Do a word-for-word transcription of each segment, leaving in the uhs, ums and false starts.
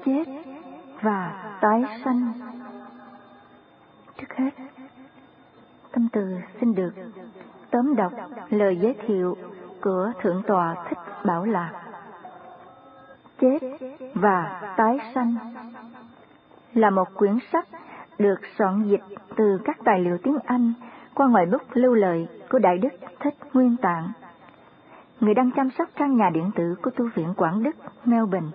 chết và tái sanh. Trước hết, tâm từ xin được tóm đọc lời giới thiệu của Thượng tọa Thích Bảo Lạc. Chết và tái sanh là một quyển sách được soạn dịch từ các tài liệu tiếng Anh qua ngòi bút lưu lợi của Đại Đức Thích Nguyên Tạng, người đang chăm sóc trang nhà điện tử của tu viện Quảng Đức, Melbourne.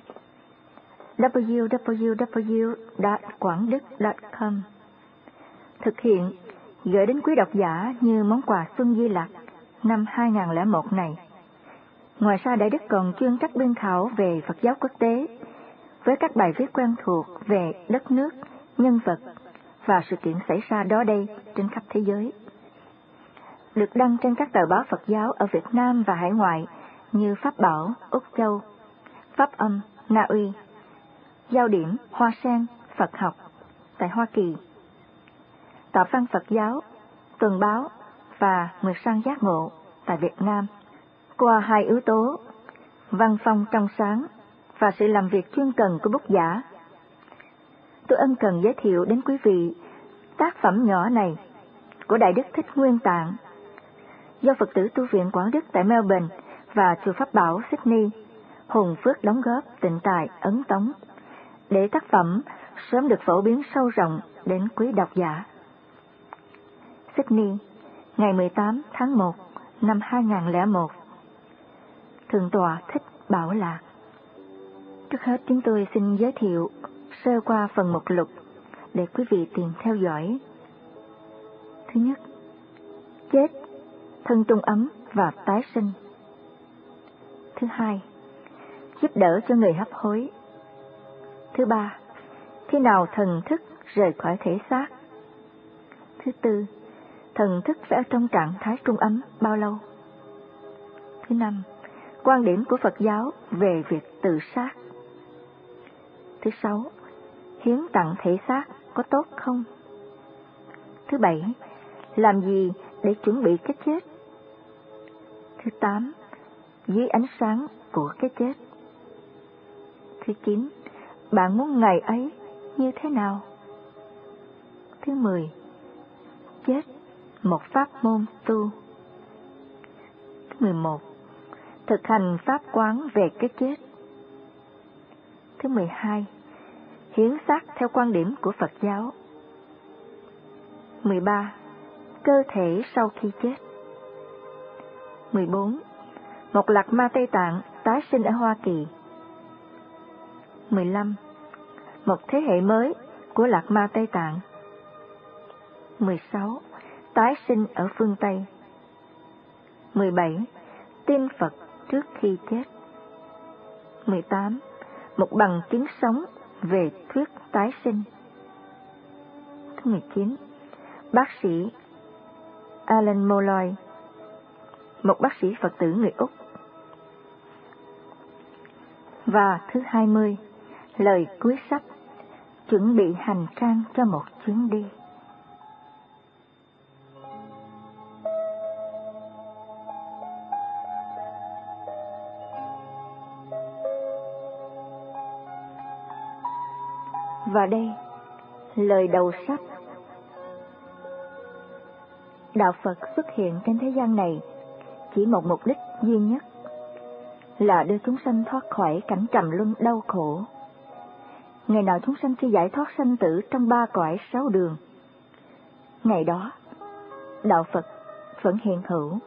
w w w chấm quảng đức chấm com. Thực hiện gửi đến quý độc giả như món quà Xuân Di Lặc năm hai nghìn không trăm lẻ một này. Ngoài ra, Đại Đức còn chuyên trách biên thảo về Phật giáo quốc tế với các bài viết quen thuộc về đất nước, nhân vật và sự kiện xảy ra đó đây trên khắp thế giới, được đăng trên các tờ báo Phật giáo ở Việt Nam và hải ngoại như Pháp Bảo, Úc Châu, Pháp Âm, Na Uy, Giao Điểm, Hoa Sen, Phật Học tại Hoa Kỳ, Tạp văn Phật giáo, Tuần báo và Nguyệt Sang Giác Ngộ tại Việt Nam. Qua hai yếu tố, văn phong trong sáng và sự làm việc chuyên cần của bút giả, tôi ân cần giới thiệu đến quý vị tác phẩm nhỏ này của Đại Đức Thích Nguyên Tạng, do Phật tử tu viện Quảng Đức tại Melbourne và chùa Pháp Bảo Sydney hùng phước đóng góp tịnh tài ấn tống, để tác phẩm sớm được phổ biến sâu rộng đến quý độc giả. Sydney, ngày mười tám tháng một năm hai nghìn không trăm lẻ một. Thượng tọa Thích Bảo Lạc. Trước hết chúng tôi xin giới thiệu sơ qua phần mục lục để quý vị tìm theo dõi. Thứ nhất, chết, thân trung ấm và tái sinh. Thứ hai, giúp đỡ cho người hấp hối. Thứ ba, khi nào thần thức rời khỏi thể xác. Thứ tư, thần thức phải ở trong trạng thái trung ấm bao lâu. Thứ năm, quan điểm của Phật giáo về việc tự sát. Thứ sáu, hiến tặng thể xác có tốt không? Thứ bảy, làm gì để chuẩn bị cái chết? Thứ tám, dưới ánh sáng của cái chết. Thứ chín, bạn muốn ngày ấy như thế nào? Thứ mười, chết, một pháp môn tu. Thứ mười một, thực hành pháp quán về cái chết. Thứ mười hai, hiến xác theo quan điểm của Phật giáo. mười ba, cơ thể sau khi chết. mười bốn, một lạc ma Tây Tạng tái sinh ở Hoa Kỳ. mười lăm, một thế hệ mới của lạc ma Tây Tạng. mười sáu, tái sinh ở phương Tây. mười bảy, tin Phật trước khi chết. mười tám, một bằng chứng sống về thuyết tái sinh. Thứ mười chín, bác sĩ Alan Molloy, một bác sĩ Phật tử người Úc. Và thứ hai mươi, lời cuối sách, chuẩn bị hành trang cho một chuyến đi. Và đây, lời đầu sách. Đạo Phật xuất hiện trên thế gian này chỉ một mục đích duy nhất, là đưa chúng sanh thoát khỏi cảnh trầm luân đau khổ. Ngày nào chúng sanh chưa giải thoát sanh tử trong ba cõi sáu đường, ngày đó đạo Phật vẫn hiện hữu.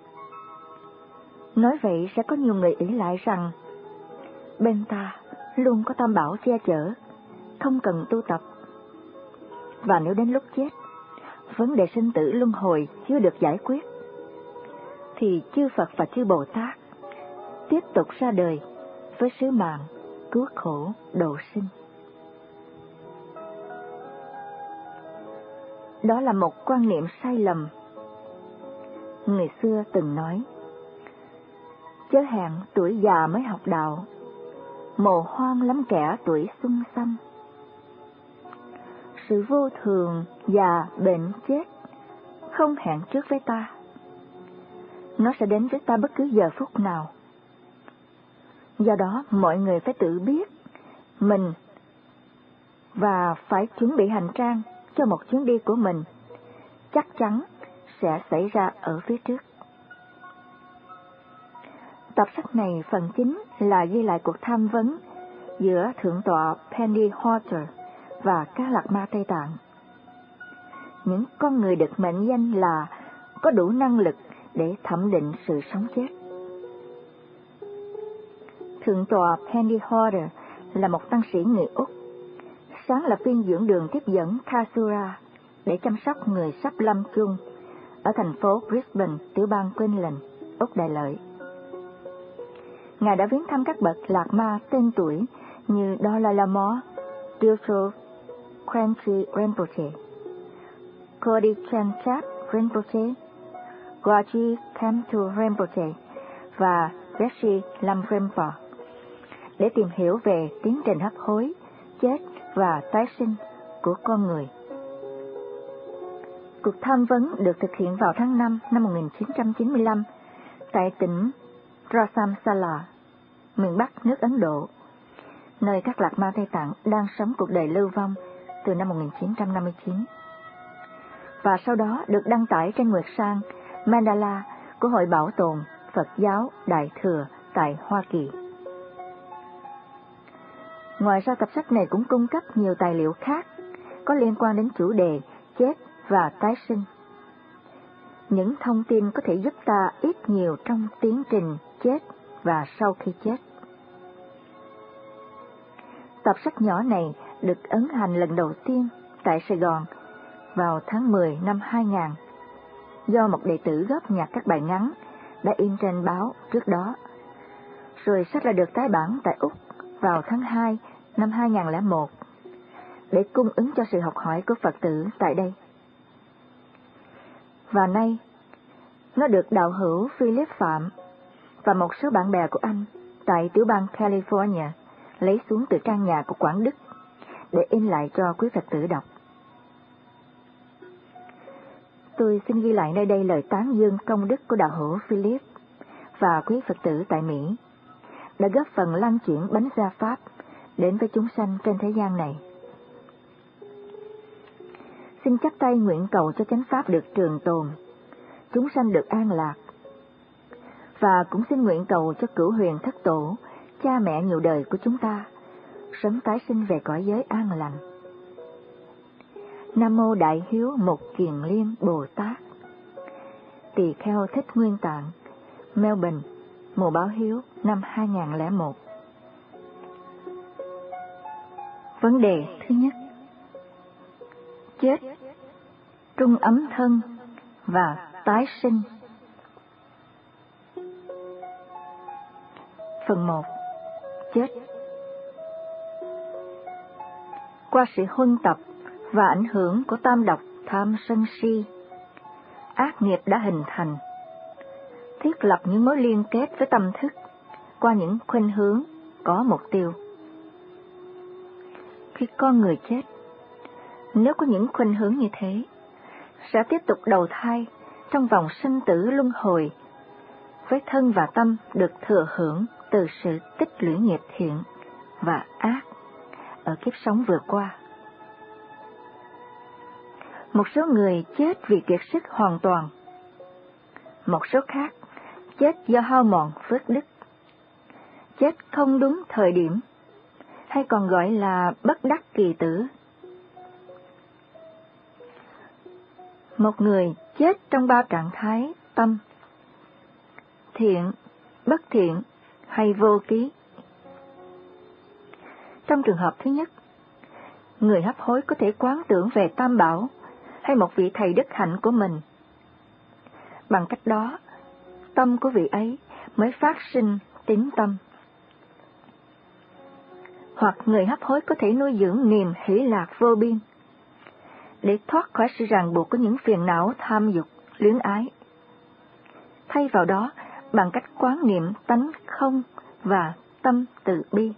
Nói vậy sẽ có nhiều người ỷ lại rằng bên ta luôn có tam bảo che chở, không cần tu tập. Và nếu đến lúc chết, vấn đề sinh tử luân hồi chưa được giải quyết, thì chư Phật và chư Bồ Tát tiếp tục ra đời với sứ mạng cứu khổ độ sinh. Đó là một quan niệm sai lầm. Người xưa từng nói, chớ hẹn tuổi già mới học đạo, mồ hoang lắm kẻ tuổi xuân xanh. Sự vô thường, già, bệnh, chết không hẹn trước với ta. Nó sẽ đến với ta bất cứ giờ phút nào. Do đó mọi người phải tự biết mình và phải chuẩn bị hành trang cho một chuyến đi của mình chắc chắn sẽ xảy ra ở phía trước. Tập sách này phần chính là ghi lại cuộc tham vấn giữa Thượng tọa Penny Horter và các lạc ma Tây Tạng. Những con người được mệnh danh là có đủ năng lực để thẩm định sự sống chết. Thượng tọa Penny Horter là một tăng sĩ người Úc, sáng lập viên dưỡng đường tiếp dẫn Kasura để chăm sóc người sắp lâm chung ở thành phố Brisbane, tiểu bang Queensland, Úc Đại Lợi. Ngài đã viếng thăm các bậc lạc ma tên tuổi như Dalai Lama, Dilsho Khyentse Rinpoche, Kodi Chanchat Rinpoche, Gwaji Khamtu Rinpoche và Geshe Lam Rinpa để tìm hiểu về tiến trình hấp hối, chết và tái sinh của con người. Cuộc tham vấn được thực hiện vào tháng năm năm một nghìn chín trăm chín mươi lăm tại tỉnh Dharamsala, miền Bắc nước Ấn Độ, nơi các lạc ma Tây Tạng đang sống cuộc đời lưu vong từ năm một nghìn chín trăm năm mươi chín, và sau đó được đăng tải trên nguyệt sang Mandala của Hội Bảo tồn Phật giáo Đại Thừa tại Hoa Kỳ. Ngoài ra, tập sách này cũng cung cấp nhiều tài liệu khác có liên quan đến chủ đề chết và tái sinh. Những thông tin có thể giúp ta ít nhiều trong tiến trình chết và sau khi chết. Tập sách nhỏ này được ấn hành lần đầu tiên tại Sài Gòn vào tháng mười năm hai nghìn do một đệ tử góp nhặt các bài ngắn đã in trên báo trước đó. Rồi sách lại được tái bản tại Úc vào tháng hai năm hai nghìn lẻ một để cung ứng cho sự học hỏi của Phật tử tại đây. Và nay, nó được đạo hữu Philip Phạm và một số bạn bè của anh tại tiểu bang California lấy xuống từ trang nhà của Quảng Đức để in lại cho quý Phật tử đọc. Tôi xin ghi lại nơi đây lời tán dương công đức của đạo hữu Philip và quý Phật tử tại Mỹ đã góp phần lan chuyển bánh gia Pháp đến với chúng sanh trên thế gian này. Xin chắp tay nguyện cầu cho chánh Pháp được trường tồn, chúng sanh được an lạc, và cũng xin nguyện cầu cho cửu huyền thất tổ, cha mẹ nhiều đời của chúng ta, sớm tái sinh về cõi giới an lành. Nam Mô Đại Hiếu Mục Kiền Liên Bồ Tát. Tỳ Kheo Thích Nguyên Tạng, Melbourne, Mùa Báo Hiếu năm hai nghìn lẻ một. Vấn đề thứ nhất: chết, trung ấm thân và tái sinh. Phần một. Chết. Qua sự huân tập và ảnh hưởng của tam độc tham sân si, ác nghiệp đã hình thành, thiết lập những mối liên kết với tâm thức qua những khuynh hướng có mục tiêu. Khi con người chết, nếu có những khuynh hướng như thế, sẽ tiếp tục đầu thai trong vòng sinh tử luân hồi, với thân và tâm được thừa hưởng từ sự tích lũy nghiệp thiện và ác ở kiếp sống vừa qua. Một số người chết vì kiệt sức hoàn toàn, một số khác chết do hao mòn phước đức, chết không đúng thời điểm, hay còn gọi là bất đắc kỳ tử. Một người chết trong ba trạng thái tâm: thiện, bất thiện hay vô ký. Trong trường hợp thứ nhất, người hấp hối có thể quán tưởng về Tam Bảo hay một vị thầy đức hạnh của mình. Bằng cách đó, tâm của vị ấy mới phát sinh tín tâm. Hoặc người hấp hối có thể nuôi dưỡng niềm hỷ lạc vô biên để thoát khỏi sự ràng buộc của những phiền não tham dục, luyến ái. Thay vào đó, bằng cách quán niệm tánh không và tâm từ bi.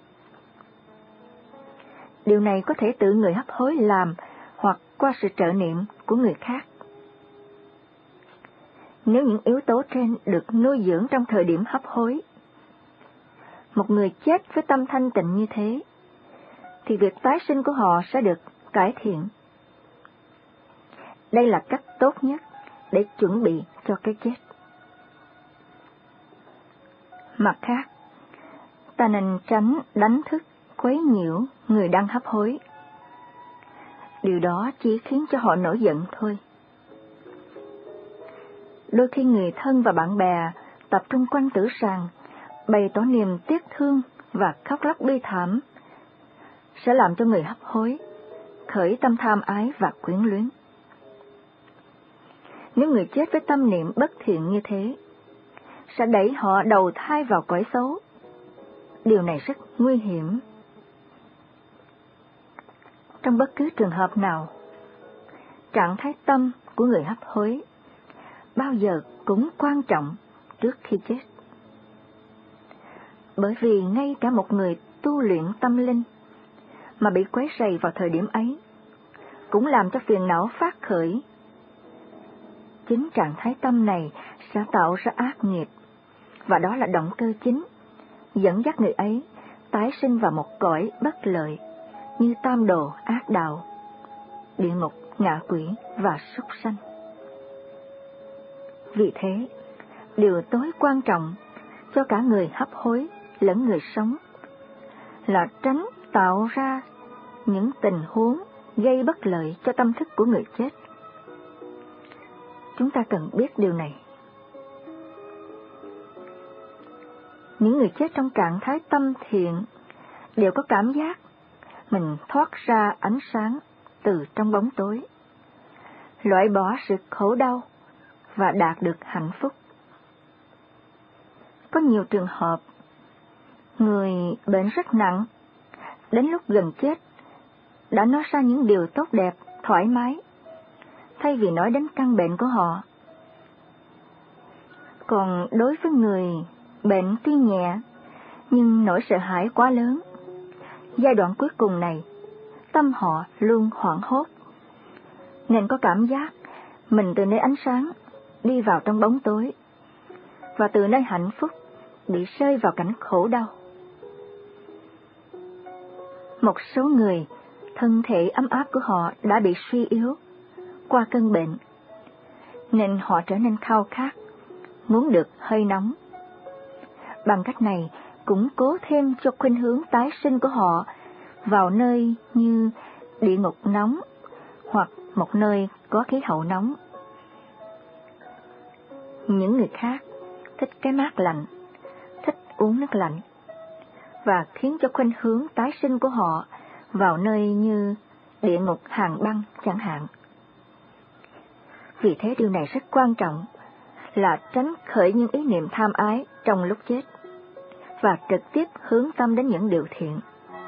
Điều này có thể tự người hấp hối làm hoặc qua sự trợ niệm của người khác. Nếu những yếu tố trên được nuôi dưỡng trong thời điểm hấp hối, một người chết với tâm thanh tịnh như thế thì việc tái sinh của họ sẽ được cải thiện. Đây là cách tốt nhất để chuẩn bị cho cái chết. Mặt khác, ta nên tránh đánh thức, quấy nhiễu người đang hấp hối. Điều đó chỉ khiến cho họ nổi giận thôi. Đôi khi người thân và bạn bè tập trung quanh tử sàng, bày tỏ niềm tiếc thương và khóc lóc bi thảm, sẽ làm cho người hấp hối khởi tâm tham ái và quyến luyến. Nếu người chết với tâm niệm bất thiện như thế, sẽ đẩy họ đầu thai vào cõi xấu. Điều này rất nguy hiểm. Trong bất cứ trường hợp nào, trạng thái tâm của người hấp hối bao giờ cũng quan trọng trước khi chết. Bởi vì ngay cả một người tu luyện tâm linh mà bị quấy rầy vào thời điểm ấy, cũng làm cho phiền não phát khởi. Chính trạng thái tâm này sẽ tạo ra ác nghiệp, và đó là động cơ chính, dẫn dắt người ấy tái sinh vào một cõi bất lợi như tam đồ ác đạo, địa ngục, ngạ quỷ và súc sanh. Vì thế, điều tối quan trọng cho cả người hấp hối lẫn người sống là tránh tạo ra những tình huống gây bất lợi cho tâm thức của người chết. Chúng ta cần biết điều này. Những người chết trong trạng thái tâm thiện đều có cảm giác mình thoát ra ánh sáng từ trong bóng tối, loại bỏ sự khổ đau và đạt được hạnh phúc. Có nhiều trường hợp, người bệnh rất nặng, đến lúc gần chết, đã nói ra những điều tốt đẹp, thoải mái, thay vì nói đến căn bệnh của họ. Còn đối với người bệnh tuy nhẹ, nhưng nỗi sợ hãi quá lớn, giai đoạn cuối cùng này, tâm họ luôn hoảng hốt, nên có cảm giác mình từ nơi ánh sáng đi vào trong bóng tối, và từ nơi hạnh phúc bị rơi vào cảnh khổ đau. Một số người, thân thể ấm áp của họ đã bị suy yếu qua cơn bệnh, nên họ trở nên khao khát, muốn được hơi nóng. Bằng cách này, củng cố thêm cho khuynh hướng tái sinh của họ vào nơi như địa ngục nóng hoặc một nơi có khí hậu nóng. Những người khác thích cái mát lạnh, thích uống nước lạnh, và khiến cho khuynh hướng tái sinh của họ vào nơi như địa ngục hàn băng chẳng hạn. Vì thế điều này rất quan trọng là tránh khởi những ý niệm tham ái trong lúc chết, và trực tiếp hướng tâm đến những điều thiện.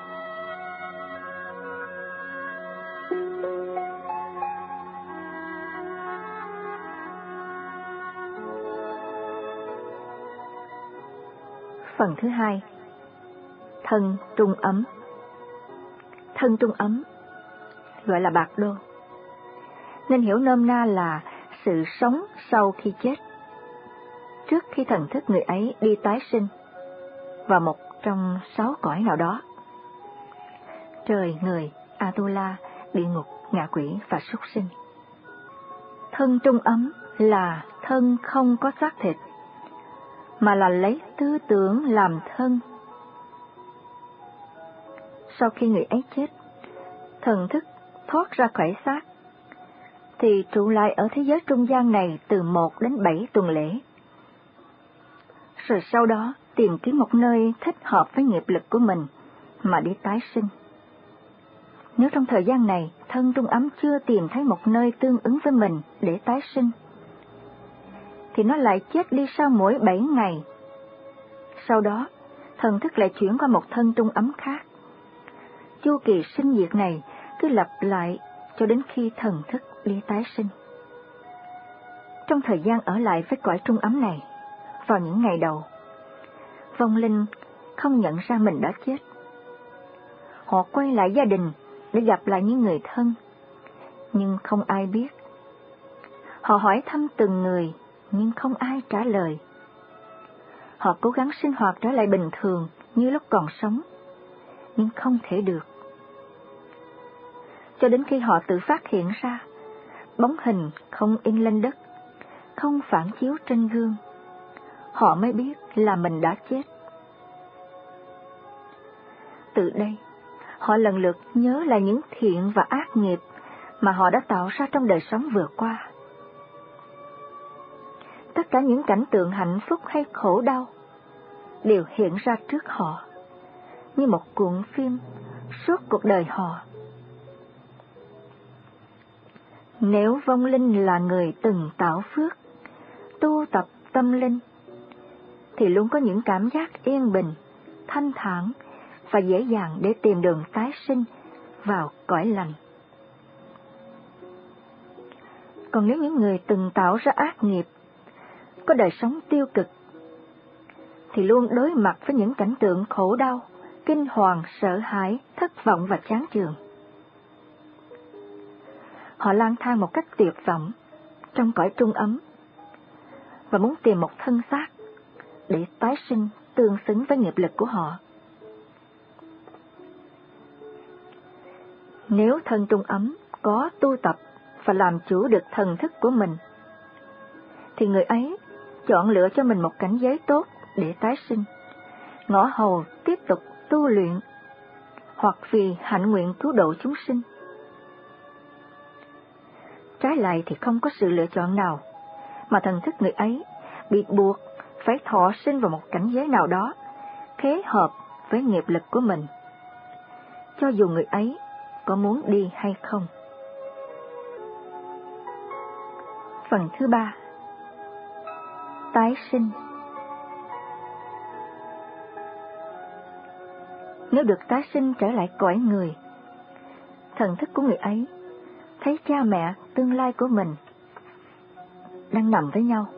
Phần thứ hai, thân trung ấm. Thân trung ấm gọi là bạc đô, nên hiểu nôm na là sự sống sau khi chết, trước khi thần thức người ấy đi tái sinh vào một trong sáu cõi nào đó: trời, người, Atula, địa ngục, ngạ quỷ và súc sinh. Thân trung ấm là thân không có xác thịt, mà là lấy tư tưởng làm thân. Sau khi người ấy chết, thần thức thoát ra khỏi xác, thì trụ lại ở thế giới trung gian này từ một đến bảy tuần lễ. Rồi sau đó tìm kiếm một nơi thích hợp với nghiệp lực của mình mà đi tái sinh. Nếu trong thời gian này thân trung ấm chưa tìm thấy một nơi tương ứng với mình để tái sinh, thì nó lại chết đi sau mỗi bảy ngày. Sau đó, thần thức lại chuyển qua một thân trung ấm khác. Chu kỳ sinh diệt này cứ lặp lại cho đến khi thần thức đi tái sinh. Trong thời gian ở lại với cõi trung ấm này, vào những ngày đầu, vong linh không nhận ra mình đã chết. Họ quay lại gia đình để gặp lại những người thân, nhưng không ai biết. Họ hỏi thăm từng người, nhưng không ai trả lời. Họ cố gắng sinh hoạt trở lại bình thường như lúc còn sống, nhưng không thể được. cho đến khi họ tự phát hiện ra bóng hình không in lên đất, không phản chiếu trên gương, họ mới biết là mình đã chết. Từ đây, họ lần lượt nhớ lại những thiện và ác nghiệp mà họ đã tạo ra trong đời sống vừa qua. Tất cả những cảnh tượng hạnh phúc hay khổ đau đều hiện ra trước họ như một cuộn phim suốt cuộc đời họ. Nếu vong linh là người từng tạo phước, tu tập tâm linh, thì luôn có những cảm giác yên bình, thanh thản và dễ dàng để tìm đường tái sinh vào cõi lành. Còn nếu những người từng tạo ra ác nghiệp, có đời sống tiêu cực, thì luôn đối mặt với những cảnh tượng khổ đau, kinh hoàng, sợ hãi, thất vọng và chán chường. Họ lang thang một cách tuyệt vọng trong cõi trung ấm và muốn tìm một thân xác để tái sinh tương xứng với nghiệp lực của họ. Nếu thân trung ấm có tu tập và làm chủ được thần thức của mình, thì người ấy chọn lựa cho mình một cảnh giới tốt để tái sinh, ngõ hầu tiếp tục tu luyện, hoặc vì hạnh nguyện cứu độ chúng sinh. Trái lại thì không có sự lựa chọn nào, mà thần thức người ấy bị buộc phải thọ sinh vào một cảnh giới nào đó, khế hợp với nghiệp lực của mình, cho dù người ấy có muốn đi hay không. Phần thứ ba, tái sinh. Nếu được tái sinh trở lại cõi người, thần thức của người ấy thấy cha mẹ tương lai của mình đang nằm với nhau.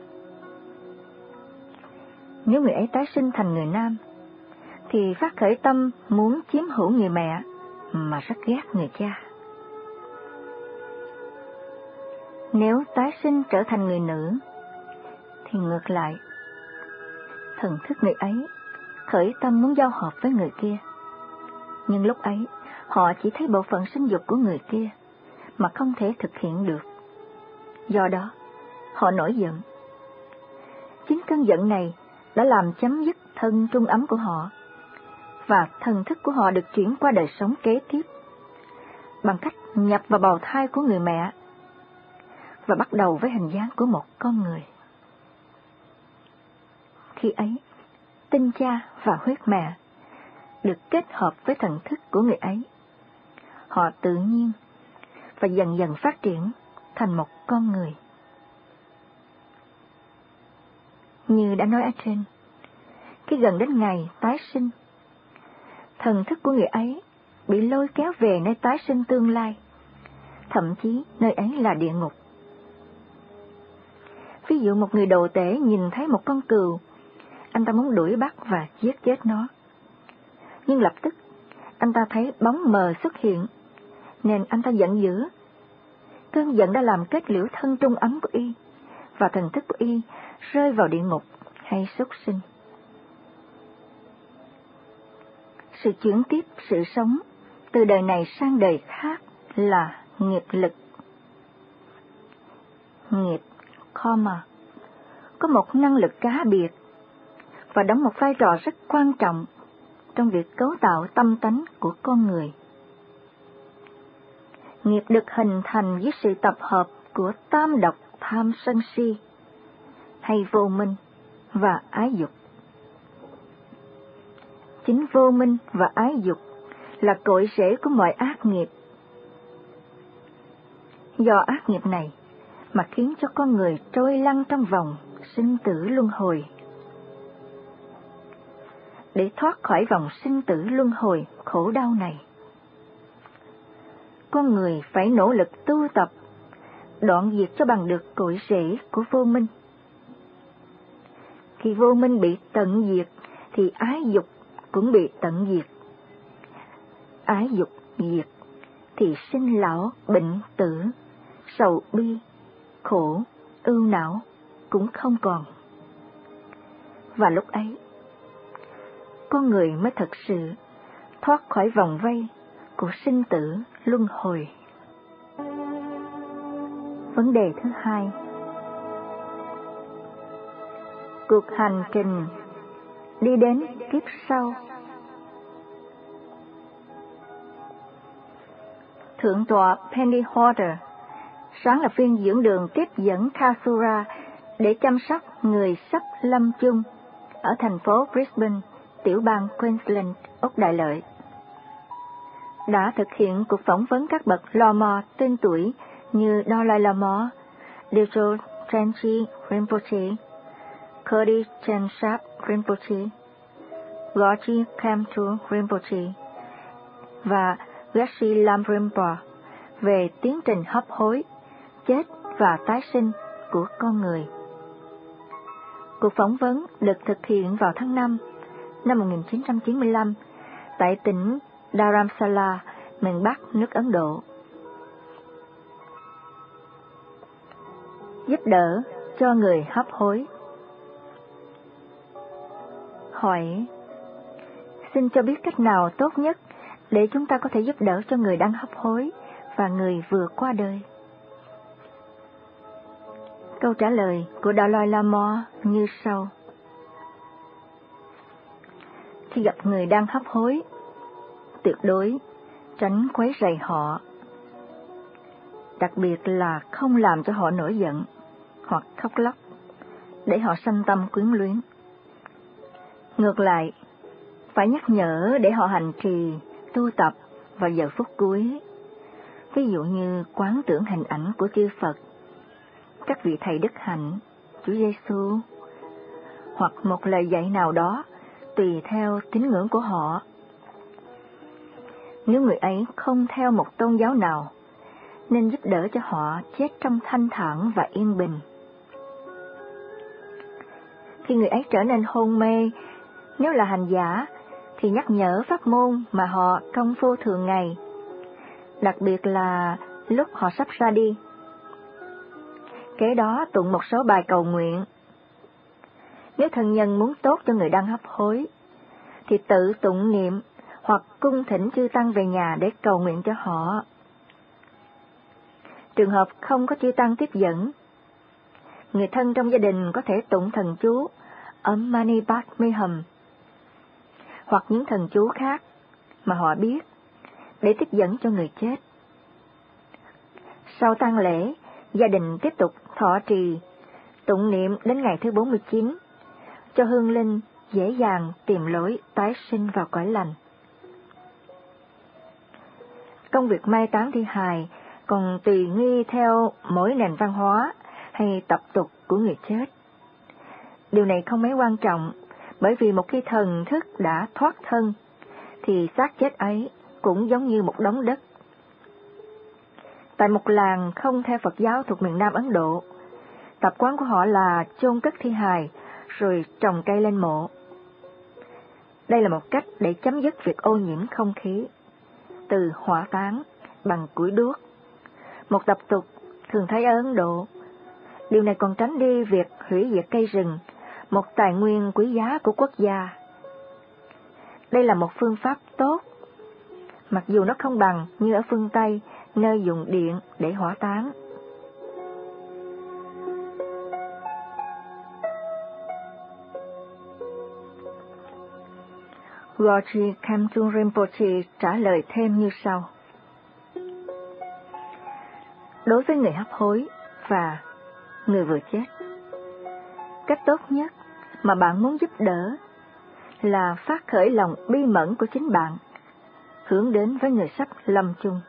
Nếu người ấy tái sinh thành người nam, thì phát khởi tâm muốn chiếm hữu người mẹ mà rất ghét người cha. Nếu tái sinh trở thành người nữ, thì ngược lại, thần thức người ấy khởi tâm muốn giao hợp với người kia. Nhưng lúc ấy, họ chỉ thấy bộ phận sinh dục của người kia, mà không thể thực hiện được. Do đó, họ nổi giận. Chính cơn giận này đã làm chấm dứt thân trung ấm của họ, và thần thức của họ được chuyển qua đời sống kế tiếp, bằng cách nhập vào bào thai của người mẹ, và bắt đầu với hình dáng của một con người. Khi ấy, tinh cha và huyết mẹ được kết hợp với thần thức của người ấy. Họ tự nhiên và dần dần phát triển thành một con người. Như đã nói ở trên, khi gần đến ngày tái sinh, thần thức của người ấy bị lôi kéo về nơi tái sinh tương lai, thậm chí nơi ấy là địa ngục. Ví dụ một người đồ tể nhìn thấy một con cừu, anh ta muốn đuổi bắt và giết chết nó. Nhưng lập tức, anh ta thấy bóng mờ xuất hiện, nên anh ta giận dữ. Cơn giận đã làm kết liễu thân trung ấm của y, và thần thức của y rơi vào địa ngục hay súc sinh. Sự chuyển tiếp sự sống từ đời này sang đời khác là nghiệp lực. Nghiệp karma có một năng lực cá biệt và đóng một vai trò rất quan trọng trong việc cấu tạo tâm tánh của con người. Nghiệp được hình thành với sự tập hợp của tam độc tham sân si, hay vô minh và ái dục. Chính vô minh và ái dục là cội rễ của mọi ác nghiệp. Do ác nghiệp này mà khiến cho con người trôi lăn trong vòng sinh tử luân hồi. Để thoát khỏi vòng sinh tử luân hồi khổ đau này, con người phải nỗ lực tu tập, đoạn diệt cho bằng được cội rễ của vô minh. Khi vô minh bị tận diệt, thì ái dục cũng bị tận diệt. Ái dục diệt, thì sinh lão, bệnh tử, sầu bi, khổ, ưu não cũng không còn. Và lúc ấy, con người mới thật sự thoát khỏi vòng vây của sinh tử luân hồi. Vấn đề thứ hai, cuộc hành trình đi đến kiếp sau. Thượng tọa Penny Horder sáng lập viên dưỡng đường tiếp dẫn Kasura để chăm sóc người sắp lâm chung ở thành phố Brisbane, tiểu bang Queensland, Úc Đại Lợi. Đã thực hiện cuộc phỏng vấn các bậc Lama tên tuổi như Dalai Lama, Dilgo Trenchi Rinpoche, Kodi Chensap Rinpoche, Gorji Khamtu Rinpoche và Geshe Lam Rinpoche về tiến trình hấp hối, chết và tái sinh của con người. Cuộc phỏng vấn được thực hiện vào tháng năm năm một nghìn chín trăm chín mươi lăm tại tỉnh Dharamsala, miền Bắc nước Ấn Độ. Giúp đỡ cho người hấp hối. Hỏi: xin cho biết cách nào tốt nhất để chúng ta có thể giúp đỡ cho người đang hấp hối và người vừa qua đời? Câu trả lời của Dalai Lama như sau: khi gặp người đang hấp hối, tuyệt đối tránh quấy rầy họ, đặc biệt là không làm cho họ nổi giận hoặc khóc lóc để họ sanh tâm quyến luyến. Ngược lại, phải nhắc nhở để họ hành trì, tu tập vào giờ phút cuối, ví dụ như quán tưởng hình ảnh của chư Phật, các vị thầy đức hạnh, Chúa Giêsu, hoặc một lời dạy nào đó tùy theo tín ngưỡng của họ. Nếu người ấy không theo một tôn giáo nào, nên giúp đỡ cho họ chết trong thanh thản và yên bình. Khi người ấy trở nên hôn mê, nếu là hành giả, thì nhắc nhở pháp môn mà họ công phu thường ngày, đặc biệt là lúc họ sắp ra đi. Kế đó tụng một số bài cầu nguyện. Nếu thân nhân muốn tốt cho người đang hấp hối, thì tự tụng niệm hoặc cung thỉnh chư tăng về nhà để cầu nguyện cho họ. Trường hợp không có chư tăng tiếp dẫn, người thân trong gia đình có thể tụng thần chú Om Mani Padme Hum hoặc những thần chú khác mà họ biết để tiếp dẫn cho người chết. Sau tang lễ, gia đình tiếp tục thọ trì, tụng niệm đến ngày thứ bốn mươi chín, cho hương linh dễ dàng tìm lối tái sinh vào cõi lành. Công việc mai táng thi hài còn tùy nghi theo mỗi nền văn hóa hay tập tục của người chết. Điều này không mấy quan trọng, bởi vì một khi thần thức đã thoát thân, thì xác chết ấy cũng giống như một đống đất. Tại một làng không theo Phật giáo thuộc miền Nam Ấn Độ, tập quán của họ là chôn cất thi hài rồi trồng cây lên mộ. Đây là một cách để chấm dứt việc ô nhiễm không khí từ hỏa táng bằng củi đuốc, một tập tục thường thấy ở Ấn Độ. Điều này còn tránh đi việc hủy diệt cây rừng, một tài nguyên quý giá của quốc gia. Đây là một phương pháp tốt, mặc dù nó không bằng như ở phương Tây, nơi dùng điện để hỏa táng. Gorji Khamtu Rinpoche trả lời thêm như sau: đối với người hấp hối và người vừa chết, cách tốt nhất mà bạn muốn giúp đỡ là phát khởi lòng bi mẫn của chính bạn, hướng đến với người sắp lâm chung.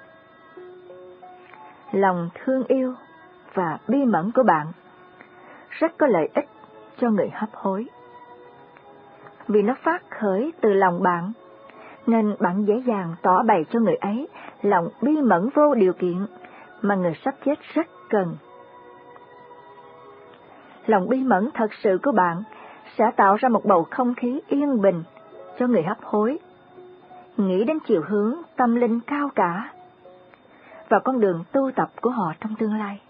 Lòng thương yêu và bi mẫn của bạn rất có lợi ích cho người hấp hối. Vì nó phát khởi từ lòng bạn, nên bạn dễ dàng tỏ bày cho người ấy lòng bi mẫn vô điều kiện mà người sắp chết rất cần. Lòng bi mẫn thật sự của bạn sẽ tạo ra một bầu không khí yên bình cho người hấp hối, nghĩ đến chiều hướng tâm linh cao cả và con đường tu tập của họ trong tương lai.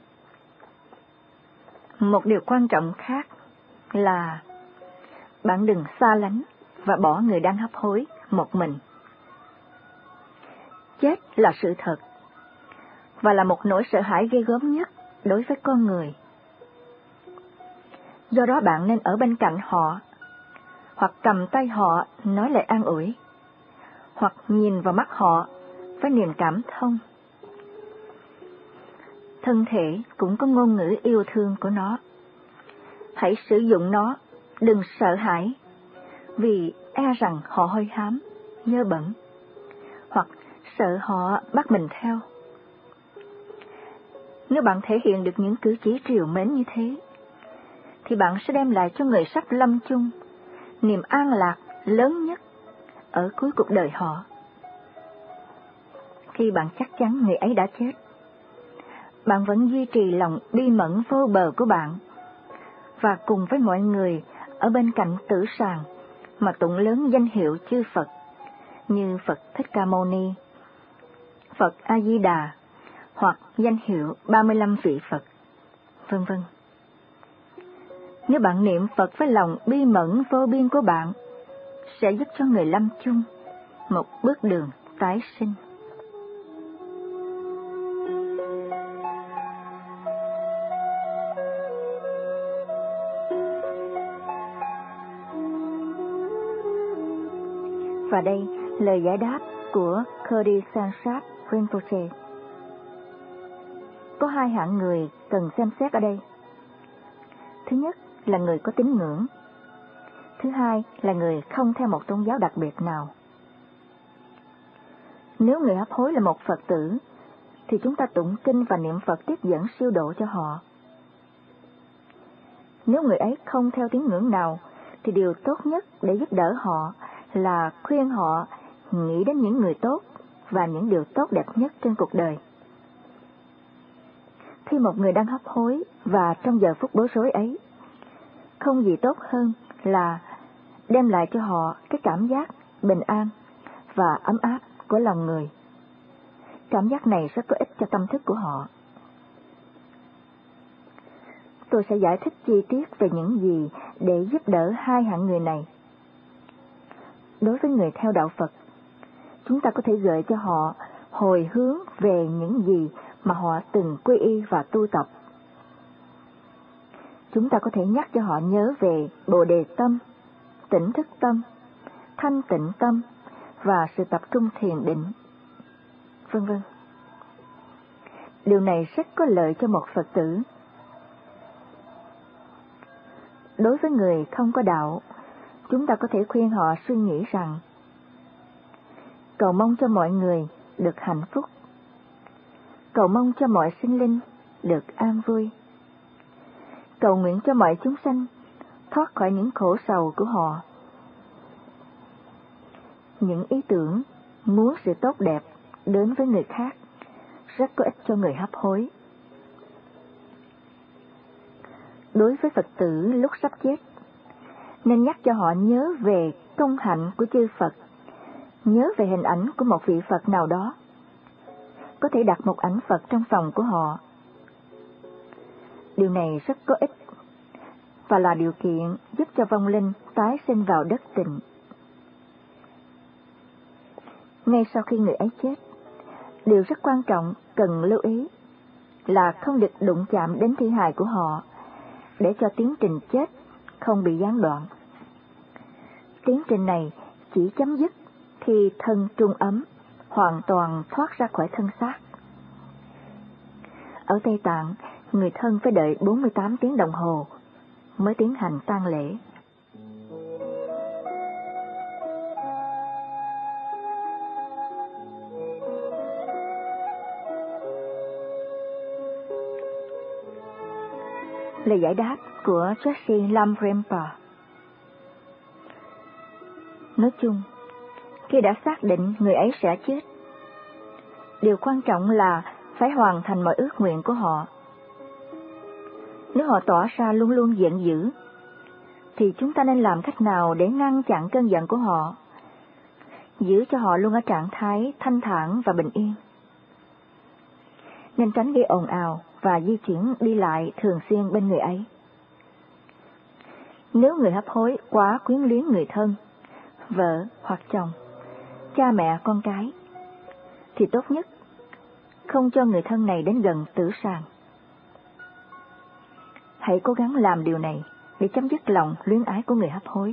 Một điều quan trọng khác là bạn đừng xa lánh và bỏ người đang hấp hối một mình. chết là sự thật, và là một nỗi sợ hãi ghê gớm nhất đối với con người. Do đó bạn nên ở bên cạnh họ, hoặc cầm tay họ nói lời an ủi, hoặc nhìn vào mắt họ với niềm cảm thông. Thân thể cũng có ngôn ngữ yêu thương của nó. Hãy sử dụng nó, đừng sợ hãi, vì e rằng họ hôi hám, dơ bẩn, hoặc sợ họ bắt mình theo. Nếu bạn thể hiện được những cử chỉ trìu mến như thế, thì bạn sẽ đem lại cho người sắp lâm chung niềm an lạc lớn nhất ở cuối cuộc đời họ. Khi bạn chắc chắn người ấy đã chết, bạn vẫn duy trì lòng bi mẫn vô bờ của bạn, và cùng với mọi người ở bên cạnh tử sàng mà tụng lớn danh hiệu chư Phật, như Phật Thích Ca Mâu Ni, Phật A Di Đà, hoặc danh hiệu ba mươi lăm vị Phật, vân vân. Nếu bạn niệm Phật với lòng bi mẫn vô biên của bạn, sẽ giúp cho người lâm chung một bước đường tái sinh. Và đây lời giải đáp của Khodi Sansat Rinpoche. Có hai hạng người cần xem xét ở đây. Thứ nhất là người có tín ngưỡng. Thứ hai là người không theo một tôn giáo đặc biệt nào. Nếu người hấp hối là một Phật tử, thì chúng ta tụng kinh và niệm Phật tiếp dẫn siêu độ cho họ. Nếu người ấy không theo tín ngưỡng nào, thì điều tốt nhất để giúp đỡ họ là khuyên họ nghĩ đến những người tốt và những điều tốt đẹp nhất trên cuộc đời. Khi một người đang hấp hối và trong giờ phút bối rối ấy, không gì tốt hơn là đem lại cho họ cái cảm giác bình an và ấm áp của lòng người. Cảm giác này rất có ích cho tâm thức của họ. Tôi sẽ giải thích chi tiết về những gì để giúp đỡ hai hạng người này. Đối với người theo đạo Phật, chúng ta có thể gợi cho họ hồi hướng về những gì mà họ từng quy y và tu tập. Chúng ta có thể nhắc cho họ nhớ về Bồ Đề Tâm, Tỉnh Thức Tâm, Thanh Tịnh Tâm và sự tập trung thiền định, vân vân. Điều này rất có lợi cho một Phật tử. Đối với người không có đạo, chúng ta có thể khuyên họ suy nghĩ rằng cầu mong cho mọi người được hạnh phúc, cầu mong cho mọi sinh linh được an vui, cầu nguyện cho mọi chúng sanh thoát khỏi những khổ sầu của họ. Những ý tưởng muốn sự tốt đẹp đến với người khác rất có ích cho người hấp hối. Đối với Phật tử lúc sắp chết, nên nhắc cho họ nhớ về công hạnh của chư Phật, nhớ về hình ảnh của một vị Phật nào đó. Có thể đặt một ảnh Phật trong phòng của họ. Điều này rất có ích và là điều kiện giúp cho vong linh tái sinh vào đất tịnh. Ngay sau khi người ấy chết, điều rất quan trọng cần lưu ý là không được đụng chạm đến thi hài của họ để cho tiến trình chết không bị gián đoạn. Tiến trình này chỉ chấm dứt khi thân trung ấm hoàn toàn thoát ra khỏi thân xác. Ở Tây Tạng, người thân phải đợi bốn mươi tám tiếng đồng hồ mới tiến hành tang lễ. Lời giải đáp của Jesse Lam Rempa. Nói chung, khi đã xác định người ấy sẽ chết, điều quan trọng là phải hoàn thành mọi ước nguyện của họ. Nếu họ tỏ ra luôn luôn giận dữ, thì chúng ta nên làm cách nào để ngăn chặn cơn giận của họ, giữ cho họ luôn ở trạng thái thanh thản và bình yên. Nên tránh gây ồn ào và di chuyển đi lại thường xuyên bên người ấy. Nếu người hấp hối quá quyến luyến người thân, vợ hoặc chồng, cha mẹ con cái, thì tốt nhất không cho người thân này đến gần tử sàng. Hãy cố gắng làm điều này để chấm dứt lòng luyến ái của người hấp hối.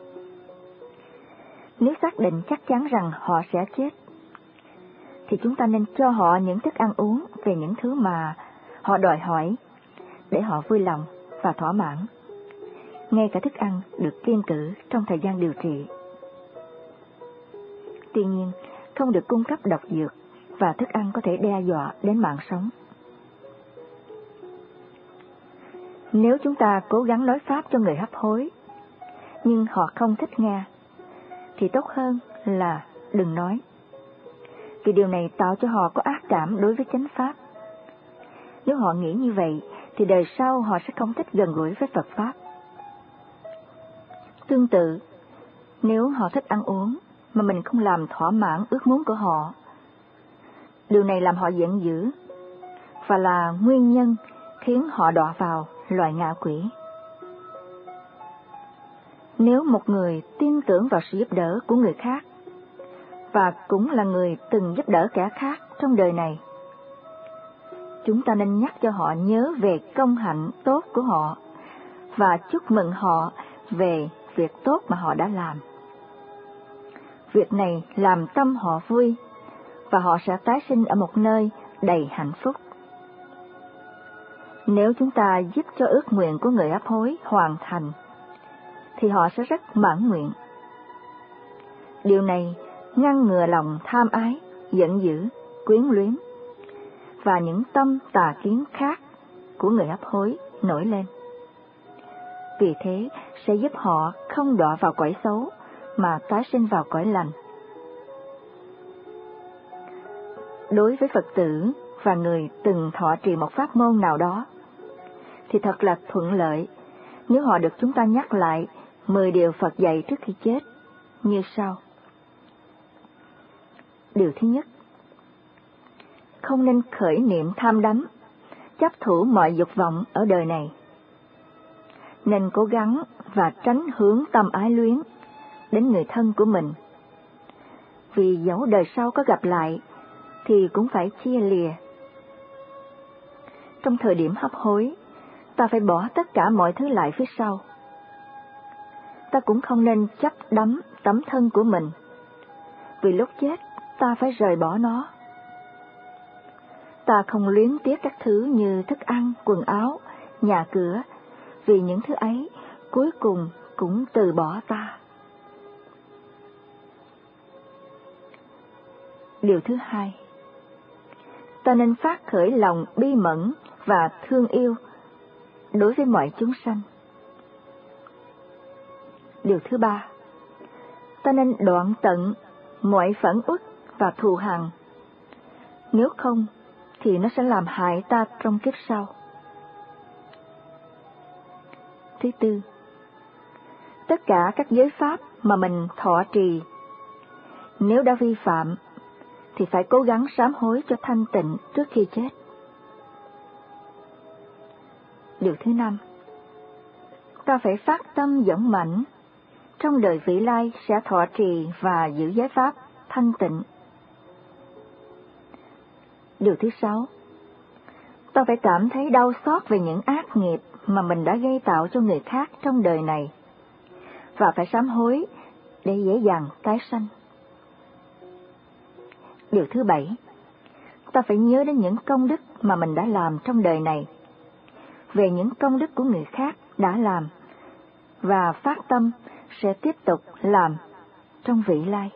Nếu xác định chắc chắn rằng họ sẽ chết, thì chúng ta nên cho họ những thức ăn uống về những thứ mà họ đòi hỏi, để họ vui lòng và thỏa mãn. Ngay cả thức ăn được kiêng cữ trong thời gian điều trị. Tuy nhiên, không được cung cấp độc dược và thức ăn có thể đe dọa đến mạng sống. Nếu chúng ta cố gắng nói pháp cho người hấp hối, nhưng họ không thích nghe, thì tốt hơn là đừng nói. Vì điều này tạo cho họ có ác cảm đối với chánh pháp. Nếu họ nghĩ như vậy, thì đời sau họ sẽ không thích gần gũi với Phật Pháp. Tương tự, nếu họ thích ăn uống, mà mình không làm thỏa mãn ước muốn của họ, điều này làm họ giận dữ, và là nguyên nhân khiến họ đọa vào loài ngạ quỷ. Nếu một người tin tưởng vào sự giúp đỡ của người khác, và cũng là người từng giúp đỡ kẻ khác trong đời này, chúng ta nên nhắc cho họ nhớ về công hạnh tốt của họ, và chúc mừng họ về việc tốt mà họ đã làm. Việc này làm tâm họ vui, và họ sẽ tái sinh ở một nơi đầy hạnh phúc. Nếu chúng ta giúp cho ước nguyện của người hấp hối hoàn thành, thì họ sẽ rất mãn nguyện. Điều này ngăn ngừa lòng tham ái, giận dữ, quyến luyến, và những tâm tà kiến khác của người hấp hối nổi lên. Vì thế sẽ giúp họ không đọa vào cõi xấu, mà tái sinh vào cõi lành. Đối với Phật tử và người từng thọ trì một pháp môn nào đó, thì thật là thuận lợi nếu họ được chúng ta nhắc lại mười điều Phật dạy trước khi chết, như sau. Điều thứ nhất, không nên khởi niệm tham đắm, chấp thủ mọi dục vọng ở đời này. Nên cố gắng và tránh hướng tâm ái luyến đến người thân của mình. Vì dẫu đời sau có gặp lại, thì cũng phải chia lìa. Trong thời điểm hấp hối, ta phải bỏ tất cả mọi thứ lại phía sau. Ta cũng không nên chấp đắm tấm thân của mình, vì lúc chết ta phải rời bỏ nó. Ta không luyến tiếc các thứ như thức ăn, quần áo, nhà cửa, vì những thứ ấy cuối cùng cũng từ bỏ ta. Điều thứ hai, ta nên phát khởi lòng bi mẫn và thương yêu đối với mọi chúng sanh. Điều thứ ba, ta nên đoạn tận mọi phẫn uất và thù hằn, nếu không thì nó sẽ làm hại ta trong kiếp sau. Thứ tư, tất cả các giới pháp mà mình thọ trì, nếu đã vi phạm, thì phải cố gắng sám hối cho thanh tịnh trước khi chết. Điều thứ năm, ta phải phát tâm dũng mãnh, trong đời vị lai sẽ thọ trì và giữ giới pháp thanh tịnh. Điều thứ sáu, ta phải cảm thấy đau xót về những ác nghiệp mà mình đã gây tạo cho người khác trong đời này, và phải sám hối để dễ dàng tái sanh. Điều thứ bảy, ta phải nhớ đến những công đức mà mình đã làm trong đời này, về những công đức của người khác đã làm, và phát tâm sẽ tiếp tục làm trong vị lai.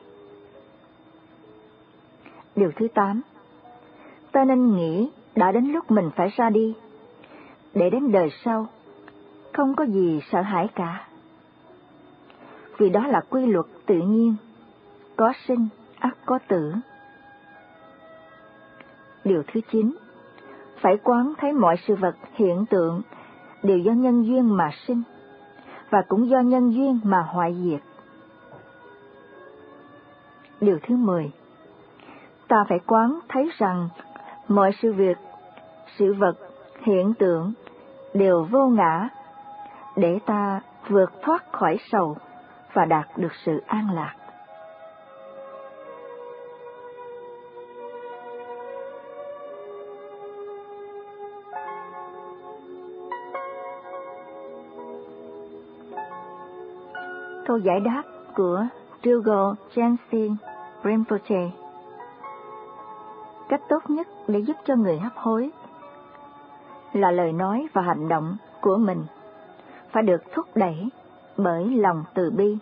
Điều thứ tám, ta nên nghĩ đã đến lúc mình phải ra đi, để đến đời sau không có gì sợ hãi cả. Vì đó là quy luật tự nhiên, có sinh ắt có tử. Điều thứ chín, phải quán thấy mọi sự vật hiện tượng đều do nhân duyên mà sinh, và cũng do nhân duyên mà hoại diệt. Điều thứ mười, ta phải quán thấy rằng mọi sự việc, sự vật, hiện tượng đều vô ngã, để ta vượt thoát khỏi sầu và đạt được sự an lạc. câu giải đáp của Drügal Jensen Rinpoche. Cách tốt nhất để giúp cho người hấp hối là lời nói và hành động của mình phải được thúc đẩy bởi lòng từ bi.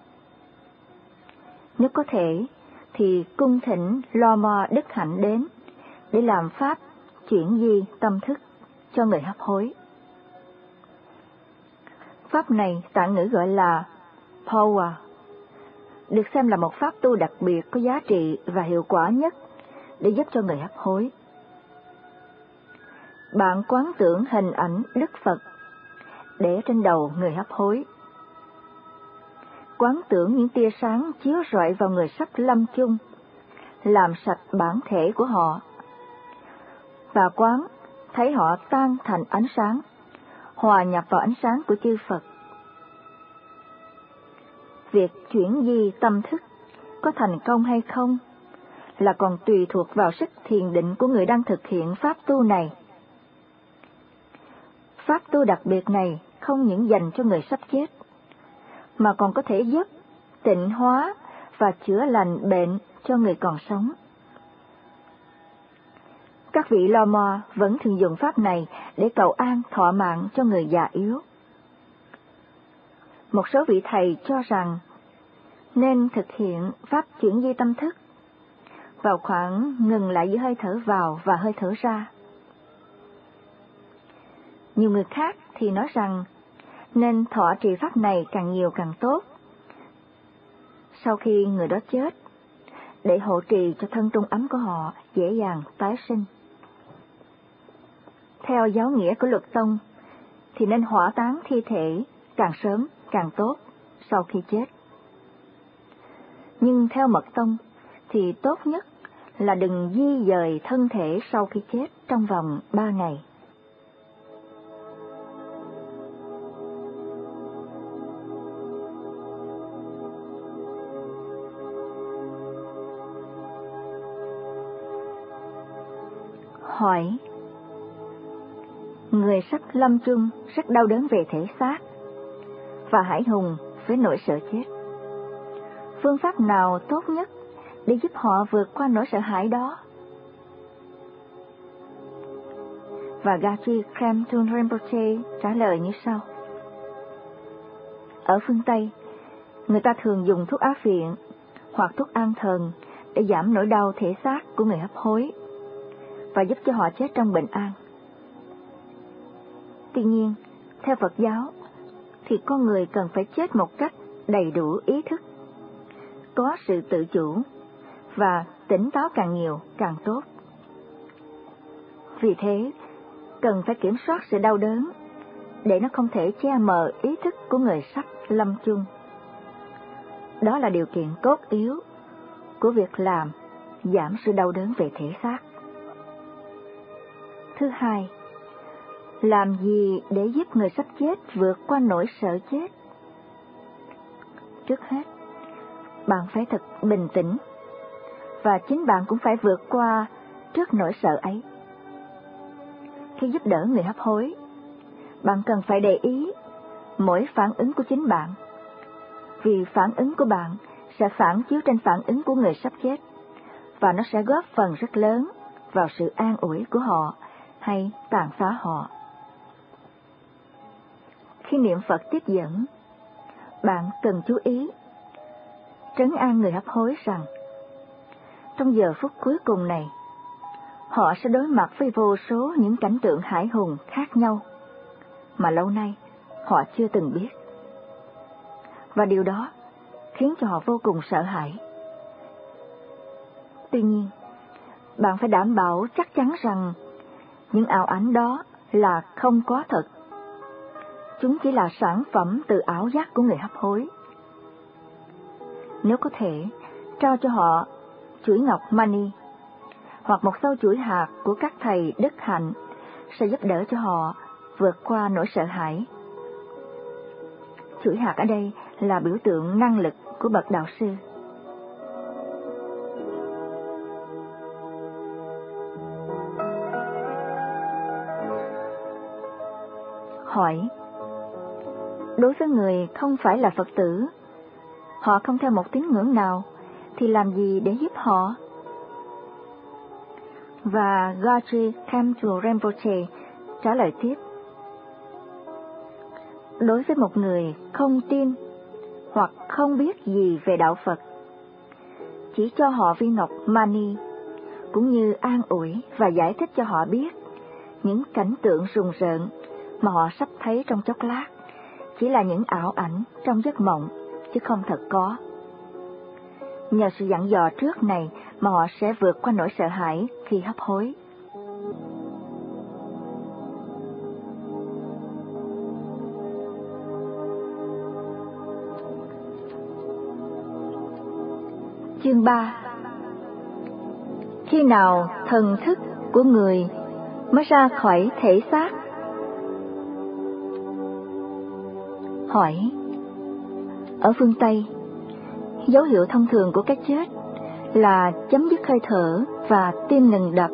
Nếu có thể thì cung thỉnh Lama Đức Hạnh đến để làm pháp chuyển di tâm thức cho người hấp hối. Pháp này tạng ngữ gọi là Power, được xem là một pháp tu đặc biệt có giá trị và hiệu quả nhất để giúp cho người hấp hối. Bạn quán tưởng hình ảnh Đức Phật để trên đầu người hấp hối. Quán tưởng những tia sáng chiếu rọi vào người sắp lâm chung, làm sạch bản thể của họ, và quán thấy họ tan thành ánh sáng, hòa nhập vào ánh sáng của chư Phật. Việc chuyển di tâm thức có thành công hay không là còn tùy thuộc vào sức thiền định của người đang thực hiện pháp tu này. Pháp tu đặc biệt này không những dành cho người sắp chết, mà còn có thể giúp tịnh hóa và chữa lành bệnh cho người còn sống. Các vị Lama vẫn thường dùng pháp này để cầu an thọ mạng cho người già yếu. Một số vị thầy cho rằng nên thực hiện pháp chuyển di tâm thức vào khoảng ngừng lại giữa hơi thở vào và hơi thở ra. Nhiều người khác thì nói rằng nên thọ trì pháp này càng nhiều càng tốt sau khi người đó chết, để hộ trì cho thân trung ấm của họ dễ dàng tái sinh. Theo giáo nghĩa của Luật Tông thì nên hỏa táng thi thể càng sớm càng tốt sau khi chết. Nhưng theo Mật Tông thì tốt nhất là đừng di dời thân thể sau khi chết trong vòng ba ngày. Hỏi: người sắp lâm chung rất đau đớn về thể xác và hãi hùng với nỗi sợ chết. Phương pháp nào tốt nhất để giúp họ vượt qua nỗi sợ hãi đó? Và Gachi Khamtun Rinpoche trả lời như sau. Ở phương Tây, người ta thường dùng thuốc á phiện hoặc thuốc an thần để giảm nỗi đau thể xác của người hấp hối và giúp cho họ chết trong bình an. Tuy nhiên, theo Phật giáo, thì con người cần phải chết một cách đầy đủ ý thức, có sự tự chủ và tỉnh táo càng nhiều càng tốt. Vì thế, cần phải kiểm soát sự đau đớn để nó không thể che mờ ý thức của người sắp lâm chung. Đó là điều kiện cốt yếu của việc làm giảm sự đau đớn về thể xác. Thứ hai, làm gì để giúp người sắp chết vượt qua nỗi sợ chết? Trước hết, bạn phải thật bình tĩnh, và chính bạn cũng phải vượt qua trước nỗi sợ ấy. Khi giúp đỡ người hấp hối, bạn cần phải để ý mỗi phản ứng của chính bạn, vì phản ứng của bạn sẽ phản chiếu trên phản ứng của người sắp chết, và nó sẽ góp phần rất lớn vào sự an ủi của họ hay tàn phá họ. Khi niệm Phật tiếp dẫn, bạn cần chú ý trấn an người hấp hối rằng trong giờ phút cuối cùng này, họ sẽ đối mặt với vô số những cảnh tượng hãi hùng khác nhau mà lâu nay họ chưa từng biết. Và điều đó khiến cho họ vô cùng sợ hãi. Tuy nhiên, bạn phải đảm bảo chắc chắn rằng những ảo ảnh đó là không có thật. Chúng chỉ là sản phẩm từ ảo giác của người hấp hối. Nếu có thể, trao cho họ chuỗi ngọc mani hoặc một sâu chuỗi hạt của các thầy đức hạnh sẽ giúp đỡ cho họ vượt qua nỗi sợ hãi. Chuỗi hạt ở đây là biểu tượng năng lực của bậc đạo sư. Hỏi: đối với người không phải là Phật tử họ không theo một tín ngưỡng nào, thì làm gì để giúp họ? Và Gaji Khamtu Rinpoche trả lời tiếp: đối với một người không tin hoặc không biết gì về đạo Phật, chỉ cho họ viên ngọc mani, cũng như an ủi và giải thích cho họ biết những cảnh tượng rùng rợn mà họ sắp thấy trong chốc lát chỉ là những ảo ảnh trong giấc mộng, chứ không thật có. Nhờ sự dặn dò trước này mà họ sẽ vượt qua nỗi sợ hãi khi hấp hối. Chương ba. Khi nào thần thức của người mới ra khỏi thể xác? Hỏi. Ở phương Tây, dấu hiệu thông thường của cái chết là chấm dứt hơi thở và tim ngừng đập.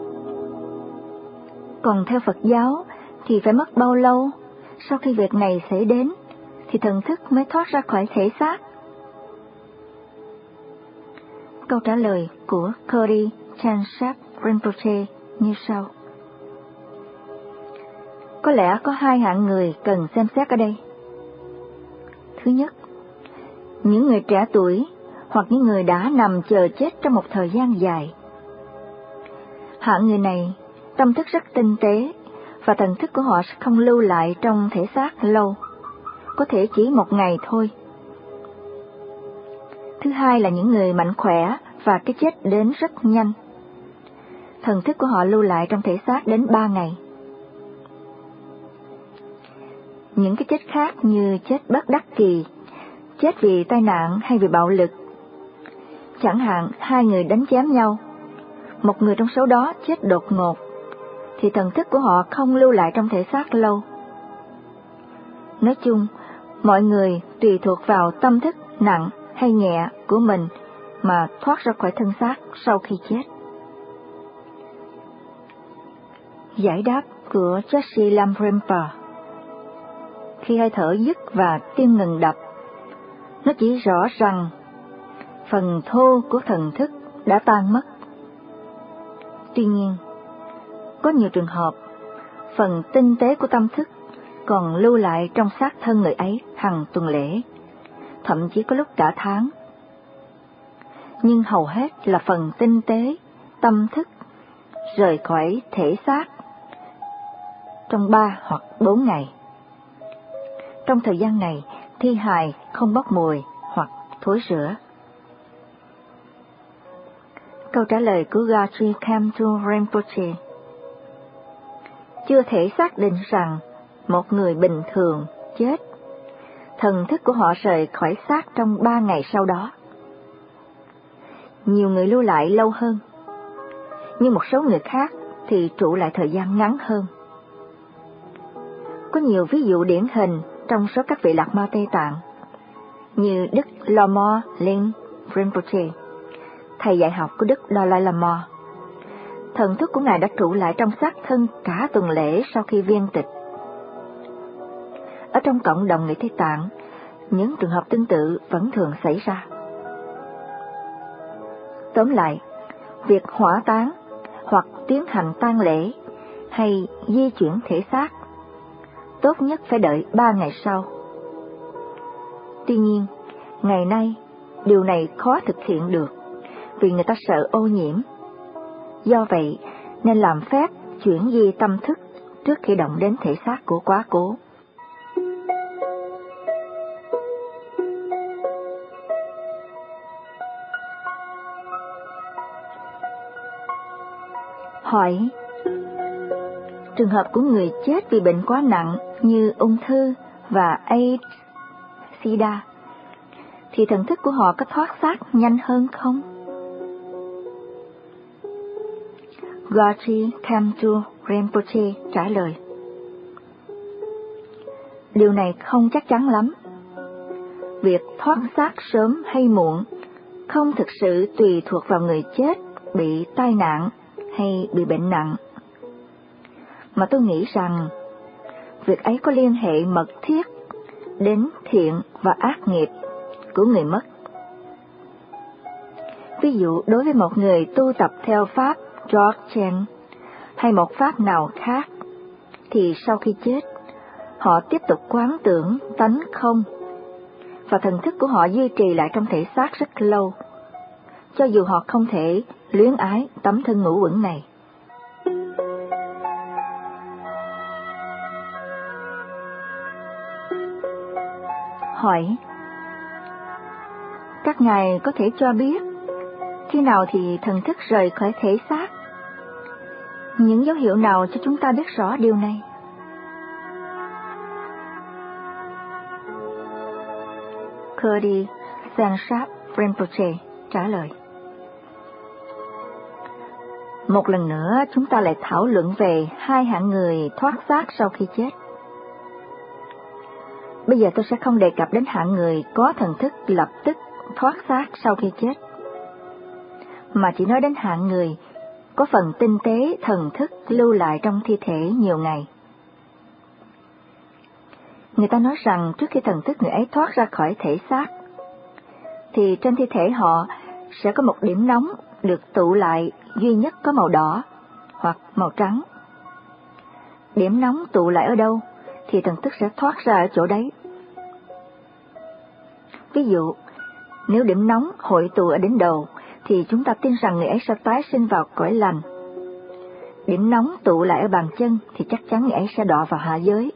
Còn theo Phật giáo thì phải mất bao lâu sau khi việc này xảy đến thì thần thức mới thoát ra khỏi thể xác? Câu trả lời của Kori Chansap Rinpoche như sau. Có lẽ có hai hạng người cần xem xét ở đây. Thứ nhất, những người trẻ tuổi hoặc những người đã nằm chờ chết trong một thời gian dài. Hạng người này tâm thức rất tinh tế và thần thức của họ sẽ không lưu lại trong thể xác lâu, có thể chỉ một ngày thôi. Thứ hai là những người mạnh khỏe và cái chết đến rất nhanh. Thần thức của họ lưu lại trong thể xác đến ba ngày. Những cái chết khác như chết bất đắc kỳ, chết vì tai nạn hay vì bạo lực. Chẳng hạn hai người đánh chém nhau, một người trong số đó chết đột ngột, thì thần thức của họ không lưu lại trong thể xác lâu. Nói chung, mọi người tùy thuộc vào tâm thức nặng hay nhẹ của mình mà thoát ra khỏi thân xác sau khi chết. Giải đáp của Jessie Lam Rinpa. Khi hơi thở dứt và tim ngừng đập, nó chỉ rõ rằng phần thô của thần thức đã tan mất. Tuy nhiên, có nhiều trường hợp, phần tinh tế của tâm thức còn lưu lại trong xác thân người ấy hàng tuần lễ, thậm chí có lúc cả tháng. Nhưng hầu hết là phần tinh tế, tâm thức rời khỏi thể xác trong ba hoặc bốn ngày. Trong thời gian này, thi hài không bốc mùi hoặc thối rữa. Câu trả lời của Gaji Khamtu Rinpoche. Chưa thể xác định rằng một người bình thường chết, thần thức của họ rời khỏi xác trong ba ngày sau đó. Nhiều người lưu lại lâu hơn, nhưng một số người khác thì trụ lại thời gian ngắn hơn. Có nhiều ví dụ điển hình trong số các vị Lạc Ma Tây Tạng, như Đức Lama Linh Rinpoche, thầy dạy học của Đức Dalai Lama. Thần thức của Ngài đã trụ lại trong xác thân cả tuần lễ sau khi viên tịch. Ở trong cộng đồng người Tây Tạng, những trường hợp tương tự vẫn thường xảy ra. Tóm lại, việc hỏa táng hoặc tiến hành tang lễ hay di chuyển thể xác tốt nhất phải đợi ba ngày sau. Tuy nhiên, ngày nay, điều này khó thực hiện được vì người ta sợ ô nhiễm. Do vậy, nên làm phép chuyển di tâm thức trước khi động đến thể xác của quá cố. Hỏi. Trường hợp của người chết vì bệnh quá nặng như ung thư và AIDS, SIDA, thì thần thức của họ có thoát xác nhanh hơn không? Gaji Khamtu Rinpoche trả lời. Điều này không chắc chắn lắm. Việc thoát xác sớm hay muộn không thực sự tùy thuộc vào người chết bị tai nạn hay bị bệnh nặng. Mà tôi nghĩ rằng việc ấy có liên hệ mật thiết đến thiện và ác nghiệp của người mất. Ví dụ đối với một người tu tập theo pháp Dzogchen hay một pháp nào khác, thì sau khi chết, họ tiếp tục quán tưởng tánh không, và thần thức của họ duy trì lại trong thể xác rất lâu, cho dù họ không thể luyến ái tấm thân ngũ uẩn này. Hỏi: các ngài có thể cho biết khi nào thì thần thức rời khỏi thể xác? Những dấu hiệu nào cho chúng ta biết rõ điều này? Kurdi Sansap Rinpoche trả lời: một lần nữa chúng ta lại thảo luận về hai hạng người thoát xác sau khi chết. Bây giờ tôi sẽ không đề cập đến hạng người có thần thức lập tức thoát xác sau khi chết, mà chỉ nói đến hạng người có phần tinh tế thần thức lưu lại trong thi thể nhiều ngày. Người ta nói rằng trước khi thần thức người ấy thoát ra khỏi thể xác, thì trên thi thể họ sẽ có một điểm nóng được tụ lại duy nhất có màu đỏ hoặc màu trắng. Điểm nóng tụ lại ở đâu thì thần thức sẽ thoát ra ở chỗ đấy. Ví dụ, nếu điểm nóng hội tụ ở đỉnh đầu thì chúng ta tin rằng người ấy sẽ tái sinh vào cõi lành. Điểm nóng tụ lại ở bàn chân thì chắc chắn người ấy sẽ đọa vào hạ giới.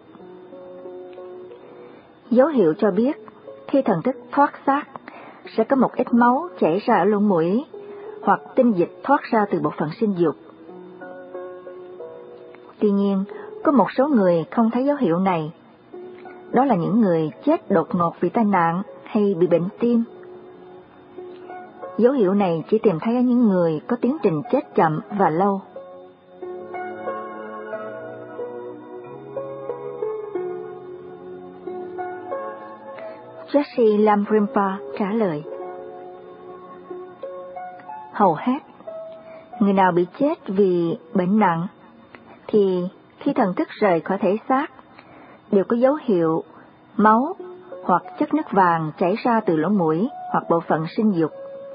Dấu hiệu cho biết khi thần thức thoát xác sẽ có một ít máu chảy ra ở lỗ mũi, hoặc tinh dịch thoát ra từ bộ phận sinh dục. Tuy nhiên, có một số người không thấy dấu hiệu này. Đó là những người chết đột ngột vì tai nạn hay bị bệnh tim. Dấu hiệu này chỉ tìm thấy ở những người có tiến trình chết chậm và lâu. Jesse Lam Rinpa trả lời: hầu hết, người nào bị chết vì bệnh nặng, thì khi thần thức rời khỏi thể xác, đều có dấu hiệu máu hoặc chất nước vàng chảy ra từ lỗ mũi hoặc bộ phận sinh dục.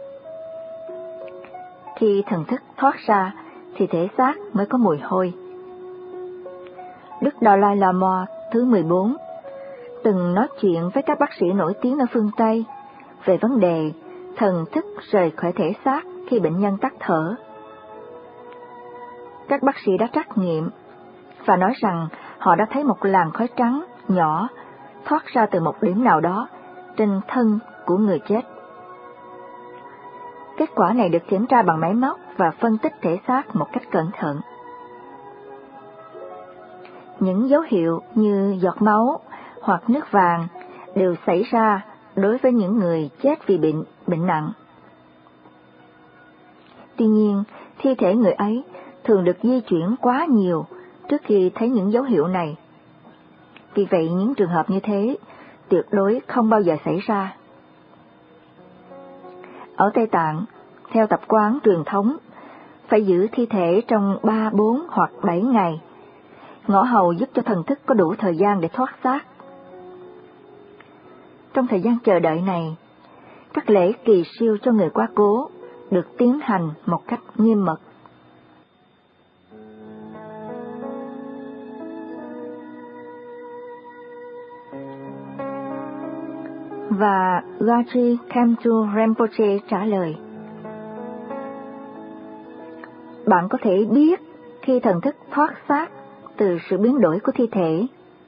Khi thần thức thoát ra, thì thể xác mới có mùi hôi. Đức Dalai Lama thứ mười bốn từng nói chuyện với các bác sĩ nổi tiếng ở phương Tây về vấn đề thần thức rời khỏi thể xác khi bệnh nhân tắt thở. Các bác sĩ đã trắc nghiệm và nói rằng họ đã thấy một làn khói trắng nhỏ thoát ra từ một điểm nào đó trên thân của người chết. Kết quả này được kiểm tra bằng máy móc và phân tích thể xác một cách cẩn thận. Những dấu hiệu như giọt máu hoặc nước vàng đều xảy ra đối với những người chết vì bệnh, bệnh nặng. Tuy nhiên, thi thể người ấy thường được di chuyển quá nhiều trước khi thấy những dấu hiệu này. Vì vậy, những trường hợp như thế tuyệt đối không bao giờ xảy ra. Ở Tây Tạng, theo tập quán truyền thống, phải giữ thi thể trong ba, bốn hoặc bảy ngày. Ngõ hầu giúp cho thần thức có đủ thời gian để thoát xác. Trong thời gian chờ đợi này, các lễ kỳ siêu cho người quá cố được tiến hành một cách nghiêm mật. Và Gaji Kemtu Rinpoche trả lời: bạn có thể biết khi thần thức thoát xác từ sự biến đổi của thi thể.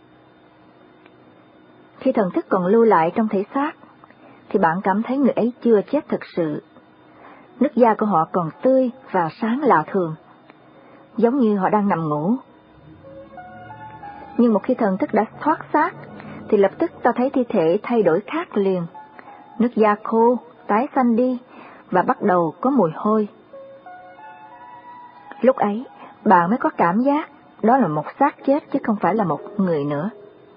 Khi thần thức còn lưu lại trong thể xác, thì bạn cảm thấy người ấy chưa chết thực sự. Nước da của họ còn tươi và sáng lạ thường, giống như họ đang nằm ngủ. Nhưng một khi thần thức đã thoát xác, thì lập tức ta thấy thi thể thay đổi khác liền. Nước da khô, tái xanh đi và bắt đầu có mùi hôi. Lúc ấy, bạn mới có cảm giác đó là một xác chết chứ không phải là một người nữa.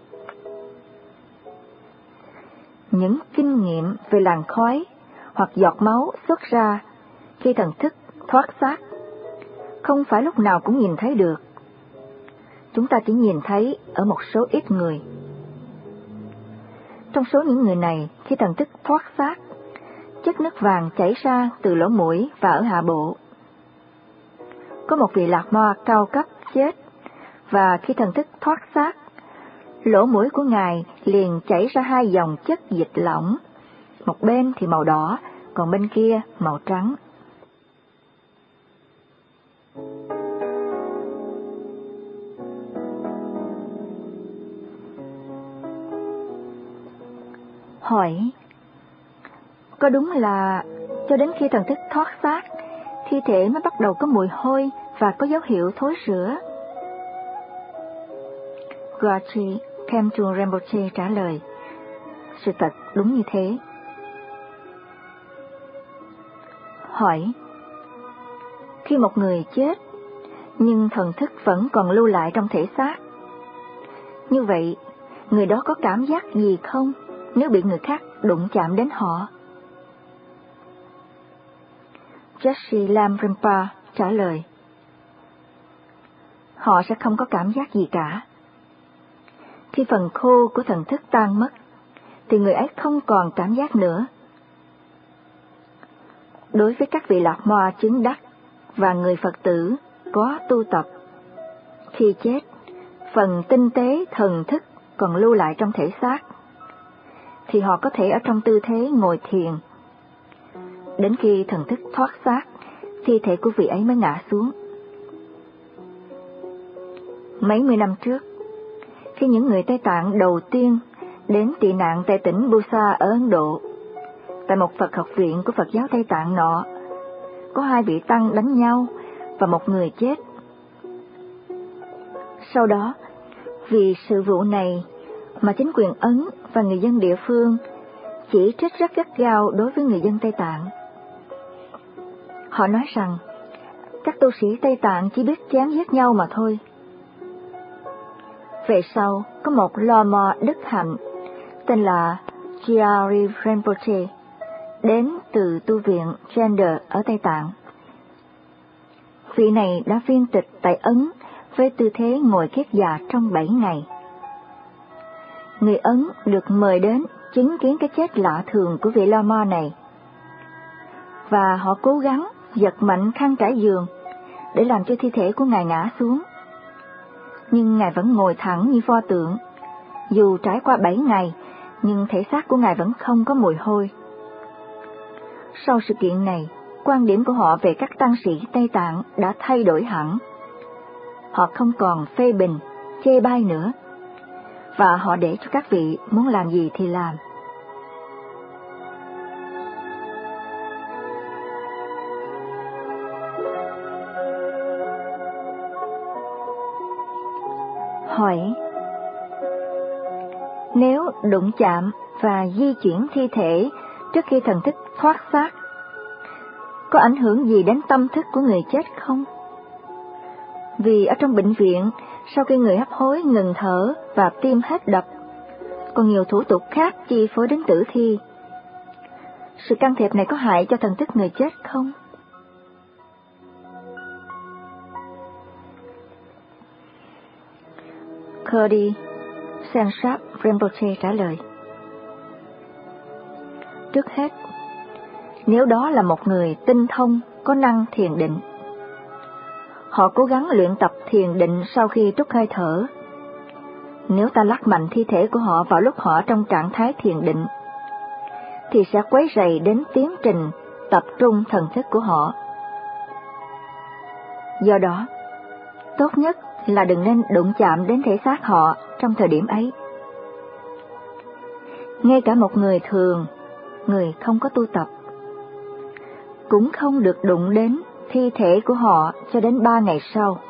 Những kinh nghiệm về làn khói hoặc giọt máu xuất ra khi thần thức thoát xác không phải lúc nào cũng nhìn thấy được. Chúng ta chỉ nhìn thấy ở một số ít người. Trong số những người này, khi thần thức thoát xác, chất nước vàng chảy ra từ lỗ mũi và ở hạ bộ. Có một vị lạc ma cao cấp chết, và khi thần thức thoát xác, lỗ mũi của ngài liền chảy ra hai dòng chất dịch lỏng, một bên thì màu đỏ, còn bên kia màu trắng. Hỏi: có đúng là cho đến khi thần thức thoát xác, thi thể mới bắt đầu có mùi hôi và có dấu hiệu thối rữa? Guachi Kemchung Rinpoche trả lời: sự thật đúng như thế. Hỏi: khi một người chết, nhưng thần thức vẫn còn lưu lại trong thể xác, như vậy, người đó có cảm giác gì không nếu bị người khác đụng chạm đến họ? Jessie Lam Rinpa trả lời: họ sẽ không có cảm giác gì cả. Khi phần khô của thần thức tan mất, thì người ấy không còn cảm giác nữa. Đối với các vị lạc ma chứng đắc và người Phật tử có tu tập, khi chết, phần tinh tế thần thức còn lưu lại trong thể xác, thì họ có thể ở trong tư thế ngồi thiền. Đến khi thần thức thoát xác, thi thể của vị ấy mới ngã xuống. Mấy mươi năm trước, khi những người Tây Tạng đầu tiên đến tị nạn tại tỉnh Busa ở Ấn Độ, tại một Phật học viện của Phật giáo Tây Tạng nọ, có hai vị tăng đánh nhau và một người chết. Sau đó, vì sự vụ này mà chính quyền Ấn và người dân địa phương chỉ trích rất gắt gao đối với người dân Tây Tạng. Họ nói rằng các tu sĩ Tây Tạng chỉ biết chém giết nhau mà thôi. Về sau, có một lò mò đức hạnh tên là Gyari Rinpoche đến từ tu viện Gender ở Tây Tạng. Vị này đã viên tịch tại Ấn với tư thế ngồi kiết già trong bảy ngày. Người Ấn được mời đến chứng kiến cái chết lạ thường của vị Lama này, và họ cố gắng giật mạnh khăn trải giường để làm cho thi thể của ngài ngã xuống. Nhưng ngài vẫn ngồi thẳng như pho tượng. Dù trải qua bảy ngày, nhưng thể xác của ngài vẫn không có mùi hôi. Sau sự kiện này, quan điểm của họ về các tăng sĩ Tây Tạng đã thay đổi hẳn. Họ không còn phê bình, chê bai nữa, và họ để cho các vị muốn làm gì thì làm. Hỏi: nếu đụng chạm và di chuyển thi thể trước khi thần thức thoát xác, có ảnh hưởng gì đến tâm thức của người chết không? Vì ở trong bệnh viện, sau khi người hấp hối ngừng thở và tim hết đập, còn nhiều thủ tục khác chi phối đến tử thi. Sự can thiệp này có hại cho thần thức người chết không? Kurdi Sansap Rinpoche trả lời: trước hết, nếu đó là một người tinh thông, có năng thiền định, họ cố gắng luyện tập thiền định sau khi trút hơi thở. Nếu ta lắc mạnh thi thể của họ vào lúc họ trong trạng thái thiền định, thì sẽ quấy rầy đến tiến trình tập trung thần thức của họ. Do đó, tốt nhất là đừng nên đụng chạm đến thể xác họ trong thời điểm ấy. Ngay cả một người thường, người không có tu tập, cũng không được đụng đến thi thể của họ cho đến ba ngày sau.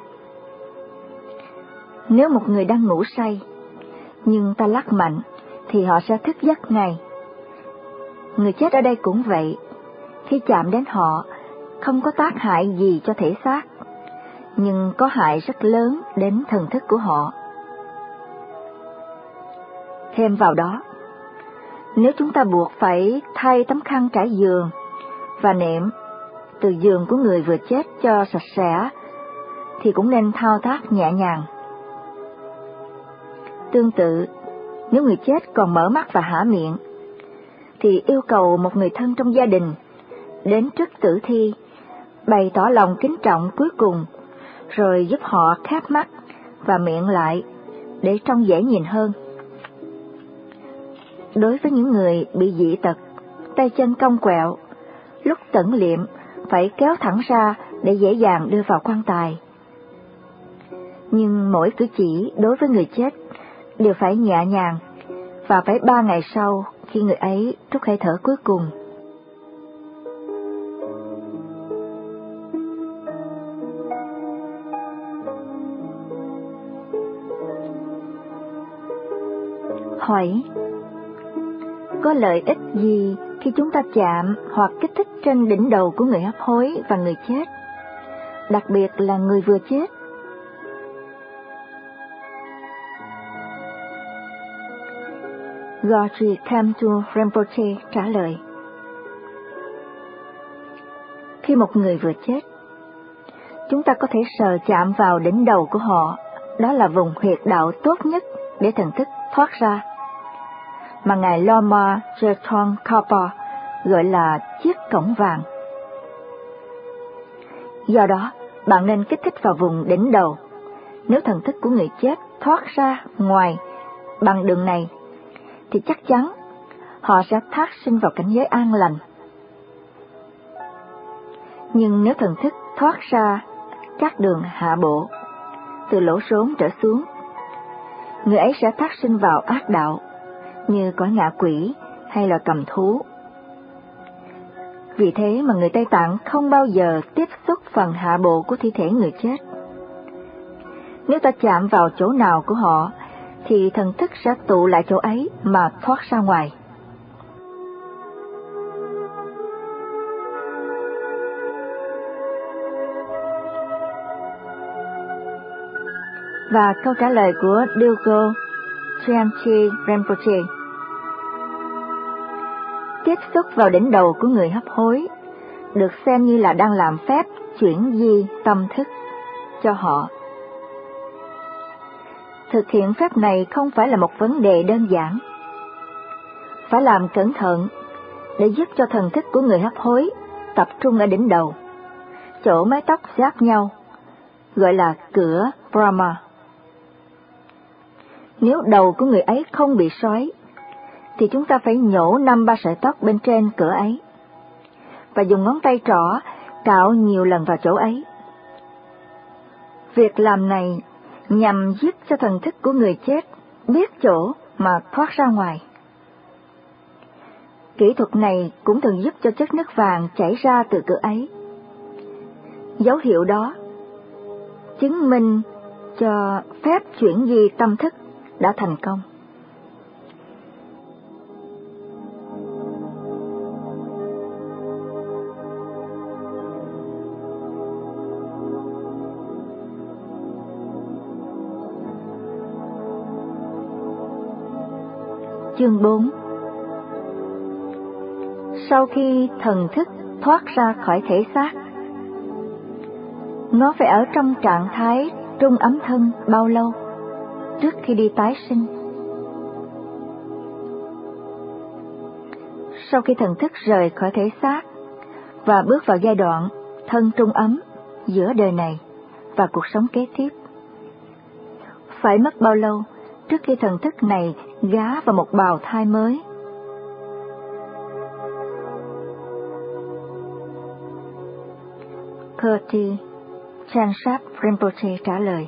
Nếu một người đang ngủ say, nhưng ta lắc mạnh, thì họ sẽ thức giấc ngay. Người chết ở đây cũng vậy, khi chạm đến họ, không có tác hại gì cho thể xác, nhưng có hại rất lớn đến thần thức của họ. Thêm vào đó, nếu chúng ta buộc phải thay tấm khăn trải giường và nệm từ giường của người vừa chết cho sạch sẽ, thì cũng nên thao tác nhẹ nhàng. Tương tự, nếu người chết còn mở mắt và há miệng, thì yêu cầu một người thân trong gia đình đến trước tử thi, bày tỏ lòng kính trọng cuối cùng, rồi giúp họ khép mắt và miệng lại để trông dễ nhìn hơn. Đối với những người bị dị tật, tay chân cong quẹo, lúc tẩn liệm phải kéo thẳng ra để dễ dàng đưa vào quan tài. Nhưng mỗi cử chỉ đối với người chết đều phải nhẹ nhàng, và phải ba ngày sau khi người ấy trút hơi thở cuối cùng. Hỏi: có lợi ích gì khi chúng ta chạm hoặc kích thích trên đỉnh đầu của người hấp hối và người chết, đặc biệt là người vừa chết? Gotri Khamtu Rinpoche trả lời: khi một người vừa chết, chúng ta có thể sờ chạm vào đỉnh đầu của họ, đó là vùng huyệt đạo tốt nhất để thần thức thoát ra, mà ngài Lama Jetong Kapa gọi là chiếc cổng vàng. Do đó, bạn nên kích thích vào vùng đỉnh đầu. Nếu thần thức của người chết thoát ra ngoài bằng đường này, thì chắc chắn họ sẽ thác sinh vào cảnh giới an lành. Nhưng nếu thần thức thoát ra các đường hạ bộ, từ lỗ rốn trở xuống, người ấy sẽ thác sinh vào ác đạo, như cõi ngạ quỷ hay là cầm thú. Vì thế mà người Tây Tạng không bao giờ tiếp xúc phần hạ bộ của thi thể người chết. Nếu ta chạm vào chỗ nào của họ, thì thần thức sẽ tụ lại chỗ ấy mà thoát ra ngoài. Và câu trả lời của Dilgo Triamchi Rinpoche: tiếp xúc vào đỉnh đầu của người hấp hối được xem như là đang làm phép chuyển di tâm thức cho họ. Thực hiện phép này không phải là một vấn đề đơn giản. Phải làm cẩn thận để giúp cho thần thức của người hấp hối tập trung ở đỉnh đầu, chỗ mái tóc giáp nhau, gọi là cửa Brahma. Nếu đầu của người ấy không bị sói, thì chúng ta phải nhổ năm ba sợi tóc bên trên cửa ấy, và dùng ngón tay trỏ cạo nhiều lần vào chỗ ấy. Việc làm này nhằm giúp cho thần thức của người chết biết chỗ mà thoát ra ngoài. Kỹ thuật này cũng thường giúp cho chất nước vàng chảy ra từ cửa ấy. Dấu hiệu đó chứng minh cho phép chuyển di tâm thức đã thành công. Chương bốn. Sau khi thần thức thoát ra khỏi thể xác, nó phải ở trong trạng thái trung ấm thân bao lâu trước khi đi tái sinh? Sau khi thần thức rời khỏi thể xác và bước vào giai đoạn thân trung ấm giữa đời này và cuộc sống kế tiếp, phải mất bao lâu trước khi thần thức này gá vào một bào thai mới? Kirti Chansap Rinpoche trả lời: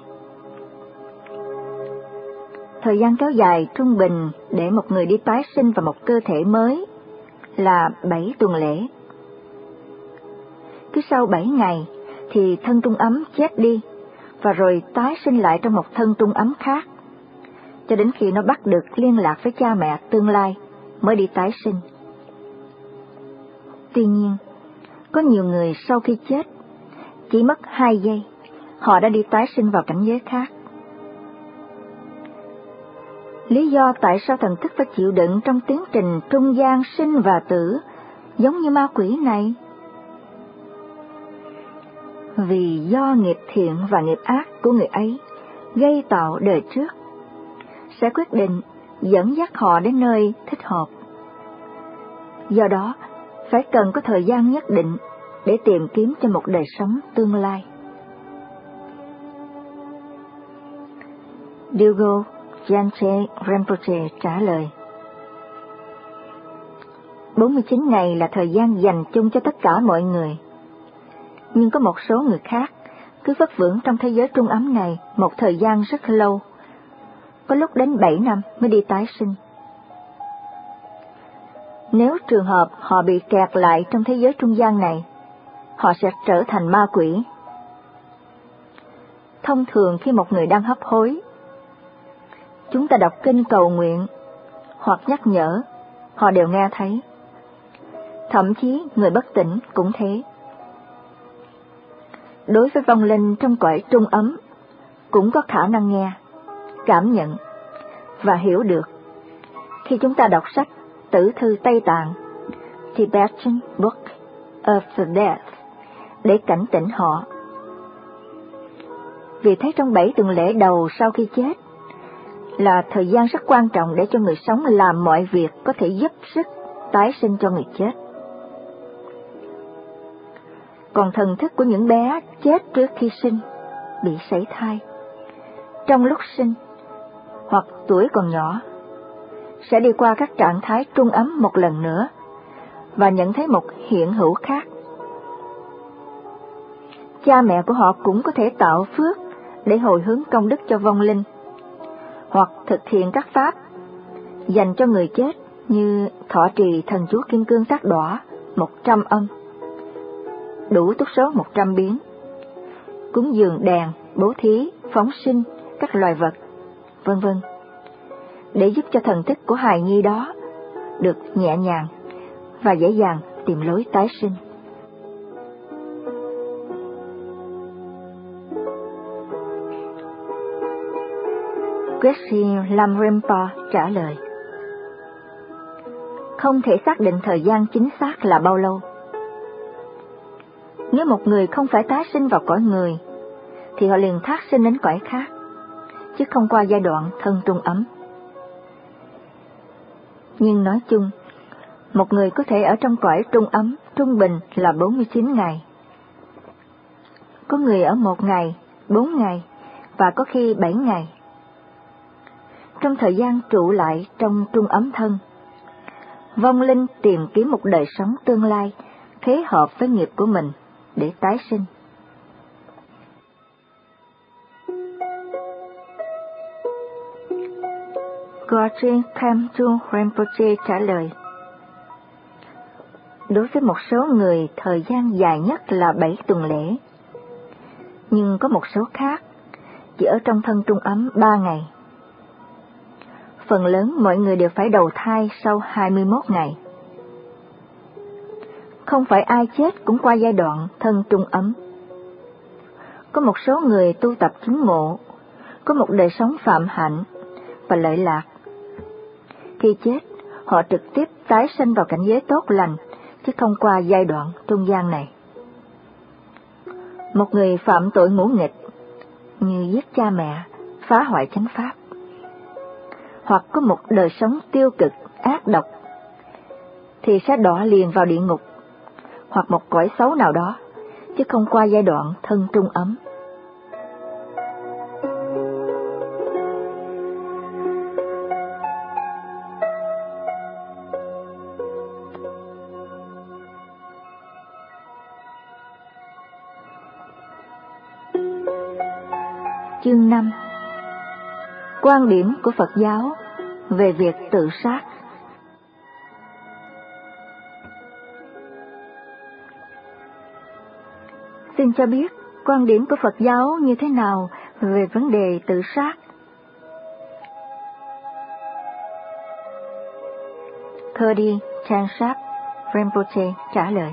thời gian kéo dài trung bình để một người đi tái sinh vào một cơ thể mới là bảy tuần lễ. Cứ sau bảy ngày thì thân trung ấm chết đi, và rồi tái sinh lại trong một thân trung ấm khác, cho đến khi nó bắt được liên lạc với cha mẹ tương lai mới đi tái sinh. Tuy nhiên, có nhiều người sau khi chết, chỉ mất hai giây, họ đã đi tái sinh vào cảnh giới khác. Lý do tại sao thần thức phải chịu đựng trong tiến trình trung gian sinh và tử giống như ma quỷ này? Vì do nghiệp thiện và nghiệp ác của người ấy gây tạo đời trước sẽ quyết định dẫn dắt họ đến nơi thích hợp. Do đó, phải cần có thời gian nhất định để tìm kiếm cho một đời sống tương lai. Dilgo Gyaltsen Rinpoche trả lời: bốn mươi chín ngày là thời gian dành chung cho tất cả mọi người. Nhưng có một số người khác cứ vất vưởng trong thế giới trung ấm này một thời gian rất lâu, có lúc đến bảy năm mới đi tái sinh. Nếu trường hợp họ bị kẹt lại trong thế giới trung gian này, họ sẽ trở thành ma quỷ. Thông thường khi một người đang hấp hối, chúng ta đọc kinh cầu nguyện hoặc nhắc nhở, họ đều nghe thấy. Thậm chí người bất tỉnh cũng thế. Đối với vong linh trong cõi trung ấm, cũng có khả năng nghe, cảm nhận và hiểu được. Khi chúng ta đọc sách Tử thư Tây Tạng, Tibetan Book of the Dead, để cảnh tỉnh họ. Vì thế trong bảy tuần lễ đầu sau khi chết là thời gian rất quan trọng để cho người sống làm mọi việc có thể giúp sức tái sinh cho người chết. Còn thần thức của những bé chết trước khi sinh, bị sảy thai, trong lúc sinh hoặc tuổi còn nhỏ, sẽ đi qua các trạng thái trung ấm một lần nữa và nhận thấy một hiện hữu khác. Cha mẹ của họ cũng có thể tạo phước để hồi hướng công đức cho vong linh, hoặc thực hiện các pháp dành cho người chết như thọ trì thần chú kim cương tác đỏ một trăm âm, đủ túc số một trăm biến, cúng dường đèn, bố thí, phóng sinh các loài vật, vân vân, để giúp cho thần thức của hài nhi đó được nhẹ nhàng và dễ dàng tìm lối tái sinh. Geshe Lam Rinpa trả lời: không thể xác định thời gian chính xác là bao lâu. Nếu một người không phải tái sinh vào cõi người, thì họ liền thác sinh đến cõi khác, chứ không qua giai đoạn thân trung ấm. Nhưng nói chung, một người có thể ở trong cõi trung ấm trung bình là bốn mươi chín ngày. Có người ở một ngày, bốn ngày và có khi bảy ngày. Trong thời gian trụ lại trong trung ấm thân, vong linh tìm kiếm một đời sống tương lai thế hợp với nghiệp của mình để tái sinh. Gyaltsen Khamtrul Rinpoche trả lời: đối với một số người thời gian dài nhất là bảy tuần lễ, nhưng có một số khác chỉ ở trong thân trung ấm ba ngày. Phần lớn mọi người đều phải đầu thai sau hai mươi mốt ngày. Không phải ai chết cũng qua giai đoạn thân trung ấm. Có một số người tu tập chứng ngộ, có một đời sống phạm hạnh và lợi lạc. Khi chết, họ trực tiếp tái sinh vào cảnh giới tốt lành, chứ không qua giai đoạn trung gian này. Một người phạm tội ngũ nghịch, như giết cha mẹ, phá hoại chánh pháp, hoặc có một đời sống tiêu cực, ác độc, thì sẽ đọa liền vào địa ngục, hoặc một cõi xấu nào đó, chứ không qua giai đoạn thân trung ấm. Chương năm. Quan điểm của Phật giáo về việc tự sát. Xin cho biết quan điểm của Phật giáo như thế nào về vấn đề tự sát? Khodi Chansap Rinpoche trả lời: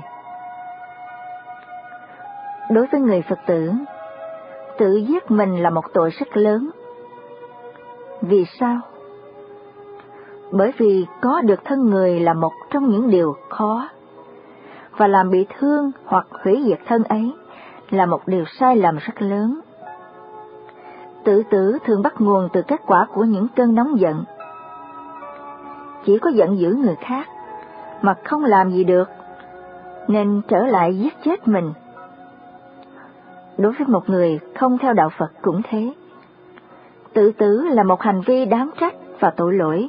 đối với người Phật tử, tự giết mình là một tội rất lớn. Vì sao? Bởi vì có được thân người là một trong những điều khó, và làm bị thương hoặc hủy diệt thân ấy là một điều sai lầm rất lớn. Tự tử thường bắt nguồn từ kết quả của những cơn nóng giận. Chỉ có giận dữ người khác mà không làm gì được, nên trở lại giết chết mình. Đối với một người không theo đạo Phật cũng thế. Tự tử là một hành vi đáng trách và tội lỗi.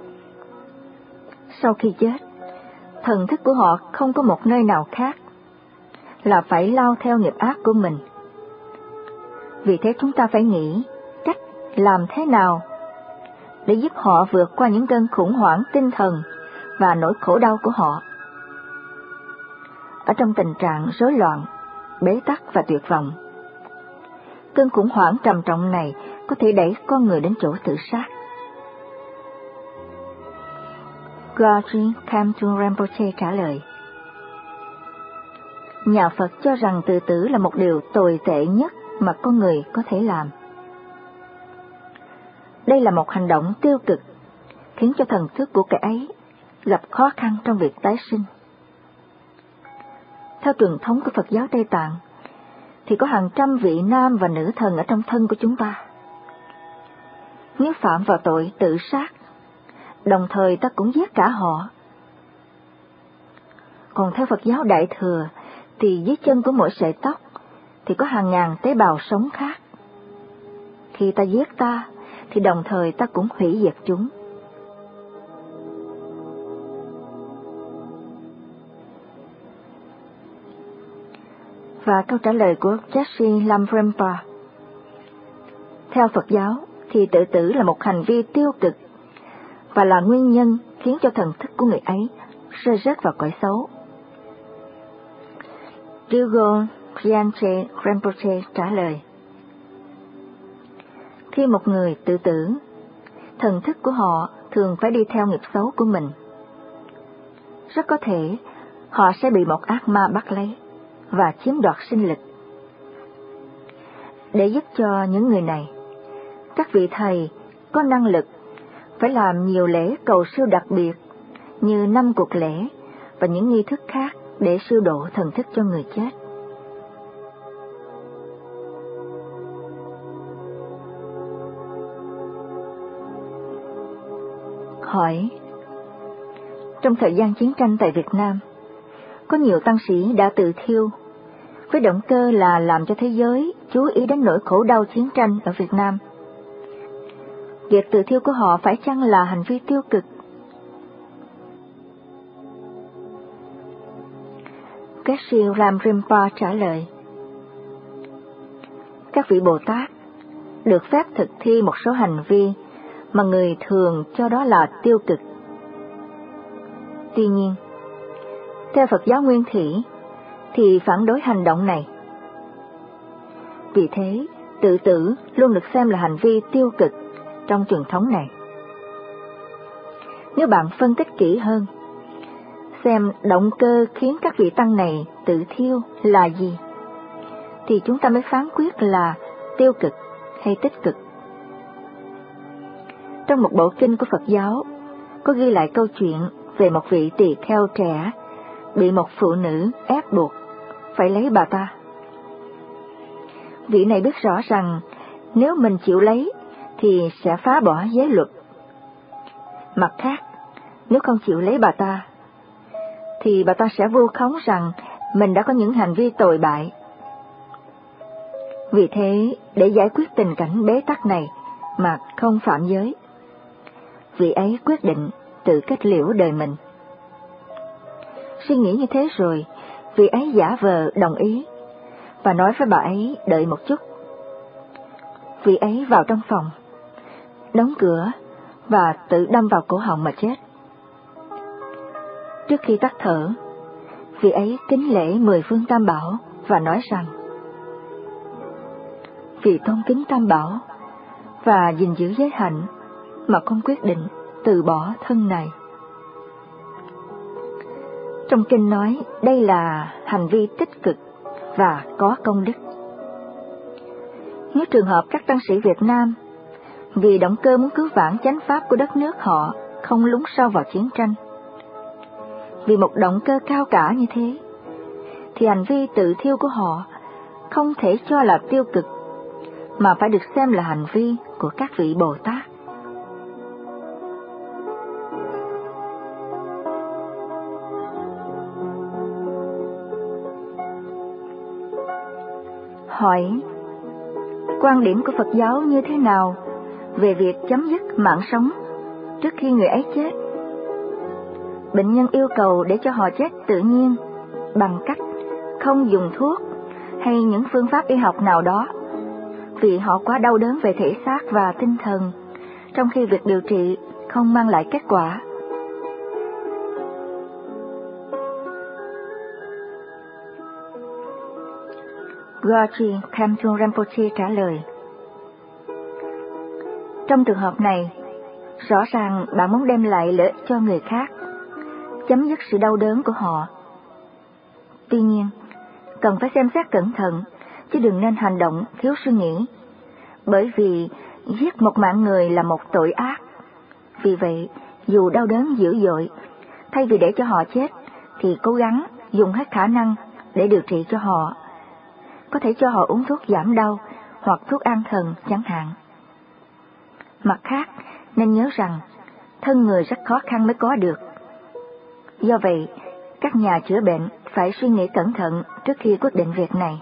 Sau khi chết, thần thức của họ không có một nơi nào khác là phải lao theo nghiệp ác của mình. Vì thế chúng ta phải nghĩ cách làm thế nào để giúp họ vượt qua những cơn khủng hoảng tinh thần và nỗi khổ đau của họ. Ở trong tình trạng rối loạn, bế tắc và tuyệt vọng, cơn khủng hoảng trầm trọng này có thể đẩy con người đến chỗ tự sát. Gautri Khamtung Rinpoche trả lời: Nhà Phật cho rằng tự tử là một điều tồi tệ nhất mà con người có thể làm. Đây là một hành động tiêu cực, khiến cho thần thức của kẻ ấy gặp khó khăn trong việc tái sinh. Theo truyền thống của Phật giáo Tây Tạng, thì có hàng trăm vị nam và nữ thần ở trong thân của chúng ta. Nếu phạm vào tội tự sát, đồng thời ta cũng giết cả họ. Còn theo Phật giáo Đại Thừa, thì dưới chân của mỗi sợi tóc thì có hàng ngàn tế bào sống khác. Khi ta giết ta, thì đồng thời ta cũng hủy diệt chúng. Và câu trả lời của Jessie Lam Rinpa: Theo Phật giáo thì tự tử là một hành vi tiêu cực và là nguyên nhân khiến cho thần thức của người ấy rơi rớt vào cõi xấu. Ryugo Priyanche Rinpoche trả lời: Khi một người tự tử, thần thức của họ thường phải đi theo nghiệp xấu của mình. Rất có thể họ sẽ bị một ác ma bắt lấy và chiếm đoạt sinh lực. Để giúp cho những người này, các vị thầy có năng lực phải làm nhiều lễ cầu siêu đặc biệt như năm cuộc lễ và những nghi thức khác để siêu độ thần thức cho người chết. Hỏi: Trong thời gian chiến tranh tại Việt Nam, có nhiều tăng sĩ đã tự thiêu với động cơ là làm cho thế giới chú ý đến nỗi khổ đau chiến tranh ở Việt Nam. Việc tự thiêu của họ phải chăng là hành vi tiêu cực? Geshe Ram Rinpa trả lời: Các vị Bồ Tát được phép thực thi một số hành vi mà người thường cho đó là tiêu cực. Tuy nhiên, theo Phật giáo Nguyên Thủy thì phản đối hành động này. Vì thế, tự tử luôn được xem là hành vi tiêu cực trong truyền thống này. Nếu bạn phân tích kỹ hơn, xem động cơ khiến các vị tăng này tự thiêu là gì, thì chúng ta mới phán quyết là tiêu cực hay tích cực. Trong một bộ kinh của Phật giáo có ghi lại câu chuyện về một vị tỳ kheo trẻ bị một phụ nữ ép buộc phải lấy bà ta. Vị này biết rõ rằng nếu mình chịu lấy thì sẽ phá bỏ giới luật. Mặt khác, nếu không chịu lấy bà ta, thì bà ta sẽ vu khống rằng mình đã có những hành vi tồi bại. Vì thế, để giải quyết tình cảnh bế tắc này mà không phạm giới, vị ấy quyết định tự kết liễu đời mình. Suy nghĩ như thế rồi, vị ấy giả vờ đồng ý và nói với bà ấy đợi một chút. Vị ấy vào trong phòng, đóng cửa và tự đâm vào cổ họng mà chết. Trước khi tắt thở, vị ấy kính lễ mười phương Tam Bảo và nói rằng: Vì tôn kính Tam Bảo và gìn giữ giới hạnh mà con quyết định từ bỏ thân này. Trong kinh nói đây là hành vi tích cực và có công đức. Nếu trường hợp các tăng sĩ Việt Nam vì động cơ muốn cứu vãn chánh pháp của đất nước họ không lún sâu vào chiến tranh, vì một động cơ cao cả như thế, thì hành vi tự thiêu của họ không thể cho là tiêu cực, mà phải được xem là hành vi của các vị Bồ Tát. Hỏi: quan điểm của Phật giáo như thế nào về việc chấm dứt mạng sống trước khi người ấy chết? Bệnh nhân yêu cầu để cho họ chết tự nhiên bằng cách không dùng thuốc hay những phương pháp y học nào đó, vì họ quá đau đớn về thể xác và tinh thần, trong khi việc điều trị không mang lại kết quả. Gorji Khamtung Rinpoche trả lời: trong trường hợp này, rõ ràng bạn muốn đem lại lợi ích cho người khác, chấm dứt sự đau đớn của họ. Tuy nhiên, cần phải xem xét cẩn thận, chứ đừng nên hành động thiếu suy nghĩ, bởi vì giết một mạng người là một tội ác. Vì vậy, dù đau đớn dữ dội, thay vì để cho họ chết, thì cố gắng dùng hết khả năng để điều trị cho họ. Có thể cho họ uống thuốc giảm đau hoặc thuốc an thần chẳng hạn. Mặt khác, nên nhớ rằng thân người rất khó khăn mới có được. Do vậy, các nhà chữa bệnh phải suy nghĩ cẩn thận trước khi quyết định việc này.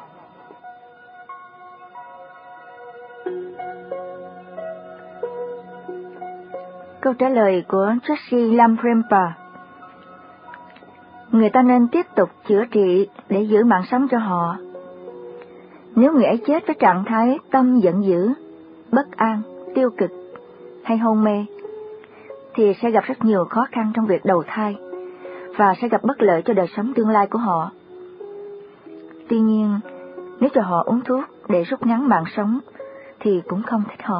Câu trả lời của Tracey Lamprempa: người ta nên tiếp tục chữa trị để giữ mạng sống cho họ. Nếu người ấy chết với trạng thái tâm giận dữ, bất an, tiêu cực hay hôn mê, thì sẽ gặp rất nhiều khó khăn trong việc đầu thai và sẽ gặp bất lợi cho đời sống tương lai của họ. Tuy nhiên, nếu cho họ uống thuốc để rút ngắn mạng sống thì cũng không thích hợp.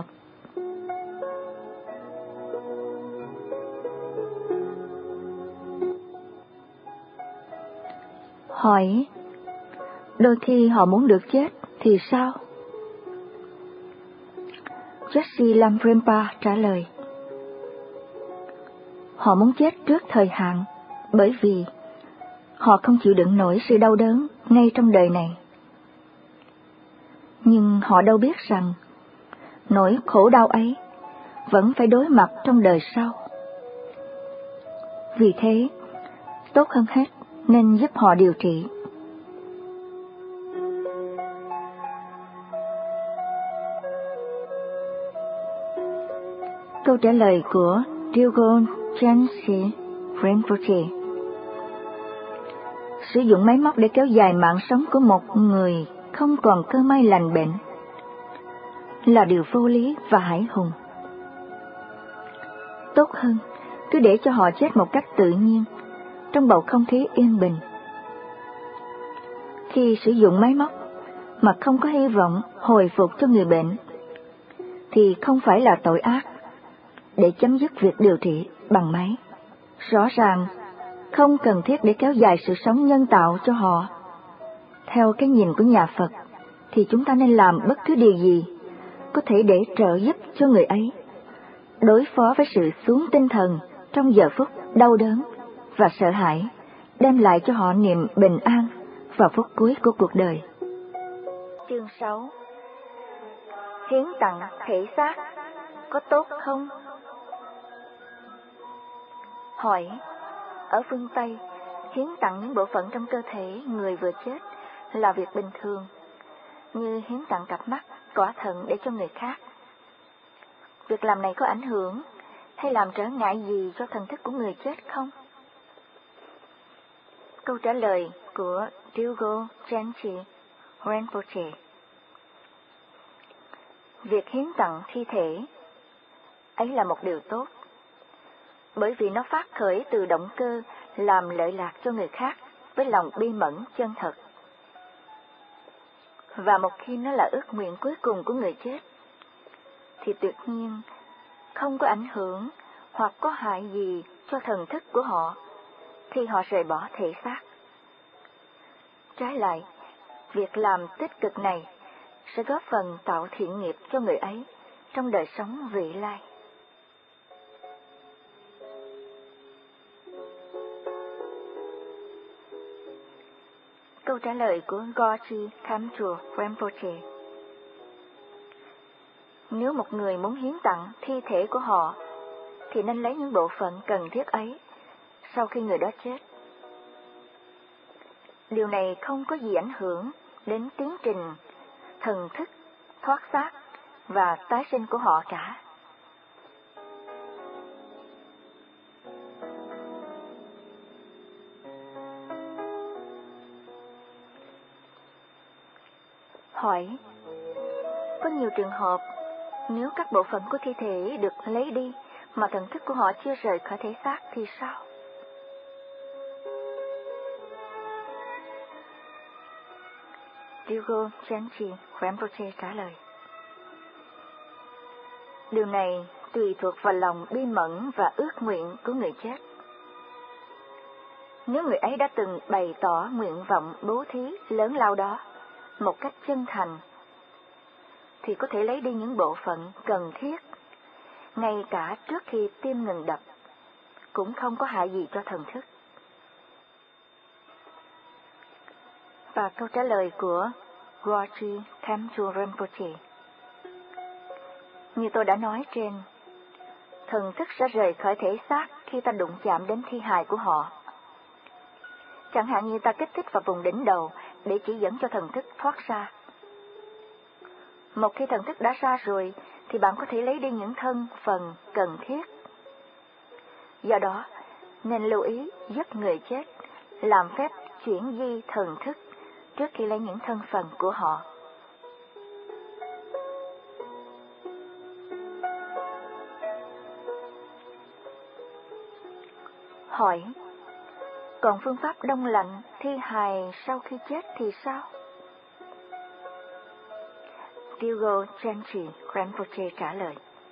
Hỏi: đôi khi họ muốn được chết thì sao? Tracey Lamprempa trả lời: họ muốn chết trước thời hạn bởi vì họ không chịu đựng nổi sự đau đớn ngay trong đời này. Nhưng họ đâu biết rằng nỗi khổ đau ấy vẫn phải đối mặt trong đời sau. Vì thế, tốt hơn hết nên giúp họ điều trị. Câu trả lời của Dilgon Chansi Rinpoche: sử dụng máy móc để kéo dài mạng sống của một người không còn cơ may lành bệnh là điều vô lý và hãi hùng. Tốt hơn cứ để cho họ chết một cách tự nhiên trong bầu không khí yên bình. Khi sử dụng máy móc mà không có hy vọng hồi phục cho người bệnh thì không phải là tội ác để chấm dứt việc điều trị bằng máy. Rõ ràng không cần thiết để kéo dài sự sống nhân tạo cho họ. Theo cái nhìn của nhà Phật thì chúng ta nên làm bất cứ điều gì có thể để trợ giúp cho người ấy đối phó với sự xuống tinh thần trong giờ phút đau đớn và sợ hãi, đem lại cho họ niềm bình an vào phút cuối của cuộc đời. Chương sáu: hiến tặng thể xác có tốt không? Hỏi: ở phương Tây, hiến tặng những bộ phận trong cơ thể người vừa chết là việc bình thường, như hiến tặng cặp mắt, quả thận để cho người khác. Việc làm này có ảnh hưởng hay làm trở ngại gì cho thần thức của người chết không? Câu trả lời của Dilgo Chanchi Rinpoche: việc hiến tặng thi thể ấy là một điều tốt, bởi vì nó phát khởi từ động cơ làm lợi lạc cho người khác với lòng bi mẫn chân thật. Và một khi nó là ước nguyện cuối cùng của người chết, thì tuyệt nhiên không có ảnh hưởng hoặc có hại gì cho thần thức của họ khi họ rời bỏ thể xác. Trái lại, việc làm tích cực này sẽ góp phần tạo thiện nghiệp cho người ấy trong đời sống vị lai. Câu trả lời của Gorji Khamtung Rinpoche: nếu một người muốn hiến tặng thi thể của họ, thì nên lấy những bộ phận cần thiết ấy sau khi người đó chết. Điều này không có gì ảnh hưởng đến tiến trình thần thức, thoát xác và tái sinh của họ cả. Hỏi: có nhiều trường hợp, nếu các bộ phận của thi thể được lấy đi mà thần thức của họ chưa rời khỏi thể xác thì sao? Dilgo Chenchi Rinpoche trả lời: điều này tùy thuộc vào lòng bi mẫn và ước nguyện của người chết. Nếu người ấy đã từng bày tỏ nguyện vọng bố thí lớn lao đó một cách chân thành, thì có thể lấy đi những bộ phận cần thiết, ngay cả trước khi tim ngừng đập, cũng không có hại gì cho thần thức. Và câu trả lời của Roshi Khamchu Rinpoche: như tôi đã nói trên, thần thức sẽ rời khỏi thể xác khi ta đụng chạm đến thi hài của họ. Chẳng hạn như ta kích thích vào vùng đỉnh đầu để chỉ dẫn cho thần thức thoát ra. Một khi thần thức đã ra rồi, thì bạn có thể lấy đi những thân phần cần thiết. Do đó, nên lưu ý giúp người chết làm phép chuyển di thần thức trước khi lấy những thân phần của họ. Hỏi: còn phương pháp đông lạnh thi hài sau khi chết thì sao? Dilgo Chenchi Rinpoche trả lời: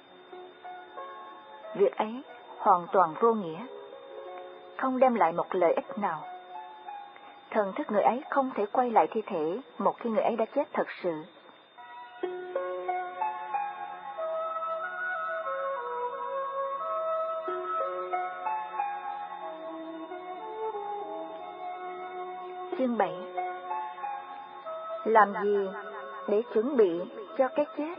việc ấy hoàn toàn vô nghĩa, không đem lại một lợi ích nào. Thần thức người ấy không thể quay lại thi thể một khi người ấy đã chết thật sự. Chương bảy: làm gì để chuẩn bị cho cái chết?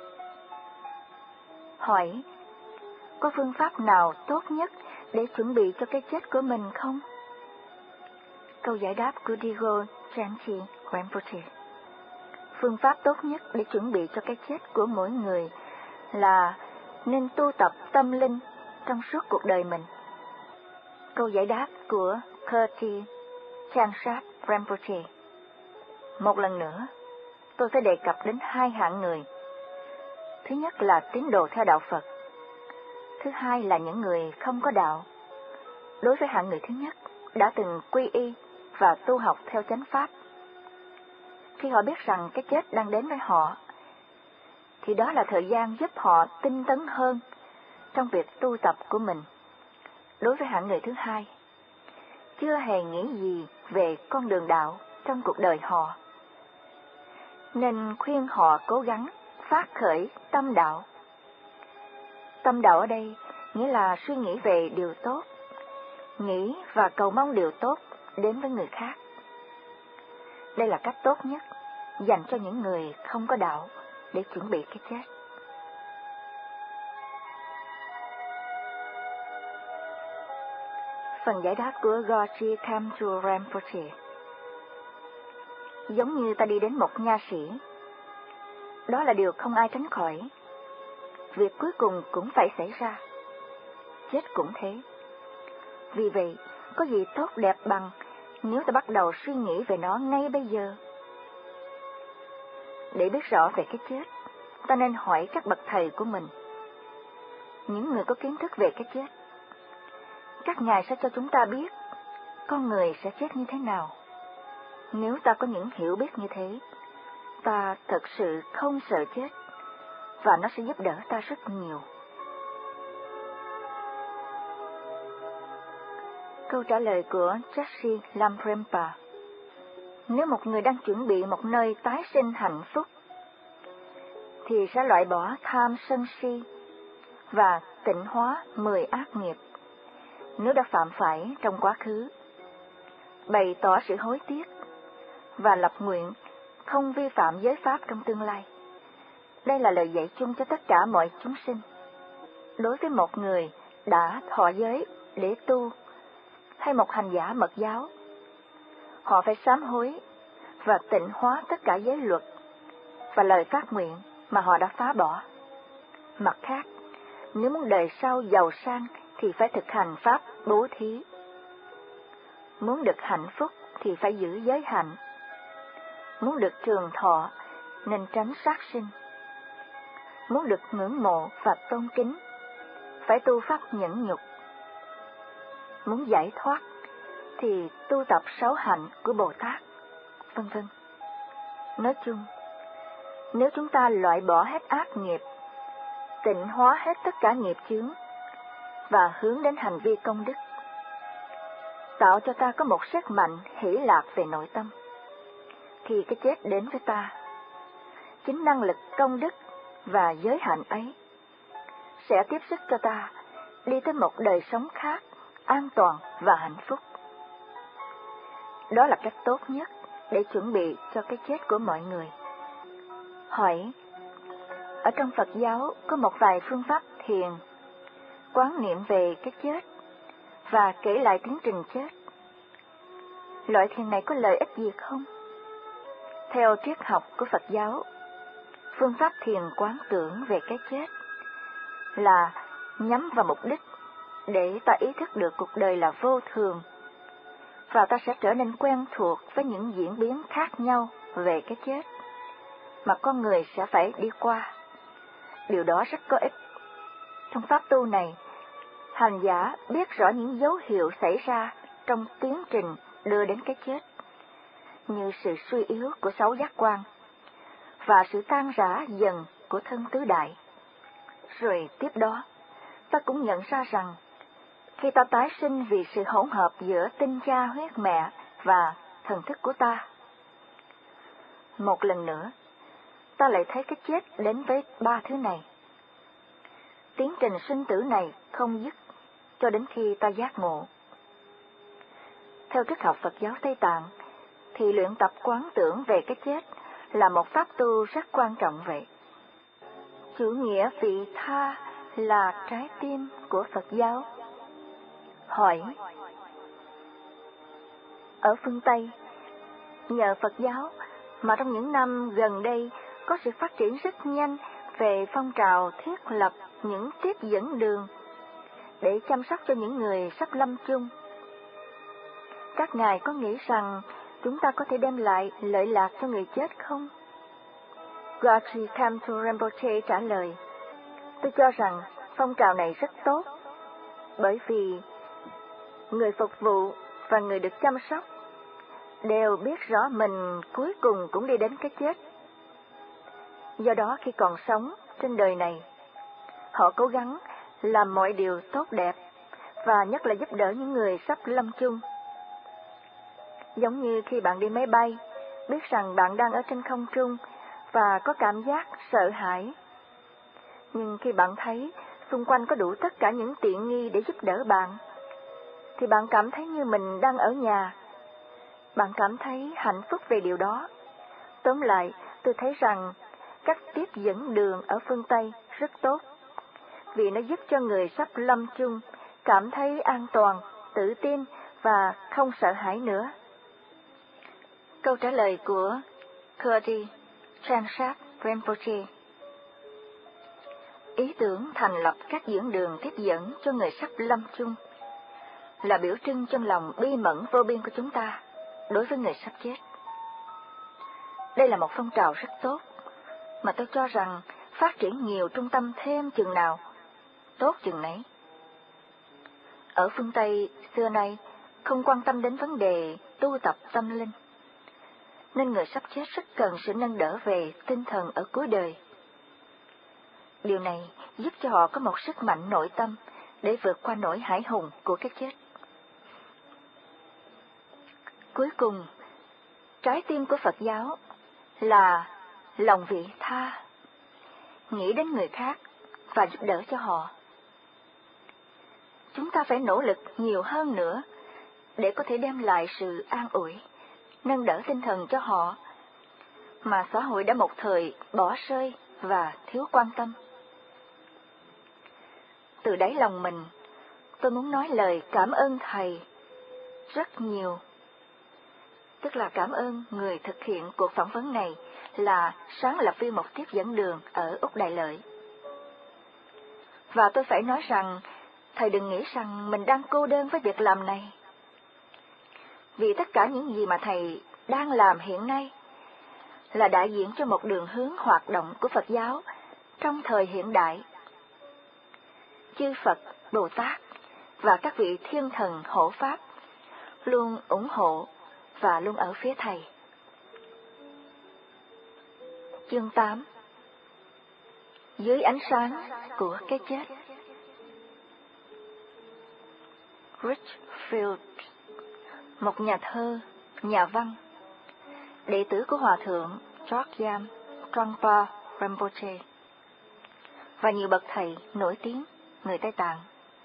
Hỏi: có phương pháp nào tốt nhất để chuẩn bị cho cái chết của mình không? Câu giải đáp của Dilgo Chenchi Rinpoche: phương pháp tốt nhất để chuẩn bị cho cái chết của mỗi người là nên tu tập tâm linh trong suốt cuộc đời mình. Câu giải đáp của Kirti Chanshat Rinpoche: một lần nữa, tôi sẽ đề cập đến hai hạng người. Thứ nhất là tín đồ theo đạo Phật. Thứ hai là những người không có đạo. Đối với hạng người thứ nhất, đã từng quy y và tu học theo chánh pháp, khi họ biết rằng cái chết đang đến với họ, thì đó là thời gian giúp họ tinh tấn hơn trong việc tu tập của mình. Đối với hạng người thứ hai, chưa hề nghĩ gì về con đường đạo trong cuộc đời họ, nên khuyên họ cố gắng phát khởi tâm đạo. Tâm đạo ở đây nghĩa là suy nghĩ về điều tốt, nghĩ và cầu mong điều tốt đến với người khác. Đây là cách tốt nhất dành cho những người không có đạo để chuẩn bị cái chết. Phần giải đáp của Roshi Khamchu Rinpoche: giống như ta đi đến một nha sĩ, đó là điều không ai tránh khỏi. Việc cuối cùng cũng phải xảy ra. Chết cũng thế. Vì vậy, có gì tốt đẹp bằng nếu ta bắt đầu suy nghĩ về nó ngay bây giờ. Để biết rõ về cái chết, ta nên hỏi các bậc thầy của mình, những người có kiến thức về cái chết. Các ngài sẽ cho chúng ta biết con người sẽ chết như thế nào. Nếu ta có những hiểu biết như thế, ta thật sự không sợ chết, và nó sẽ giúp đỡ ta rất nhiều. Câu trả lời của Chashi Lamprempa: nếu một người đang chuẩn bị một nơi tái sinh hạnh phúc, thì sẽ loại bỏ tham sân si và tịnh hóa mười ác nghiệp nếu đã phạm phải trong quá khứ, bày tỏ sự hối tiếc và lập nguyện không vi phạm giới pháp trong tương lai. Đây là lời dạy chung cho tất cả mọi chúng sinh. Đối với một người đã thọ giới để tu, hay một hành giả mật giáo, họ phải sám hối và tịnh hóa tất cả giới luật và lời phát nguyện mà họ đã phá bỏ. Mặt khác, nếu muốn đời sau giàu sang thì phải thực hành pháp bố thí. Muốn được hạnh phúc thì phải giữ giới hạnh. Muốn được trường thọ nên tránh sát sinh. Muốn được ngưỡng mộ và tôn kính phải tu pháp nhẫn nhục. Muốn giải thoát thì tu tập sáu hạnh của Bồ Tát, vân vân. Nói chung, nếu chúng ta loại bỏ hết ác nghiệp, tịnh hóa hết tất cả nghiệp chướng và hướng đến hành vi công đức, tạo cho ta có một sức mạnh hỷ lạc về nội tâm, thì cái chết đến với ta, chính năng lực công đức và giới hạnh ấy sẽ tiếp sức cho ta đi tới một đời sống khác, an toàn và hạnh phúc. Đó là cách tốt nhất để chuẩn bị cho cái chết của mọi người. Hỏi, ở trong Phật giáo có một vài phương pháp thiền, quán niệm về cái chết và kể lại tiến trình chết. Loại thiền này có lợi ích gì không? Theo triết học của Phật giáo, phương pháp thiền quán tưởng về cái chết là nhắm vào mục đích để ta ý thức được cuộc đời là vô thường, và ta sẽ trở nên quen thuộc với những diễn biến khác nhau về cái chết mà con người sẽ phải đi qua. Điều đó rất có ích. Trong pháp tu này, hành giả biết rõ những dấu hiệu xảy ra trong tiến trình đưa đến cái chết, như sự suy yếu của sáu giác quan và sự tan rã dần của thân tứ đại. Rồi tiếp đó, ta cũng nhận ra rằng khi ta tái sinh vì sự hỗn hợp giữa tinh cha huyết mẹ và thần thức của ta, một lần nữa, ta lại thấy cái chết đến với ba thứ này. Tiến trình sinh tử này không dứt cho đến khi ta giác ngộ. Theo triết học Phật giáo Tây Tạng, thì luyện tập quán tưởng về cái chết là một pháp tu rất quan trọng vậy. Chủ nghĩa vị tha là trái tim của Phật giáo. Hỏi, ở phương Tây, nhờ Phật giáo mà trong những năm gần đây có sự phát triển rất nhanh về phong trào thiết lập những tiếp dẫn đường để chăm sóc cho những người sắp lâm chung. Các ngài có nghĩ rằng chúng ta có thể đem lại lợi lạc cho người chết không? Gachi Kamtu Rinpoche trả lời, tôi cho rằng phong trào này rất tốt, bởi vì người phục vụ và người được chăm sóc đều biết rõ mình cuối cùng cũng đi đến cái chết. Do đó khi còn sống trên đời này, họ cố gắng làm mọi điều tốt đẹp và nhất là giúp đỡ những người sắp lâm chung. Giống như khi bạn đi máy bay, biết rằng bạn đang ở trên không trung và có cảm giác sợ hãi. Nhưng khi bạn thấy xung quanh có đủ tất cả những tiện nghi để giúp đỡ bạn, thì bạn cảm thấy như mình đang ở nhà. Bạn cảm thấy hạnh phúc về điều đó. Tóm lại, tôi thấy rằng các tiếp dẫn đường ở phương Tây rất tốt, vì nó giúp cho người sắp lâm chung cảm thấy an toàn, tự tin và không sợ hãi nữa. Câu trả lời của Kurti Chanshat Rinpoche. Ý tưởng thành lập các diễn đường tiếp dẫn cho người sắp lâm chung là biểu trưng trong lòng bi mẫn vô biên của chúng ta đối với người sắp chết. Đây là một phong trào rất tốt, mà tôi cho rằng phát triển nhiều trung tâm thêm chừng nào, tốt chừng nấy. Ở phương Tây xưa nay không quan tâm đến vấn đề tu tập tâm linh, nên người sắp chết rất cần sự nâng đỡ về tinh thần ở cuối đời. Điều này giúp cho họ có một sức mạnh nội tâm để vượt qua nỗi hãi hùng của cái chết. Cuối cùng, trái tim của Phật giáo là lòng vị tha, nghĩ đến người khác và giúp đỡ cho họ. Chúng ta phải nỗ lực nhiều hơn nữa để có thể đem lại sự an ủi, nâng đỡ tinh thần cho họ, mà xã hội đã một thời bỏ rơi và thiếu quan tâm. Từ đáy lòng mình, tôi muốn nói lời cảm ơn Thầy rất nhiều. tức là cảm ơn người thực hiện cuộc phỏng vấn này, là sáng lập viên một tiếp dẫn đường ở Úc Đại Lợi. Và tôi phải nói rằng, thầy đừng nghĩ rằng mình đang cô đơn với việc làm này. Vì tất cả những gì mà thầy đang làm hiện nay là đại diện cho một đường hướng hoạt động của Phật giáo trong thời hiện đại. Chư Phật, Bồ Tát và các vị thiên thần hộ pháp luôn ủng hộ và luôn ở phía thầy. Chương tám. Dưới ánh sáng của cái chết. Richfield, một nhà thơ, nhà văn, đệ tử của Hòa thượng Chogyam Trungpa Rinpoche và nhiều bậc thầy nổi tiếng người Tây Tạng.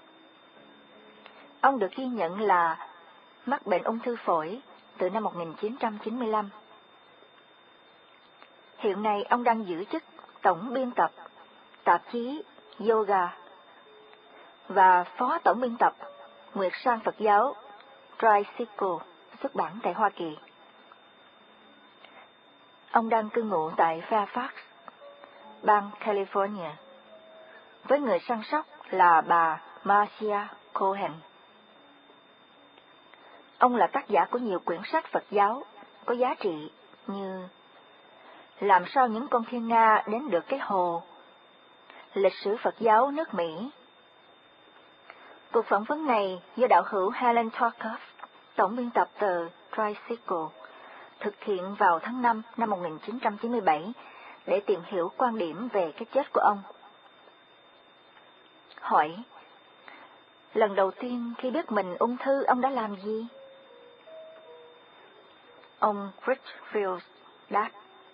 Ông được ghi nhận là mắc bệnh ung thư phổi từ năm một nghìn chín trăm chín mươi lăm. Hiện nay ông đang giữ chức tổng biên tập tạp chí Yoga và phó tổng biên tập Nguyệt Sang Phật giáo Tricycle xuất bản tại Hoa Kỳ. Ông đang cư ngụ tại Fairfax, bang California, với người săn sóc là bà Marcia Cohen. Ông là tác giả của nhiều quyển sách Phật giáo có giá trị như Làm sao những con thiên nga đến được cái hồ, Lịch sử Phật giáo nước Mỹ. Cuộc phỏng vấn này do đạo hữu Helen Tarkoff, tổng biên tập tờ Tricycle, thực hiện vào tháng năm năm một nghìn chín trăm chín mươi bảy để tìm hiểu quan điểm về cái chết của ông. Hỏi: lần đầu tiên khi biết mình ung thư, ông đã làm gì? Ông Richfield đáp: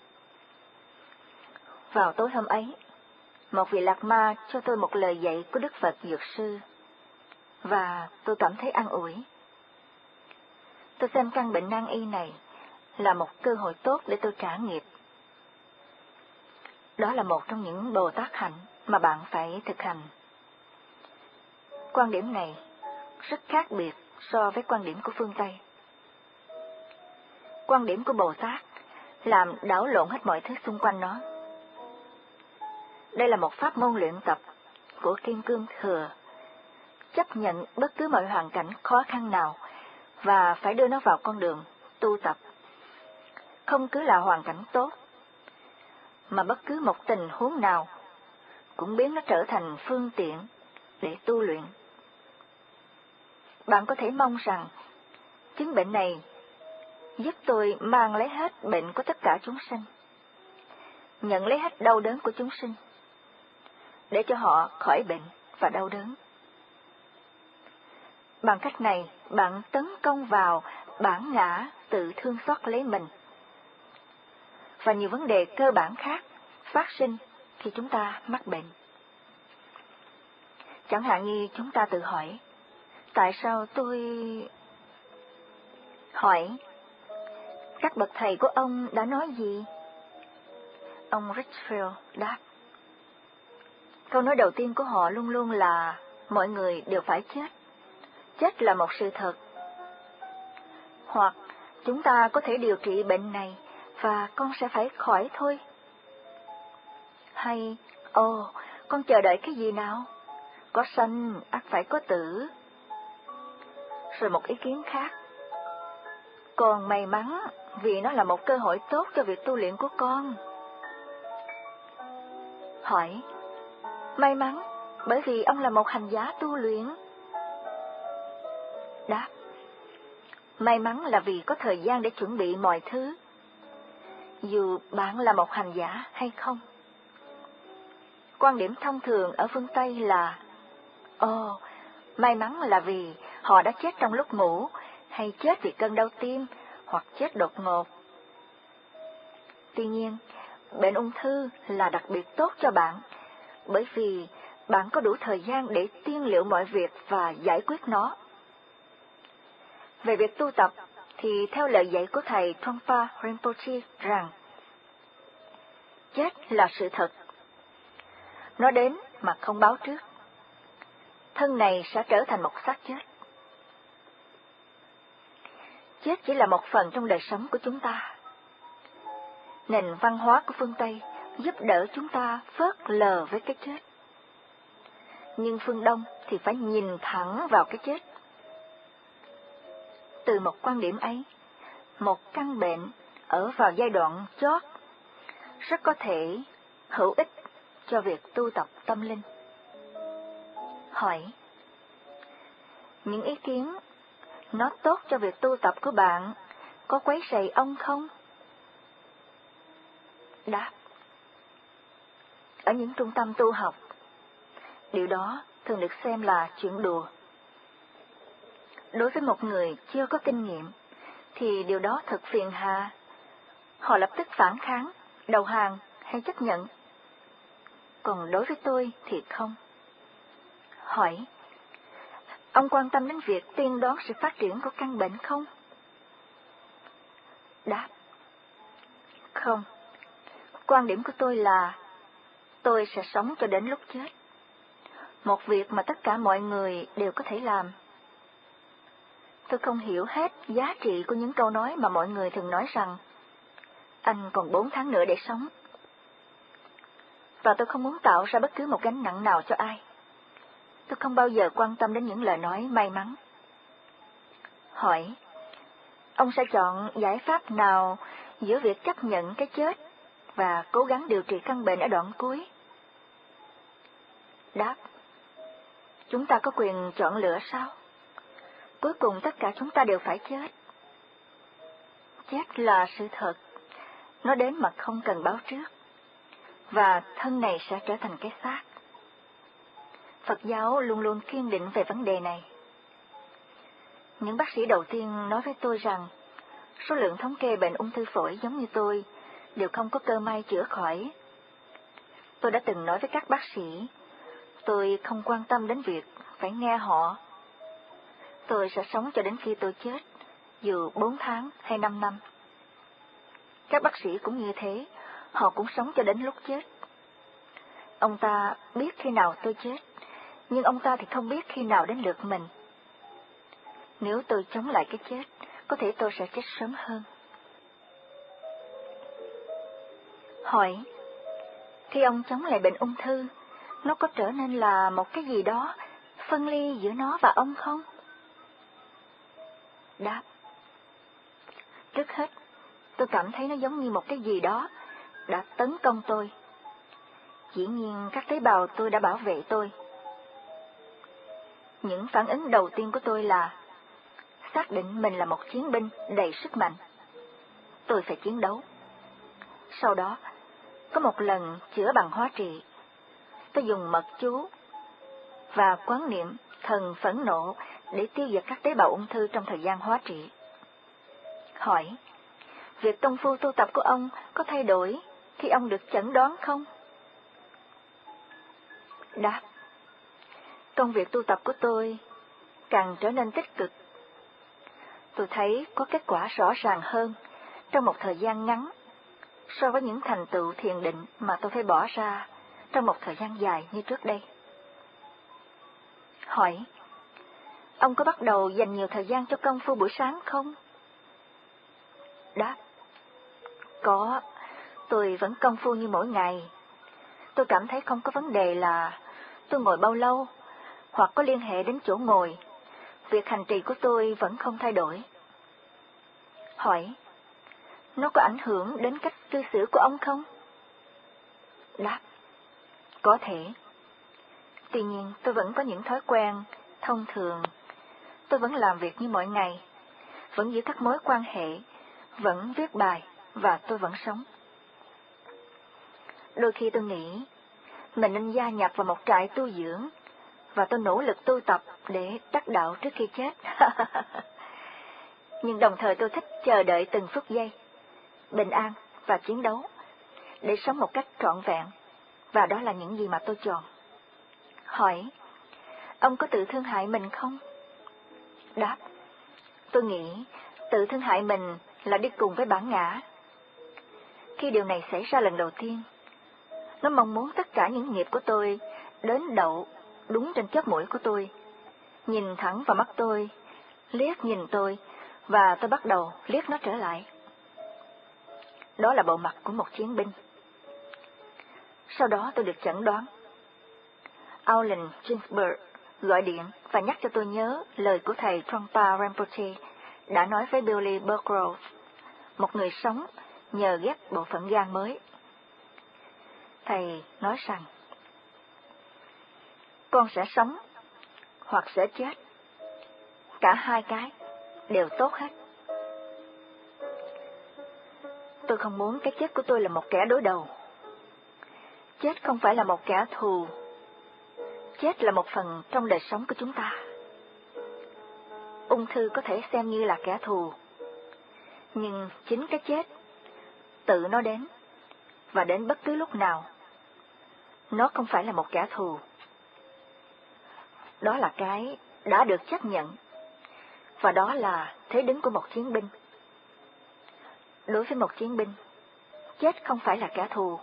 vào tối hôm ấy, một vị lạc ma cho tôi một lời dạy của Đức Phật Dược Sư, và tôi cảm thấy an ủi. Tôi xem căn bệnh nan y này là một cơ hội tốt để tôi trả nghiệp. Đó là một trong những Bồ Tát hạnh mà bạn phải thực hành. Quan điểm này rất khác biệt so với quan điểm của phương Tây. Quan điểm của Bồ Tát làm đảo lộn hết mọi thứ xung quanh nó. Đây là một pháp môn luyện tập của Kim Cương Thừa, chấp nhận bất cứ mọi hoàn cảnh khó khăn nào và phải đưa nó vào con đường tu tập. Không cứ là hoàn cảnh tốt, mà bất cứ một tình huống nào cũng biến nó trở thành phương tiện để tu luyện. Bạn có thể mong rằng chứng bệnh này giúp tôi mang lấy hết bệnh của tất cả chúng sinh, nhận lấy hết đau đớn của chúng sinh, để cho họ khỏi bệnh và đau đớn. Bằng cách này, bạn tấn công vào bản ngã tự thương xót lấy mình và nhiều vấn đề cơ bản khác phát sinh khi chúng ta mắc bệnh. Chẳng hạn như chúng ta tự hỏi, tại sao tôi... Hỏi, các bậc thầy của ông đã nói gì? Ông Richfield đáp, câu nói đầu tiên của họ luôn luôn là mọi người đều phải chết. Chết là một sự thật. Hoặc chúng ta có thể điều trị bệnh này và con sẽ phải khỏi thôi. Hay, ồ, oh, con chờ đợi cái gì nào? Có sanh, ắt phải có tử. Rồi một ý kiến khác, con may mắn vì nó là một cơ hội tốt cho việc tu luyện của con. Hỏi, may mắn bởi vì ông là một hành giả tu luyện. Đáp, may mắn là vì có thời gian để chuẩn bị mọi thứ, dù bạn là một hành giả hay không. Quan điểm thông thường ở phương Tây là, ồ, oh, may mắn là vì họ đã chết trong lúc ngủ, hay chết vì cơn đau tim, hoặc chết đột ngột. Tuy nhiên, bệnh ung thư là đặc biệt tốt cho bạn, bởi vì bạn có đủ thời gian để tiên liệu mọi việc và giải quyết nó. Về việc tu tập, thì theo lời dạy của thầy Trungpa Rinpoche rằng, chết là sự thật. Nó đến mà không báo trước. Thân này sẽ trở thành một xác chết. chết chỉ là một phần trong đời sống của chúng ta. Nền văn hóa của phương Tây giúp đỡ chúng ta phớt lờ với cái chết. Nhưng phương Đông thì phải nhìn thẳng vào cái chết. Từ một quan điểm ấy, một căn bệnh ở vào giai đoạn chót rất có thể hữu ích cho việc tu tập tâm linh. Hỏi: những ý kiến nó tốt cho việc tu tập của bạn có quấy rầy ông không? Đáp: ở những trung tâm tu học, điều đó thường được xem là chuyện đùa. Đối với một người chưa có kinh nghiệm, thì điều đó thật phiền hà. Họ lập tức phản kháng, đầu hàng hay chấp nhận. Còn đối với tôi thì không. Hỏi: ông quan tâm đến việc tiên đoán sự phát triển của căn bệnh không? Đáp: không. Quan điểm của tôi là tôi sẽ sống cho đến lúc chết. Một việc mà tất cả mọi người đều có thể làm. Tôi không hiểu hết giá trị của những câu nói mà mọi người thường nói rằng anh còn bốn tháng nữa để sống. Và tôi không muốn tạo ra bất cứ một gánh nặng nào cho ai. Tôi không bao giờ quan tâm đến những lời nói may mắn. Hỏi: ông sẽ chọn giải pháp nào giữa việc chấp nhận cái chết và cố gắng điều trị căn bệnh ở đoạn cuối? Đáp: chúng ta có quyền chọn lựa sao? Cuối cùng tất cả chúng ta đều phải chết. Chết là sự thật, nó đến mà không cần báo trước, và thân này sẽ trở thành cái xác. Phật giáo luôn luôn kiên định về vấn đề này. Những bác sĩ đầu tiên nói với tôi rằng số lượng thống kê bệnh ung thư phổi giống như tôi đều không có cơ may chữa khỏi. Tôi đã từng nói với các bác sĩ, tôi không quan tâm đến việc phải nghe họ. Tôi sẽ sống cho đến khi tôi chết, dù bốn tháng hay năm năm. Các bác sĩ cũng như thế, họ cũng sống cho đến lúc chết. Ông ta biết khi nào tôi chết, nhưng ông ta thì không biết khi nào đến lượt mình. Nếu tôi chống lại cái chết, có thể tôi sẽ chết sớm hơn. Hỏi: khi ông chống lại bệnh ung thư, nó có trở nên là một cái gì đó phân ly giữa nó và ông không? Đáp: trước hết, tôi cảm thấy nó giống như một cái gì đó đã tấn công tôi. Dĩ nhiên các tế bào tôi đã bảo vệ tôi. Những phản ứng đầu tiên của tôi là xác định mình là một chiến binh đầy sức mạnh. Tôi phải chiến đấu. Sau đó, có một lần chữa bằng hóa trị, tôi dùng mật chú và quán niệm thần phẫn nộ để tiêu diệt các tế bào ung thư trong thời gian hóa trị. Hỏi: việc công phu tu tập của ông có thay đổi khi ông được chẩn đoán không? Đáp: công việc tu tập của tôi càng trở nên tích cực. Tôi thấy có kết quả rõ ràng hơn trong một thời gian ngắn so với những thành tựu thiền định mà tôi phải bỏ ra trong một thời gian dài như trước đây. Hỏi: ông có bắt đầu dành nhiều thời gian cho công phu buổi sáng không? Đáp: có, tôi vẫn công phu như mỗi ngày. Tôi cảm thấy không có vấn đề là tôi ngồi bao lâu, hoặc có liên hệ đến chỗ ngồi. Việc hành trì của tôi vẫn không thay đổi. Hỏi: nó có ảnh hưởng đến cách cư xử của ông không? Đáp: có thể. Tuy nhiên tôi vẫn có những thói quen thông thường. Tôi vẫn làm việc như mọi ngày, vẫn giữ các mối quan hệ, vẫn viết bài, và tôi vẫn sống. Đôi khi tôi nghĩ mình nên gia nhập vào một trại tu dưỡng, và tôi nỗ lực tu tập để đắc đạo trước khi chết. Nhưng đồng thời tôi thích chờ đợi từng phút giây, bình an và chiến đấu, để sống một cách trọn vẹn, và đó là những gì mà tôi chọn. Hỏi: ông có tự thương hại mình không? Đáp: tôi nghĩ tự thương hại mình là đi cùng với bản ngã. Khi điều này xảy ra lần đầu tiên, nó mong muốn tất cả những nghiệp của tôi đến đậu đúng trên chóp mũi của tôi, nhìn thẳng vào mắt tôi, liếc nhìn tôi và tôi bắt đầu liếc nó trở lại. Đó là bộ mặt của một chiến binh. Sau đó tôi được chẩn đoán. Alan Ginsberg gọi điện và nhắc cho tôi nhớ lời của thầy Trungpa Rinpoche đã nói với Billy Burgrove, một người sống nhờ ghép bộ phận gan mới. Thầy nói rằng, con sẽ sống hoặc sẽ chết. Cả hai cái đều tốt hết. Tôi không muốn cái chết của tôi là một kẻ đối đầu. Chết không phải là một kẻ thù. Chết là một phần trong đời sống của chúng ta. Ung thư có thể xem như là kẻ thù, nhưng chính cái chết, tự nó đến, và đến bất cứ lúc nào, nó không phải là một kẻ thù. Đó là cái đã được chấp nhận, và đó là thế đứng của một chiến binh. Đối với một chiến binh, chết không phải là kẻ thù.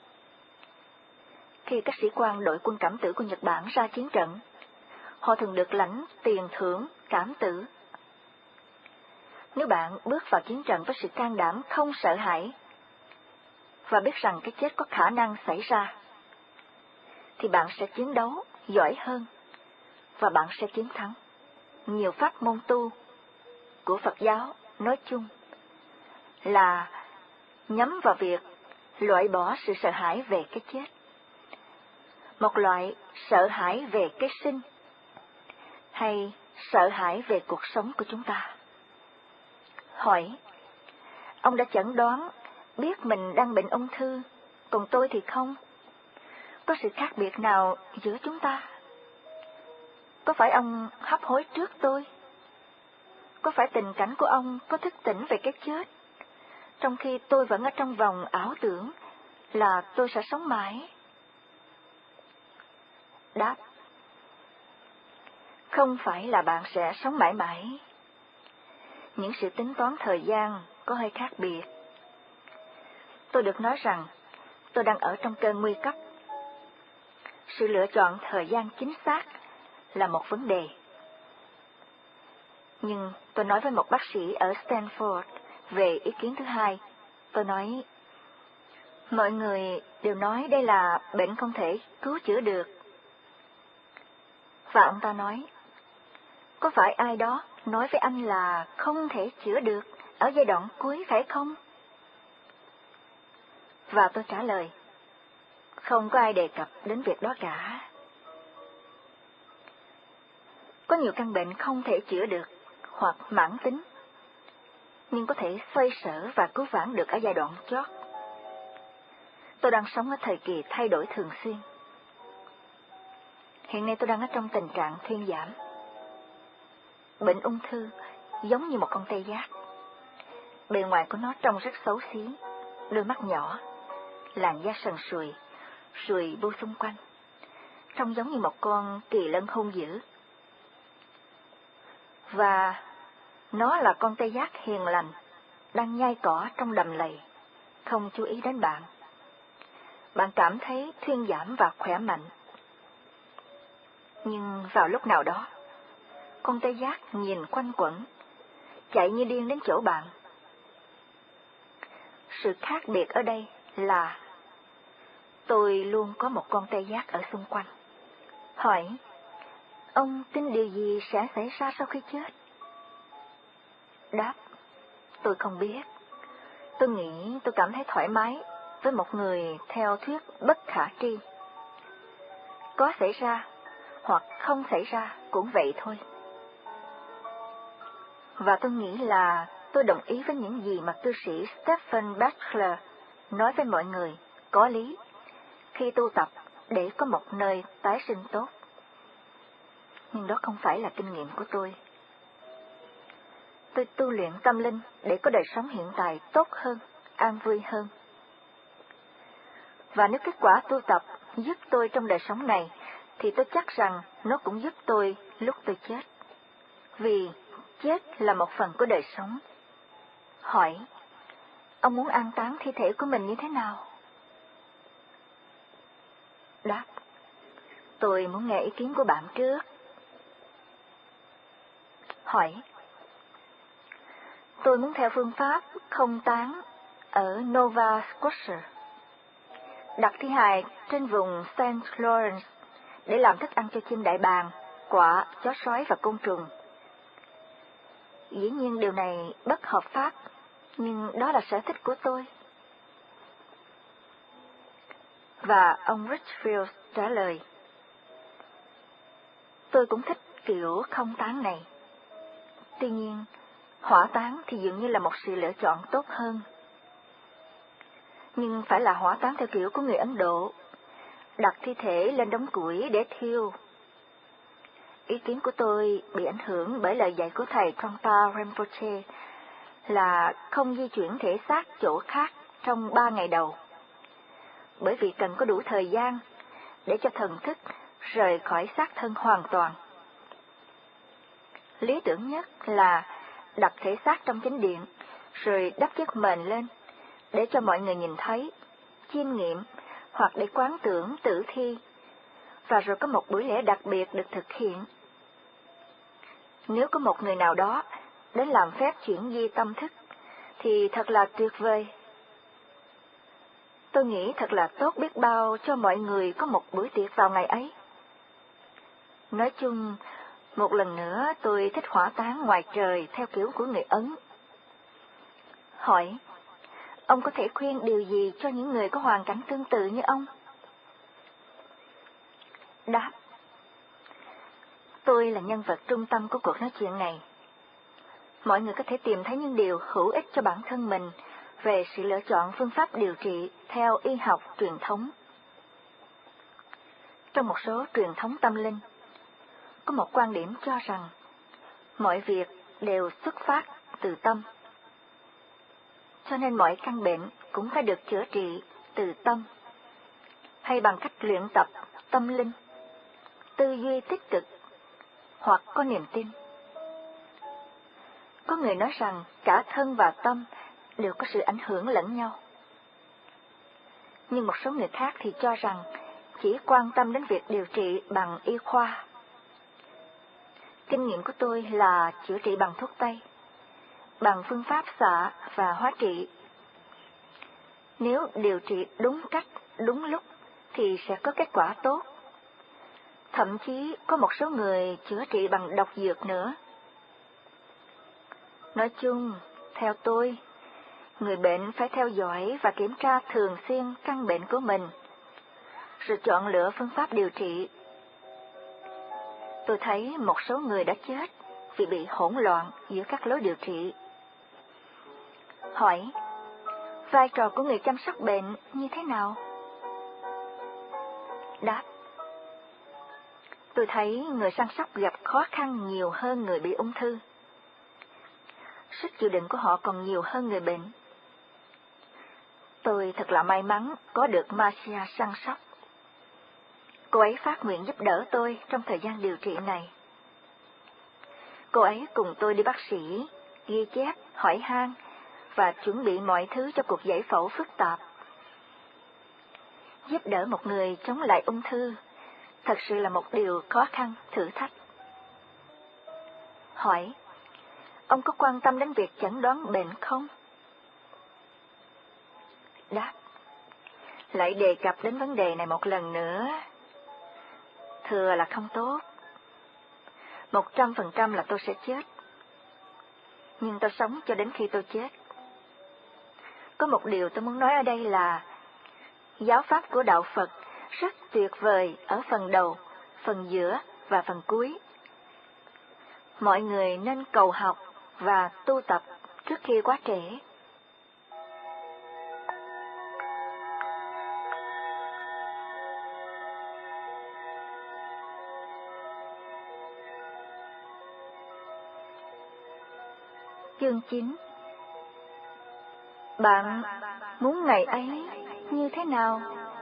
Khi các sĩ quan đội quân cảm tử của Nhật Bản ra chiến trận, họ thường được lãnh tiền thưởng cảm tử. Nếu bạn bước vào chiến trận với sự can đảm không sợ hãi và biết rằng cái chết có khả năng xảy ra, thì bạn sẽ chiến đấu giỏi hơn và bạn sẽ chiến thắng. Nhiều pháp môn tu của Phật giáo nói chung là nhắm vào việc loại bỏ sự sợ hãi về cái chết. Một loại sợ hãi về cái sinh hay sợ hãi về cuộc sống của chúng ta. Hỏi, ông đã chẩn đoán biết mình đang bệnh ung thư, còn tôi thì không. Có sự khác biệt nào giữa chúng ta? Có phải ông hấp hối trước tôi? Có phải tình cảnh của ông có thức tỉnh về cái chết, trong khi tôi vẫn ở trong vòng ảo tưởng là tôi sẽ sống mãi? Đáp, không phải là bạn sẽ sống mãi mãi. Những sự tính toán thời gian có hơi khác biệt. Tôi được nói rằng tôi đang ở trong cơn nguy cấp. Sự lựa chọn thời gian chính xác là một vấn đề. Nhưng tôi nói với một bác sĩ ở Stanford về ý kiến thứ hai. Tôi nói, mọi người đều nói đây là bệnh không thể cứu chữa được. Và ông ta nói, có phải ai đó nói với anh là không thể chữa được ở giai đoạn cuối phải không? Và tôi trả lời, không có ai đề cập đến việc đó cả. Có nhiều căn bệnh không thể chữa được hoặc mãn tính, nhưng có thể xoay sở và cứu vãn được ở giai đoạn chót. Tôi đang sống ở thời kỳ thay đổi thường xuyên. Hiện nay tôi đang ở trong tình trạng thuyên giảm. Bệnh ung thư giống như một con tê giác. Bề ngoài của nó trông rất xấu xí, đôi mắt nhỏ, làn da sần sùi, sùi bu xung quanh, trông giống như một con kỳ lân hung dữ. Và nó là con tê giác hiền lành, đang nhai cỏ trong đầm lầy, không chú ý đến bạn. Bạn cảm thấy thuyên giảm và khỏe mạnh. Nhưng vào lúc nào đó, con tê giác nhìn quanh quẩn, chạy như điên đến chỗ bạn. Sự khác biệt ở đây là tôi luôn có một con tê giác ở xung quanh. Hỏi, ông tin điều gì sẽ xảy ra sau khi chết? Đáp, tôi không biết. Tôi nghĩ tôi cảm thấy thoải mái với một người theo thuyết bất khả tri. Có xảy ra hoặc không xảy ra cũng vậy thôi. Và tôi nghĩ là tôi đồng ý với những gì mà cư sĩ Stephen Batchelor nói với mọi người có lý khi tu tập để có một nơi tái sinh tốt. Nhưng đó không phải là kinh nghiệm của tôi. Tôi tu luyện tâm linh để có đời sống hiện tại tốt hơn, an vui hơn. Và nếu kết quả tu tập giúp tôi trong đời sống này, thì tôi chắc rằng nó cũng giúp tôi lúc tôi chết. Vì chết là một phần của đời sống. Hỏi, ông muốn an táng thi thể của mình như thế nào? Đáp, tôi muốn nghe ý kiến của bạn trước. Hỏi, Tôi muốn theo phương pháp không táng ở Nova Scotia, đặt thi hài trên vùng Saint Lawrence để làm thức ăn cho chim đại bàng, quạ, chó sói và côn trùng. Dĩ nhiên điều này bất hợp pháp, nhưng đó là sở thích của tôi. Và ông Richfield trả lời, tôi cũng thích kiểu không táng này. Tuy nhiên, hỏa táng thì dường như là một sự lựa chọn tốt hơn. Nhưng phải là hỏa táng theo kiểu của người Ấn Độ, đặt thi thể lên đống củi để thiêu. Ý kiến của tôi bị ảnh hưởng bởi lời dạy của thầy Trungpa Rinpoche là không di chuyển thể xác chỗ khác trong ba ngày đầu, bởi vì cần có đủ thời gian để cho thần thức rời khỏi xác thân hoàn toàn. Lý tưởng nhất là đặt thể xác trong chánh điện, rồi đắp chiếc mền lên, để cho mọi người nhìn thấy, chiêm nghiệm, hoặc để quán tưởng tử thi, và rồi có một buổi lễ đặc biệt được thực hiện. Nếu có một người nào đó đến làm phép chuyển di tâm thức, thì thật là tuyệt vời. Tôi nghĩ thật là tốt biết bao cho mọi người có một buổi tiệc vào ngày ấy. Nói chung, một lần nữa tôi thích hỏa táng ngoài trời theo kiểu của người Ấn. Hỏi, ông có thể khuyên điều gì cho những người có hoàn cảnh tương tự như ông? Đáp, tôi là nhân vật trung tâm của cuộc nói chuyện này. Mọi người có thể tìm thấy những điều hữu ích cho bản thân mình về sự lựa chọn phương pháp điều trị theo y học truyền thống. Trong một số truyền thống tâm linh, có một quan điểm cho rằng mọi việc đều xuất phát từ tâm. Cho nên mọi căn bệnh cũng phải được chữa trị từ tâm, hay bằng cách luyện tập tâm linh, tư duy tích cực, hoặc có niềm tin. Có người nói rằng cả thân và tâm đều có sự ảnh hưởng lẫn nhau. Nhưng một số người khác thì cho rằng chỉ quan tâm đến việc điều trị bằng y khoa. Kinh nghiệm của tôi là chữa trị bằng thuốc tây, bằng phương pháp xạ và hóa trị. Nếu điều trị đúng cách, đúng lúc thì sẽ có kết quả tốt. Thậm chí có một số người chữa trị bằng độc dược nữa. Nói chung, theo tôi, người bệnh phải theo dõi và kiểm tra thường xuyên căn bệnh của mình, rồi chọn lựa phương pháp điều trị. Tôi thấy một số người đã chết vì bị hỗn loạn giữa các lối điều trị. Hỏi, vai trò của người chăm sóc bệnh như thế nào? Đáp, tôi thấy người săn sóc gặp khó khăn nhiều hơn người bị ung thư. Sức chịu đựng của họ còn nhiều hơn người bệnh. Tôi thật là may mắn có được Marcia săn sóc. Cô ấy phát nguyện giúp đỡ tôi trong thời gian điều trị này. Cô ấy cùng tôi đi bác sĩ, ghi chép, hỏi han và chuẩn bị mọi thứ cho cuộc giải phẫu phức tạp. Giúp đỡ một người chống lại ung thư thật sự là một điều khó khăn, thử thách. Hỏi, ông có quan tâm đến việc chẩn đoán bệnh không? Đáp, lại đề cập đến vấn đề này một lần nữa. Thưa là không tốt. Một trăm phần trăm là tôi sẽ chết. Nhưng tôi sống cho đến khi tôi chết. Có một điều tôi muốn nói ở đây là giáo pháp của Đạo Phật rất tuyệt vời ở phần đầu, phần giữa và phần cuối. Mọi người nên cầu học và tu tập trước khi quá trễ. Chương chín. Bạn muốn ngày ấy như thế nào?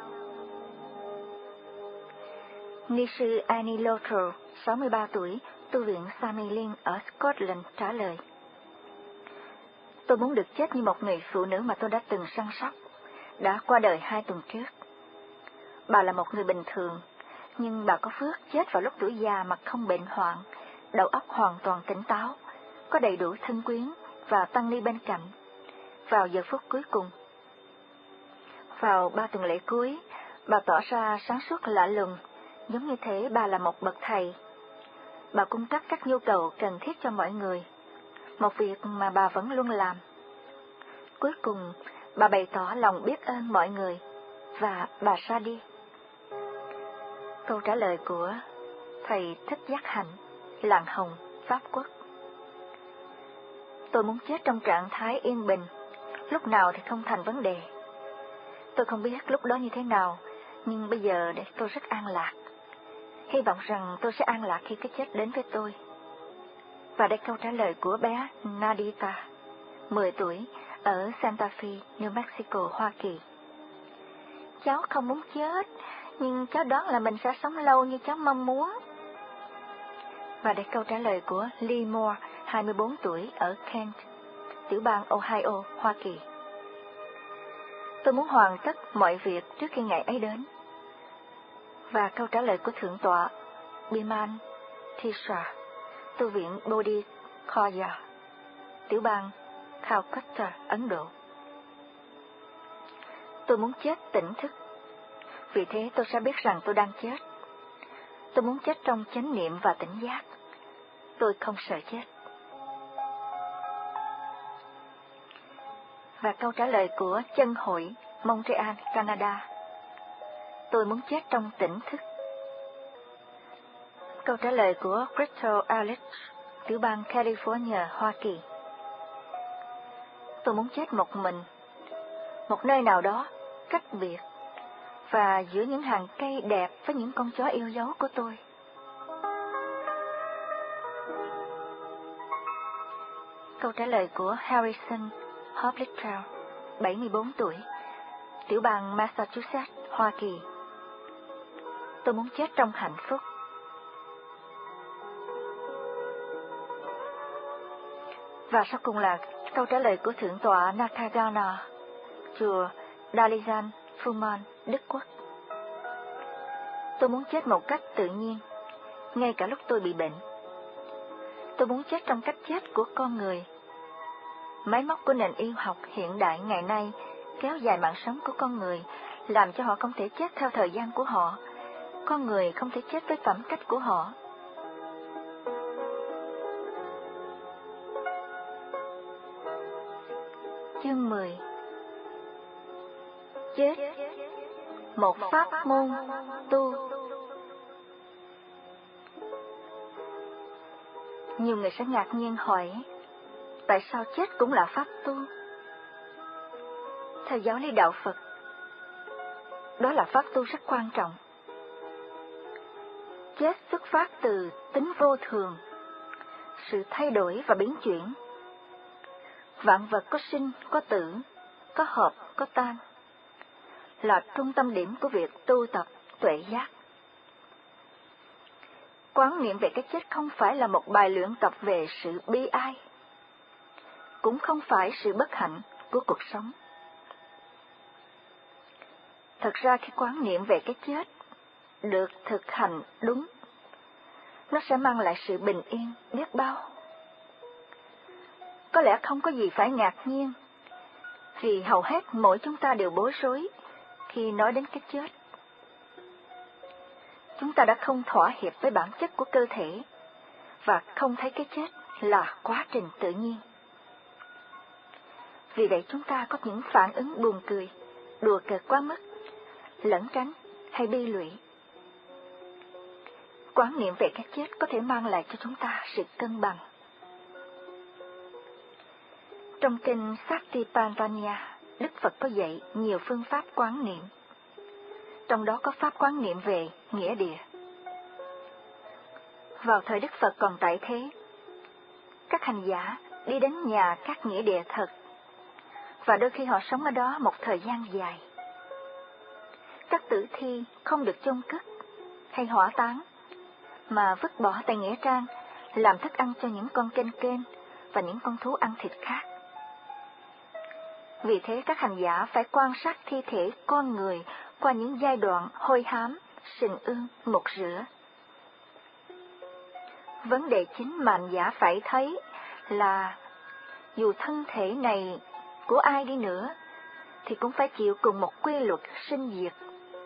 Ni sư Annie Lothrell, sáu mươi ba tuổi, tu viện Sammeling ở Scotland trả lời. Tôi muốn được chết như một người phụ nữ mà tôi đã từng săn sóc, đã qua đời hai tuần trước. Bà là một người bình thường, nhưng bà có phước chết vào lúc tuổi già mà không bệnh hoạn, đầu óc hoàn toàn tỉnh táo, có đầy đủ thân quyến, và tăng ni bên cạnh vào giờ phút cuối cùng. Vào ba tuần lễ cuối, bà tỏ ra sáng suốt lạ lùng, giống như thể bà là một bậc thầy. Bà cung cấp các nhu cầu cần thiết cho mọi người, một việc mà bà vẫn luôn làm. Cuối cùng, bà bày tỏ lòng biết ơn mọi người, và bà ra đi. Câu trả lời của thầy Thích Giác Hạnh, làng Hồng, Pháp Quốc. Tôi muốn chết trong trạng thái yên bình, lúc nào thì không thành vấn đề. Tôi không biết lúc đó như thế nào, nhưng bây giờ để tôi rất an lạc. Hy vọng rằng tôi sẽ an lạc khi cái chết đến với tôi. Và đây câu trả lời của bé Nadita, mười tuổi, ở Santa Fe, New Mexico, Hoa Kỳ. Cháu không muốn chết, nhưng cháu đoán là mình sẽ sống lâu như cháu mong muốn. Và đây câu trả lời của Lee Moore, hai mươi bốn tuổi, ở Kent, tiểu bang Ohio, Hoa Kỳ. Tôi muốn hoàn tất mọi việc trước khi ngày ấy đến. Và câu trả lời của Thượng tọa Biman Tisha, tu viện Bodhi Gaya, tiểu bang Calcutta, Ấn Độ. Tôi muốn chết tỉnh thức, vì thế tôi sẽ biết rằng tôi đang chết. Tôi muốn chết trong chánh niệm và tỉnh giác. Tôi không sợ chết. Và câu trả lời của Chân Hội, Montreal, Canada. Tôi muốn chết trong tỉnh thức. Câu trả lời của Crystal Alex, tiểu bang California, Hoa Kỳ. Tôi muốn chết một mình, một nơi nào đó, cách biệt, và giữa những hàng cây đẹp với những con chó yêu dấu của tôi. Câu trả lời của Harrison Hoplitrell, bảy mươi bốn tuổi, tiểu bang Massachusetts, Hoa Kỳ. Tôi muốn chết trong hạnh phúc. Và sau cùng là câu trả lời của Thượng tọa Nakagana, chùa Dalian, Fuman, Đức Quốc. Tôi muốn chết một cách tự nhiên, ngay cả lúc tôi bị bệnh. Tôi muốn chết trong cách chết của con người. Máy móc của nền y học hiện đại ngày nay kéo dài mạng sống của con người, làm cho họ không thể chết theo thời gian của họ. Con người không thể chết với phẩm cách của họ. Chương mười. Chết, một pháp môn tu. Nhiều người sẽ ngạc nhiên hỏi, tại sao chết cũng là pháp tu? Theo giáo lý đạo Phật, đó là pháp tu rất quan trọng. Chết xuất phát từ tính vô thường, sự thay đổi và biến chuyển. Vạn vật có sinh, có tử, có hợp, có tan, là trung tâm điểm của việc tu tập tuệ giác. Quán niệm về cái chết không phải là một bài luyện tập về sự bi ai, cũng không phải sự bất hạnh của cuộc sống. Thật ra khi quán niệm về cái chết được thực hành đúng, nó sẽ mang lại sự bình yên biết bao. Có lẽ không có gì phải ngạc nhiên, vì hầu hết mỗi chúng ta đều bối rối khi nói đến cái chết. Chúng ta đã không thỏa hiệp với bản chất của cơ thể và không thấy cái chết là quá trình tự nhiên. Vì vậy chúng ta có những phản ứng buồn cười, đùa cợt quá mức, lẩn tránh hay bi lụy. Quán niệm về cái chết có thể mang lại cho chúng ta sự cân bằng. Trong kinh Satipatthana, Đức Phật có dạy nhiều phương pháp quán niệm. Trong đó có pháp quán niệm về nghĩa địa. Vào thời Đức Phật còn tại thế, các hành giả đi đến nhà các nghĩa địa thật, và đôi khi họ sống ở đó một thời gian dài. Các tử thi không được chôn cất hay hỏa táng, mà vứt bỏ tại nghĩa trang làm thức ăn cho những con kênh kênh và những con thú ăn thịt khác. Vì thế các hành giả phải quan sát thi thể con người qua những giai đoạn hôi hám, sình ương, mục rửa. Vấn đề chính mà hành giả phải thấy là dù thân thể này của ai đi nữa, thì cũng phải chịu cùng một quy luật sinh diệt.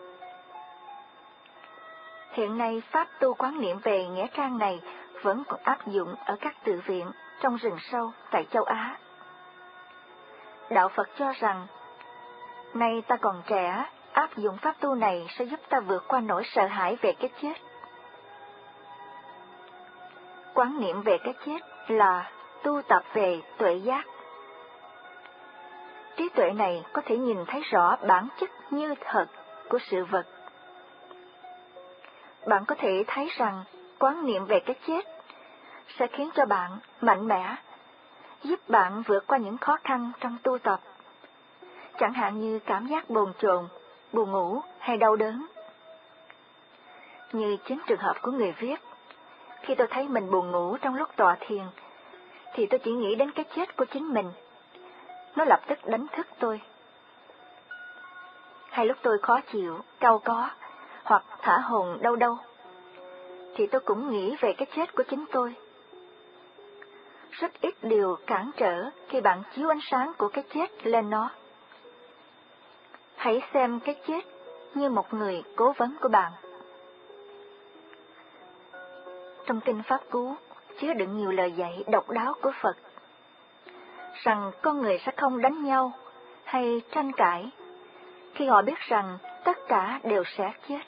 Hiện nay pháp tu quán niệm về nghĩa trang này vẫn còn áp dụng ở các tự viện trong rừng sâu tại châu Á. Đạo Phật cho rằng, nay ta còn trẻ, áp dụng pháp tu này sẽ giúp ta vượt qua nỗi sợ hãi về cái chết. Quán niệm về cái chết là tu tập về tuệ giác. Trí tuệ này có thể nhìn thấy rõ bản chất như thật của sự vật. Bạn có thể thấy rằng quán niệm về cái chết sẽ khiến cho bạn mạnh mẽ, giúp bạn vượt qua những khó khăn trong tu tập, chẳng hạn như cảm giác bồn chồn, buồn ngủ hay đau đớn. Như chính trường hợp của người viết, khi tôi thấy mình buồn ngủ trong lúc tọa thiền, thì tôi chỉ nghĩ đến cái chết của chính mình. Nó lập tức đánh thức tôi. Hay lúc tôi khó chịu, cau có, hoặc thả hồn đâu đâu, thì tôi cũng nghĩ về cái chết của chính tôi. Rất ít điều cản trở khi bạn chiếu ánh sáng của cái chết lên nó. Hãy xem cái chết như một người cố vấn của bạn. Trong kinh Pháp Cú chứa đựng nhiều lời dạy độc đáo của Phật, rằng con người sẽ không đánh nhau hay tranh cãi khi họ biết rằng tất cả đều sẽ chết.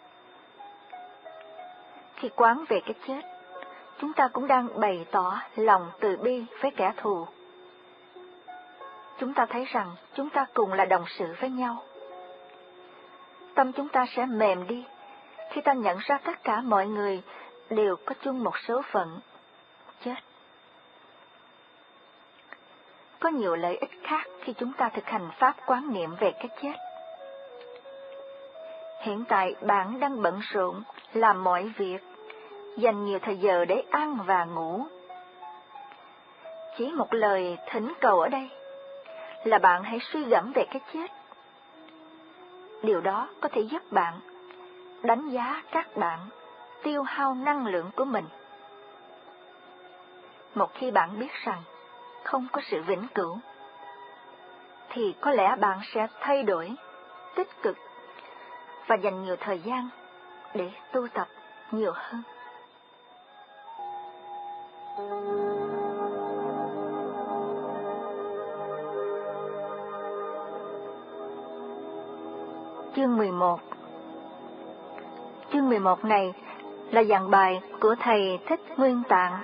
Khi quán về cái chết, chúng ta cũng đang bày tỏ lòng từ bi với kẻ thù. Chúng ta thấy rằng chúng ta cùng là đồng sự với nhau. Tâm chúng ta sẽ mềm đi khi ta nhận ra tất cả mọi người đều có chung một số phận, chết. Có nhiều lợi ích khác khi chúng ta thực hành pháp quán niệm về cái chết. Hiện tại bạn đang bận rộn làm mọi việc, dành nhiều thời giờ để ăn và ngủ. Chỉ một lời thỉnh cầu ở đây là bạn hãy suy gẫm về cái chết. Điều đó có thể giúp bạn đánh giá các bạn tiêu hao năng lượng của mình. Một khi bạn biết rằng không có sự vĩnh cửu, thì có lẽ bạn sẽ thay đổi, tích cực và dành nhiều thời gian để tu tập nhiều hơn. Chương mười một. Chương mười một này là giảng bài của Thầy Thích Nguyên Tạng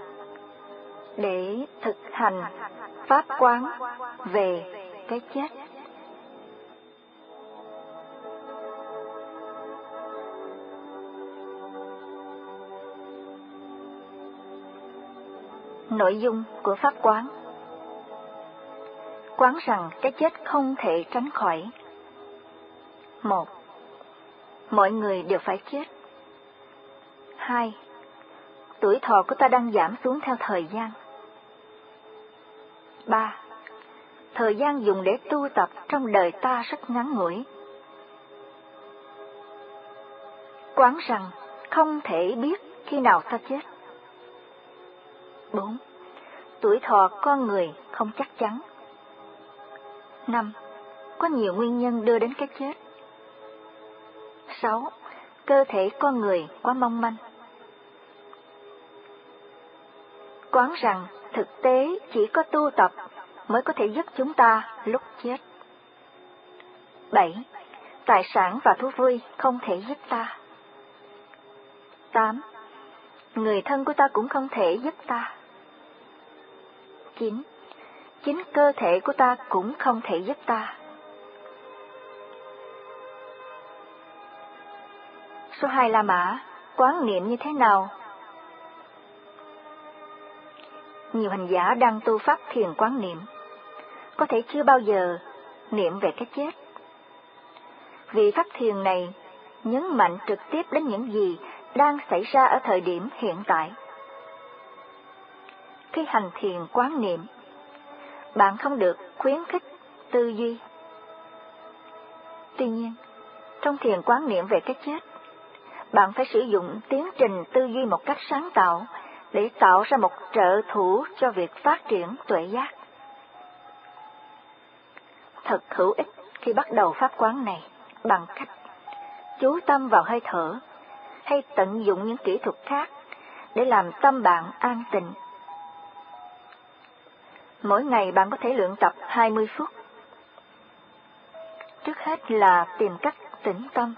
để thực hành pháp quán về cái chết. Nội dung của pháp quán: quán rằng cái chết không thể tránh khỏi. Một, mọi người đều phải chết. Hai, tuổi thọ của ta đang giảm xuống theo thời gian. Ba, thời gian dùng để tu tập trong đời ta rất ngắn ngủi. Quán rằng không thể biết khi nào ta chết. Bốn, tuổi thọ con người không chắc chắn. Năm, có nhiều nguyên nhân đưa đến cái chết. Sáu, cơ thể con người quá mong manh. Quán rằng thực tế chỉ có tu tập mới có thể giúp chúng ta lúc chết. Bảy, tài sản và thú vui không thể giúp ta. Tám, người thân của ta cũng không thể giúp ta. Chín, chính cơ thể của ta cũng không thể giúp ta. Số hai La Mã, quán niệm như thế nào? Nhiều hành giả đang tu pháp thiền quán niệm, có thể chưa bao giờ niệm về cái chết. Vì pháp thiền này nhấn mạnh trực tiếp đến những gì đang xảy ra ở thời điểm hiện tại. Khi hành thiền quán niệm, bạn không được khuyến khích tư duy. Tuy nhiên, trong thiền quán niệm về cái chết, bạn phải sử dụng tiến trình tư duy một cách sáng tạo để tạo ra một trợ thủ cho việc phát triển tuệ giác. Thật hữu ích khi bắt đầu pháp quán này bằng cách chú tâm vào hơi thở hay tận dụng những kỹ thuật khác để làm tâm bạn an tịnh. Mỗi ngày bạn có thể luyện tập hai mươi phút. Trước hết là tìm cách tĩnh tâm.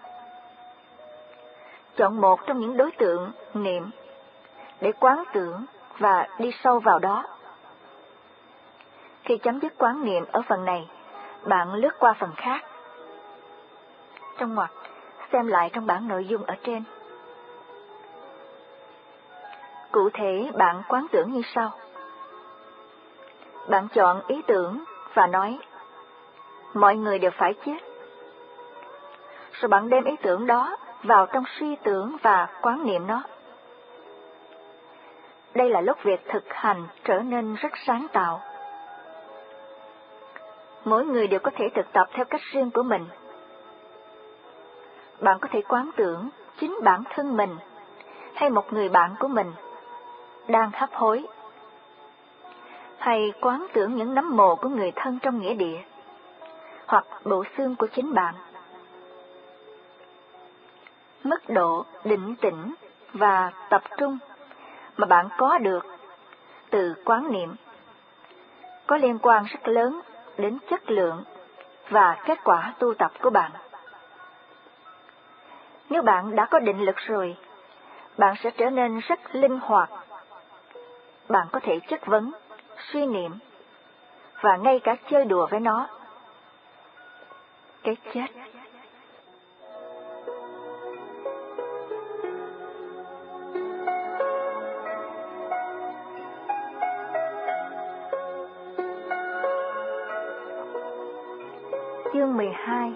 Chọn một trong những đối tượng niệm để quán tưởng và đi sâu vào đó. Khi chấm dứt quán niệm ở phần này, bạn lướt qua phần khác. Trong ngoặc, xem lại trong bảng nội dung ở trên. Cụ thể, bạn quán tưởng như sau. Bạn chọn ý tưởng và nói, mọi người đều phải chết. Rồi bạn đem ý tưởng đó vào trong suy tưởng và quán niệm nó. Đây là lúc việc thực hành trở nên rất sáng tạo. Mỗi người đều có thể thực tập theo cách riêng của mình. Bạn có thể quán tưởng chính bản thân mình hay một người bạn của mình đang hấp hối, hay quán tưởng những nấm mồ của người thân trong nghĩa địa, hoặc bộ xương của chính bạn. Mức độ định tĩnh và tập trung mà bạn có được từ quán niệm có liên quan rất lớn đến chất lượng và kết quả tu tập của bạn. Nếu bạn đã có định lực rồi, bạn sẽ trở nên rất linh hoạt. Bạn có thể chất vấn, suy niệm và ngay cả chơi đùa với nó. Cái chết. Chương mười hai.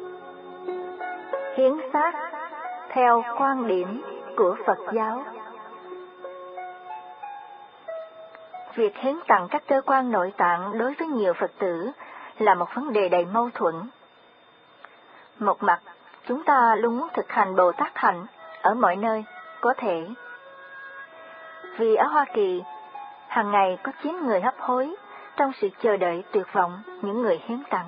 Hiến xác theo quan điểm của Phật giáo. Việc hiến tặng các cơ quan nội tạng đối với nhiều Phật tử là một vấn đề đầy mâu thuẫn. Một mặt, chúng ta luôn muốn thực hành Bồ Tát hạnh ở mọi nơi có thể. Vì ở Hoa Kỳ, hàng ngày có chín người hấp hối trong sự chờ đợi tuyệt vọng những người hiến tặng.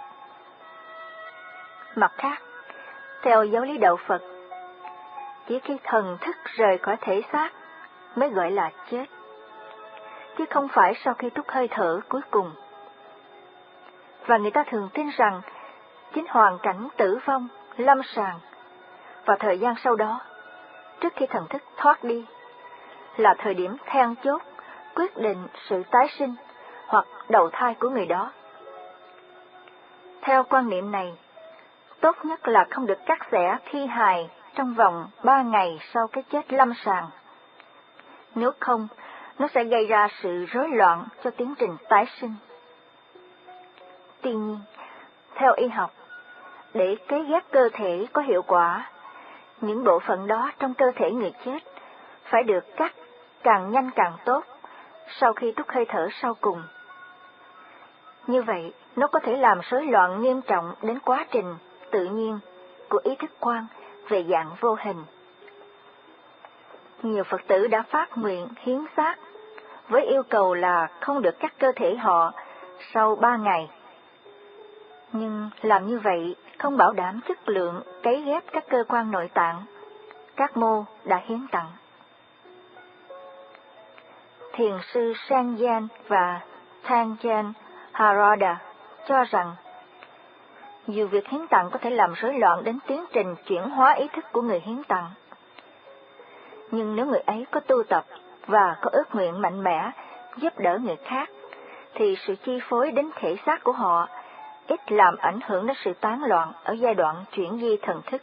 Mặt khác, theo giáo lý đạo Phật, chỉ khi thần thức rời khỏi thể xác mới gọi là chết, chứ không phải sau khi trút hơi thở cuối cùng. Và người ta thường tin rằng chính hoàn cảnh tử vong, lâm sàng và thời gian sau đó, trước khi thần thức thoát đi, là thời điểm then chốt quyết định sự tái sinh hoặc đầu thai của người đó. Theo quan niệm này, tốt nhất là không được cắt xẻ thi hài trong vòng ba ngày sau cái chết lâm sàng. Nếu không, nó sẽ gây ra sự rối loạn cho tiến trình tái sinh. Tuy nhiên, theo y học, để cấy ghép cơ thể có hiệu quả, những bộ phận đó trong cơ thể người chết phải được cắt càng nhanh càng tốt sau khi trút hơi thở sau cùng. Như vậy, nó có thể làm rối loạn nghiêm trọng đến quá trình tự nhiên của ý thức quan về dạng vô hình. Nhiều Phật tử đã phát nguyện hiến xác với yêu cầu là không được cắt cơ thể họ sau ba ngày. Nhưng làm như vậy không bảo đảm chất lượng cấy ghép các cơ quan nội tạng các mô đã hiến tặng. Thiền sư Sanjan và Tanjan Harada cho rằng dù việc hiến tặng có thể làm rối loạn đến tiến trình chuyển hóa ý thức của người hiến tặng, nhưng nếu người ấy có tu tập và có ước nguyện mạnh mẽ giúp đỡ người khác, thì sự chi phối đến thể xác của họ ít làm ảnh hưởng đến sự tán loạn ở giai đoạn chuyển di thần thức.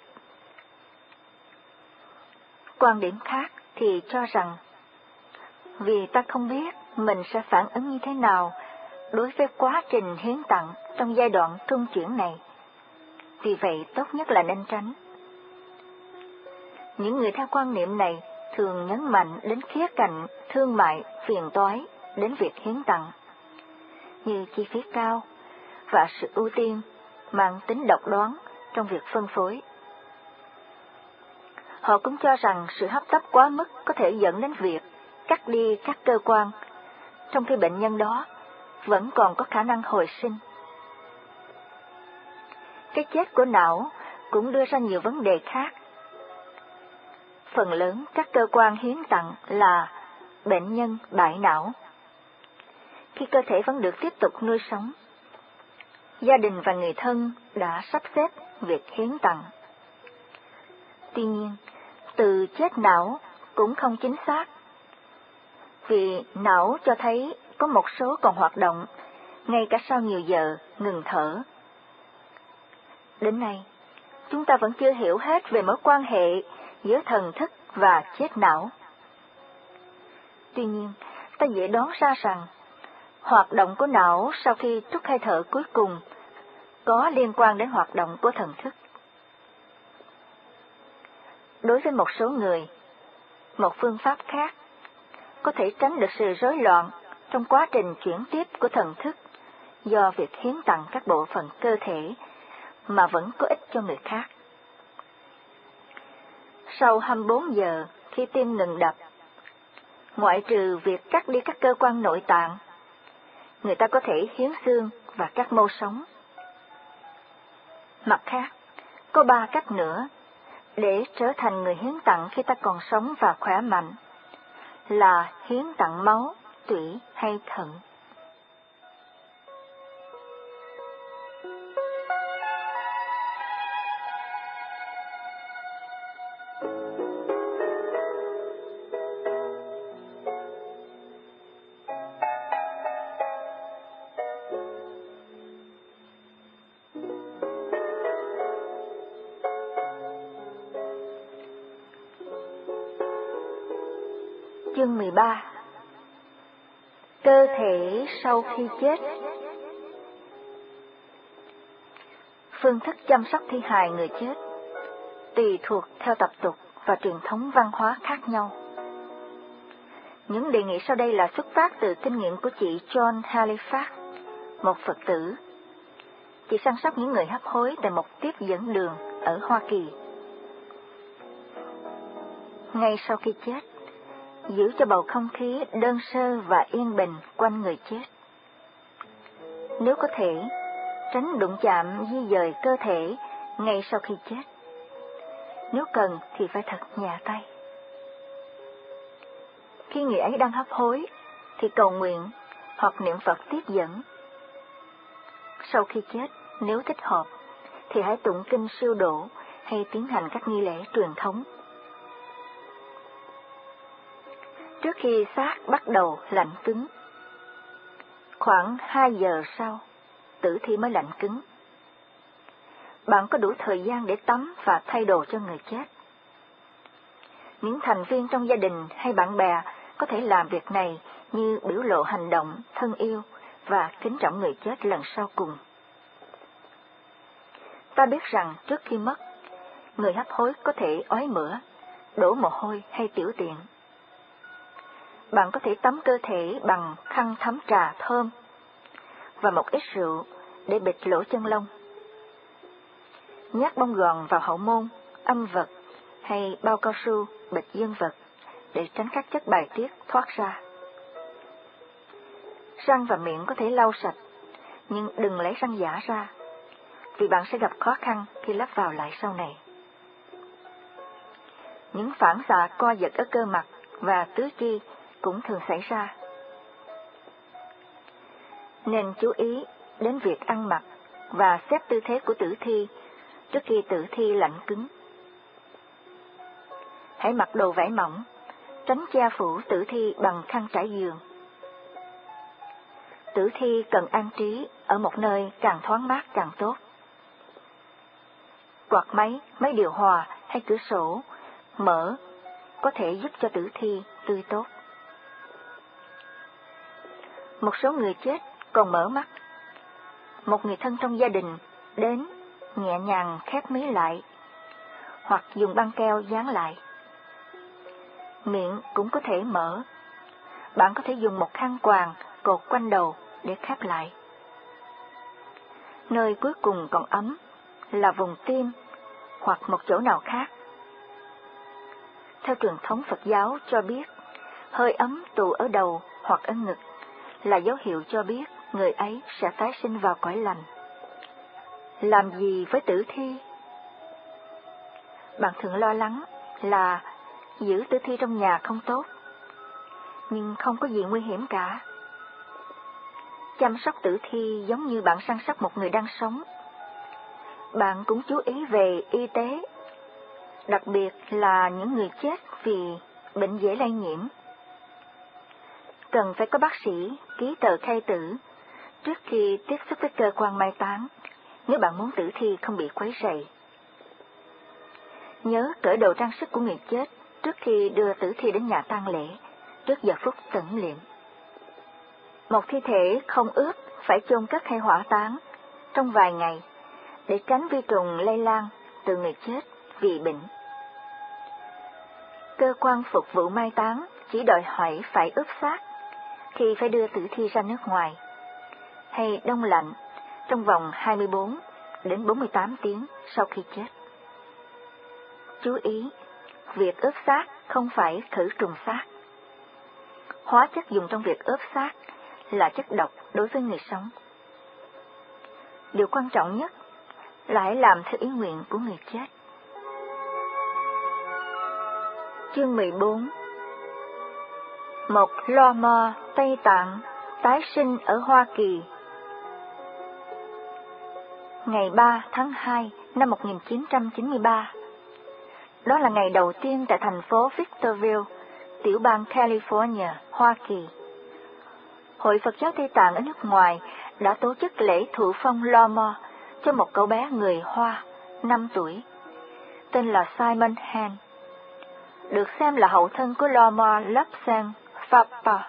Quan điểm khác thì cho rằng, vì ta không biết mình sẽ phản ứng như thế nào đối với quá trình hiến tặng trong giai đoạn trung chuyển này, vì vậy tốt nhất là nên tránh. Những người theo quan niệm này thường nhấn mạnh đến khía cạnh thương mại phiền toái đến việc hiến tặng, như chi phí cao và sự ưu tiên mang tính độc đoán trong việc phân phối. Họ cũng cho rằng sự hấp tấp quá mức có thể dẫn đến việc cắt đi các cơ quan, trong khi bệnh nhân đó vẫn còn có khả năng hồi sinh. Cái chết của não cũng đưa ra nhiều vấn đề khác. Phần lớn các cơ quan hiến tặng là bệnh nhân bại não. Khi cơ thể vẫn được tiếp tục nuôi sống, gia đình và người thân đã sắp xếp việc hiến tặng. Tuy nhiên, từ chết não cũng không chính xác, vì não cho thấy có một số còn hoạt động ngay cả sau nhiều giờ ngừng thở. Đến nay, chúng ta vẫn chưa hiểu hết về mối quan hệ giữa thần thức và chết não. Tuy nhiên, ta dễ đoán ra rằng hoạt động của não sau khi trút hơi thở cuối cùng có liên quan đến hoạt động của thần thức. Đối với một số người, một phương pháp khác có thể tránh được sự rối loạn trong quá trình chuyển tiếp của thần thức do việc hiến tặng các bộ phận cơ thể mà vẫn có ích cho người khác. Sau hai mươi bốn giờ khi tim ngừng đập, ngoại trừ việc cắt đi các cơ quan nội tạng, người ta có thể hiến xương và các mô sống. Mặt khác, có ba cách nữa để trở thành người hiến tặng khi ta còn sống và khỏe mạnh, là hiến tặng máu, tủy hay thận. Chương mười ba. Cơ thể sau khi chết. Phương thức chăm sóc thi hài người chết tùy thuộc theo tập tục và truyền thống văn hóa khác nhau. Những đề nghị sau đây là xuất phát từ kinh nghiệm của chị John Halifax, một Phật tử. Chị săn sóc những người hấp hối tại một tiếp dẫn đường ở Hoa Kỳ. Ngay sau khi chết, giữ cho bầu không khí đơn sơ và yên bình quanh người chết. Nếu có thể, tránh đụng chạm di dời cơ thể ngay sau khi chết. Nếu cần thì phải thật nhẹ tay. Khi người ấy đang hấp hối thì cầu nguyện hoặc niệm Phật tiếp dẫn. Sau khi chết, nếu thích hợp thì hãy tụng kinh siêu độ hay tiến hành các nghi lễ truyền thống. Trước khi xác bắt đầu lạnh cứng, khoảng hai giờ sau, tử thi mới lạnh cứng. Bạn có đủ thời gian để tắm và thay đồ cho người chết. Những thành viên trong gia đình hay bạn bè có thể làm việc này như biểu lộ hành động thân yêu và kính trọng người chết lần sau cùng. Ta biết rằng trước khi mất, người hấp hối có thể ói mửa, đổ mồ hôi hay tiểu tiện. Bạn có thể tắm cơ thể bằng khăn thấm trà thơm và một ít rượu để bịt lỗ chân lông. Nhát bông gòn vào hậu môn, âm vật hay bao cao su bịt dương vật để tránh các chất bài tiết thoát ra. Răng và miệng có thể lau sạch, nhưng đừng lấy răng giả ra, vì bạn sẽ gặp khó khăn khi lắp vào lại sau này. Những phản xạ co giật ở cơ mặt và tứ chi cũng thường xảy ra. Nên chú ý đến việc ăn mặc và xếp tư thế của tử thi trước khi tử thi lạnh cứng. Hãy mặc đồ vải mỏng, tránh che phủ tử thi bằng khăn trải giường. Tử thi cần an trí ở một nơi càng thoáng mát càng tốt. Quạt máy, máy điều hòa hay cửa sổ mở có thể giúp cho tử thi tươi tốt. Một số người chết còn mở mắt. Một người thân trong gia đình đến nhẹ nhàng khép mí lại, hoặc dùng băng keo dán lại. Miệng cũng có thể mở. Bạn có thể dùng một khăn quàng cột quanh đầu để khép lại. Nơi cuối cùng còn ấm là vùng tim hoặc một chỗ nào khác. Theo truyền thống Phật giáo cho biết, hơi ấm tù ở đầu hoặc ở ngực là dấu hiệu cho biết người ấy sẽ tái sinh vào cõi lành. Làm gì với tử thi? Bạn thường lo lắng là giữ tử thi trong nhà không tốt, nhưng không có gì nguy hiểm cả. Chăm sóc tử thi giống như bạn săn sóc một người đang sống. Bạn cũng chú ý về y tế, đặc biệt là những người chết vì bệnh dễ lây nhiễm. Cần phải có bác sĩ ký tờ khai tử trước khi tiếp xúc với cơ quan mai táng, nếu bạn muốn tử thi không bị quấy rầy. Nhớ cởi đồ trang sức của người chết trước khi đưa tử thi đến nhà tang lễ, trước giờ phút tẩn liệm. Một thi thể không ướt phải chôn cất hay hỏa táng trong vài ngày để tránh vi trùng lây lan từ người chết vì bệnh. Cơ quan phục vụ mai táng chỉ đòi hỏi phải ướp xác khi phải đưa tử thi ra nước ngoài, hay đông lạnh trong vòng hai mươi bốn đến bốn mươi tám tiếng sau khi chết. Chú ý, việc ướp xác không phải khử trùng xác. Hóa chất dùng trong việc ướp xác là chất độc đối với người sống. Điều quan trọng nhất là hãy làm theo ý nguyện của người chết. Chương mười bốn. Một Lo Mo Tây Tạng tái sinh ở Hoa Kỳ. Ngày ba tháng hai năm một nghìn chín trăm chín mươi ba. Đó là ngày đầu tiên tại thành phố Victorville, tiểu bang California, Hoa Kỳ. Hội Phật giáo Tây Tạng ở nước ngoài đã tổ chức lễ thụ phong Lo Mo cho một cậu bé người Hoa, năm tuổi, tên là Simon Han, được xem là hậu thân của Lo Mo Lapsang Phapa.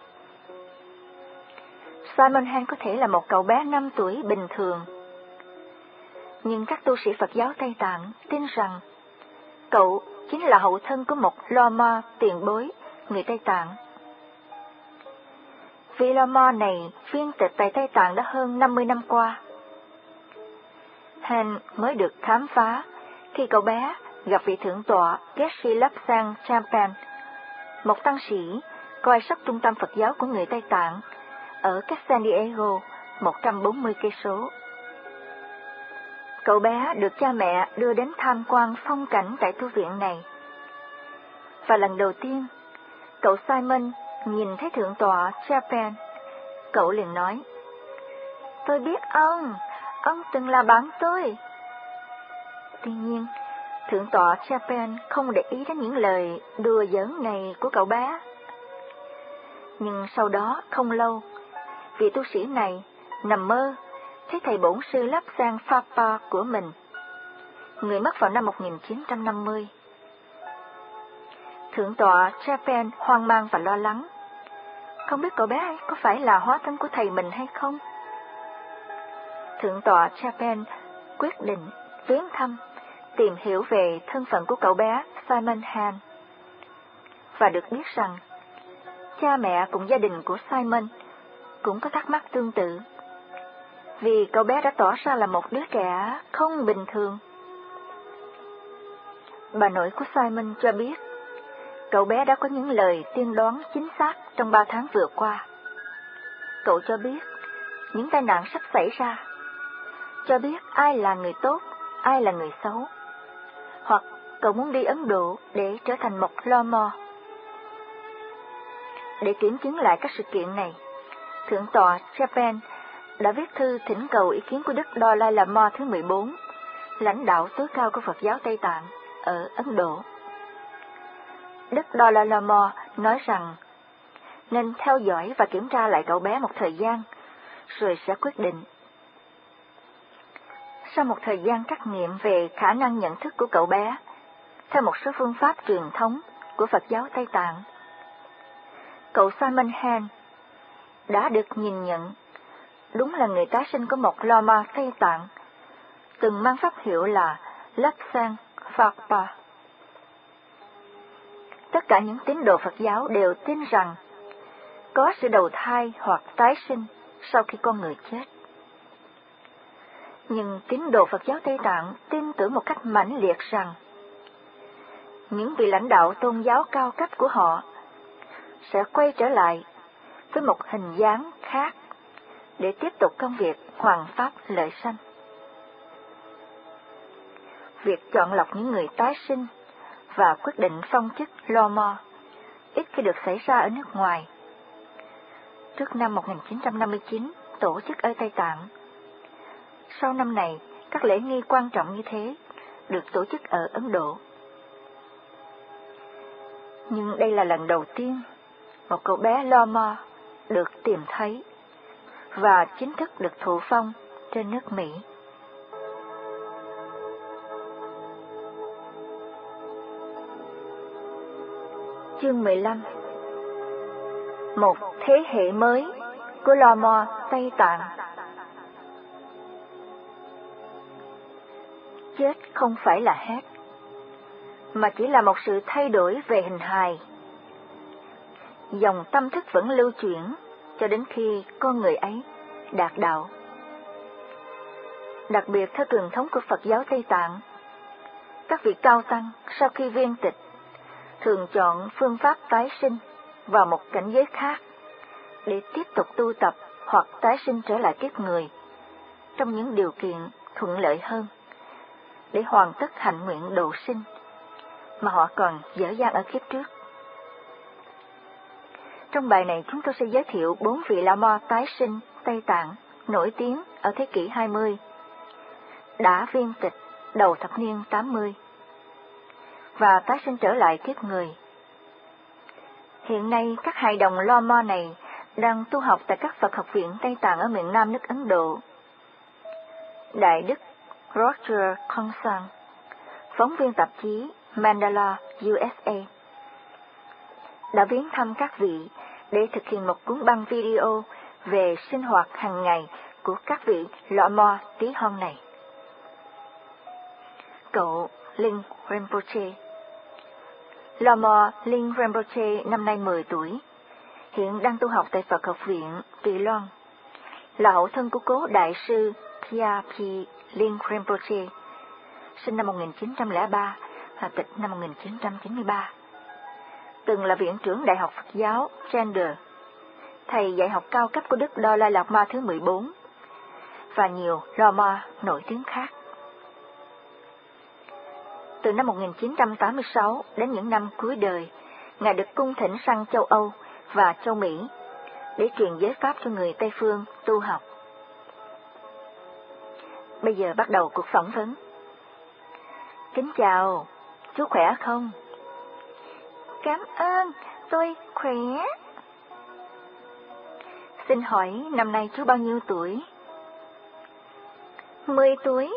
Simon Han có thể là một cậu bé năm tuổi bình thường, nhưng các tu sĩ Phật giáo Tây Tạng tin rằng cậu chính là hậu thân của một Lo Mo tiền bối người Tây Tạng. Vị Lo Mo này viên tịch tại Tây Tạng đã hơn năm mươi năm qua. Han mới được khám phá khi cậu bé gặp vị thượng tọa Geshe Lapsang Champan, một tăng sĩ coi sóc trung tâm Phật giáo của người Tây Tạng ở cách San Diego một trăm bốn mươi cây số. Cậu bé được cha mẹ đưa đến tham quan phong cảnh tại tu viện này. Và lần đầu tiên, cậu Simon nhìn thấy thượng tọa Champan, cậu liền nói: "Tôi biết ông, ông từng là bạn tôi." Tuy nhiên, thượng tọa Champan không để ý đến những lời đùa giỡn này của cậu bé. Nhưng sau đó không lâu, vị tu sĩ này nằm mơ thấy thầy bổn sư Lapsang Phapa của mình, người mất vào năm một nghìn chín trăm năm mươi. Thượng tọa Champan hoang mang và lo lắng, không biết cậu bé ấy có phải là hóa thân của thầy mình hay không. Thượng tọa Champan quyết định viếng thăm, tìm hiểu về thân phận của cậu bé Simon Han. Và được biết rằng, cha mẹ cùng gia đình của Simon cũng có thắc mắc tương tự, vì cậu bé đã tỏ ra là một đứa trẻ không bình thường. Bà nội của Simon cho biết, cậu bé đã có những lời tiên đoán chính xác trong ba tháng vừa qua. Cậu cho biết những tai nạn sắp xảy ra, cho biết ai là người tốt, ai là người xấu, hoặc cậu muốn đi Ấn Độ để trở thành một Lo Mo. Để kiểm chứng lại các sự kiện này, thượng tọa Champan đã viết thư thỉnh cầu ý kiến của Đức Dalai Lama thứ mười bốn, lãnh đạo tối cao của Phật giáo Tây Tạng ở Ấn Độ. Đức Dalai Lama nói rằng nên theo dõi và kiểm tra lại cậu bé một thời gian, rồi sẽ quyết định. Sau một thời gian trắc nghiệm về khả năng nhận thức của cậu bé, theo một số phương pháp truyền thống của Phật giáo Tây Tạng, cậu Simon Han đã được nhìn nhận đúng là người tái sinh của một Lo Ma Tây Tạng, từng mang pháp hiệu là Lapsang Phapa. Tất cả những tín đồ Phật giáo đều tin rằng có sự đầu thai hoặc tái sinh sau khi con người chết. Nhưng tín đồ Phật giáo Tây Tạng tin tưởng một cách mãnh liệt rằng những vị lãnh đạo tôn giáo cao cấp của họ sẽ quay trở lại với một hình dáng khác để tiếp tục công việc hoàn pháp lợi sanh. Việc chọn lọc những người tái sinh và quyết định phong chức lo mo ít khi được xảy ra ở nước ngoài. Trước năm một nghìn chín trăm năm mươi chín, tổ chức ở Tây Tạng. Sau năm này, các lễ nghi quan trọng như thế được tổ chức ở Ấn Độ. Nhưng đây là lần đầu tiên một cậu bé lo mo được tìm thấy và chính thức được thụ phong trên nước Mỹ. Chương mười lăm. Một thế hệ mới của lo mo Tây Tạng. Chết không phải là hết, mà chỉ là một sự thay đổi về hình hài. Dòng tâm thức vẫn lưu chuyển cho đến khi con người ấy đạt đạo. Đặc biệt theo truyền thống của Phật giáo Tây Tạng, các vị cao tăng sau khi viên tịch thường chọn phương pháp tái sinh vào một cảnh giới khác để tiếp tục tu tập hoặc tái sinh trở lại kiếp người trong những điều kiện thuận lợi hơn để hoàn tất hạnh nguyện độ sinh mà họ còn dở dang ở kiếp trước. Trong bài này chúng tôi sẽ giới thiệu bốn vị la mo tái sinh Tây Tạng nổi tiếng ở thế kỷ hai mươi, đã viên tịch đầu thập niên tám mươi và tái sinh trở lại kiếp người. Hiện nay các hài đồng lo mo này đang tu học tại các Phật học viện Tây Tạng ở miền Nam nước Ấn Độ. Đại đức Roger Constant, phóng viên tạp chí Mandala u ét a, đã viếng thăm các vị để thực hiện một cuốn băng video về sinh hoạt hàng ngày của các vị lọ mo tí hon này. Cậu Linh Rinpoche. Lọ mo Linh Rinpoche năm nay mười tuổi, hiện đang tu học tại Phật học viện Tùy Loan, là hậu thân của cố đại sư Phaya Phi Linh Rinpoche, sinh năm một nghìn chín trăm lẻ ba, và tịch năm một nghìn chín trăm chín mươi ba. Từng là viện trưởng Đại học Phật giáo Gender, thầy dạy học cao cấp của Đức Đô La Lạt Ma thứ mười bốn, và nhiều lo mo nổi tiếng khác. Từ năm một nghìn chín trăm tám mươi sáu đến những năm cuối đời, Ngài được cung thỉnh sang châu Âu và châu Mỹ để truyền giới pháp cho người Tây phương tu học. Bây giờ bắt đầu cuộc phỏng vấn. Kính chào, chú khỏe không? Cảm ơn, tôi khỏe. Xin hỏi năm nay chú bao nhiêu tuổi? Mười tuổi.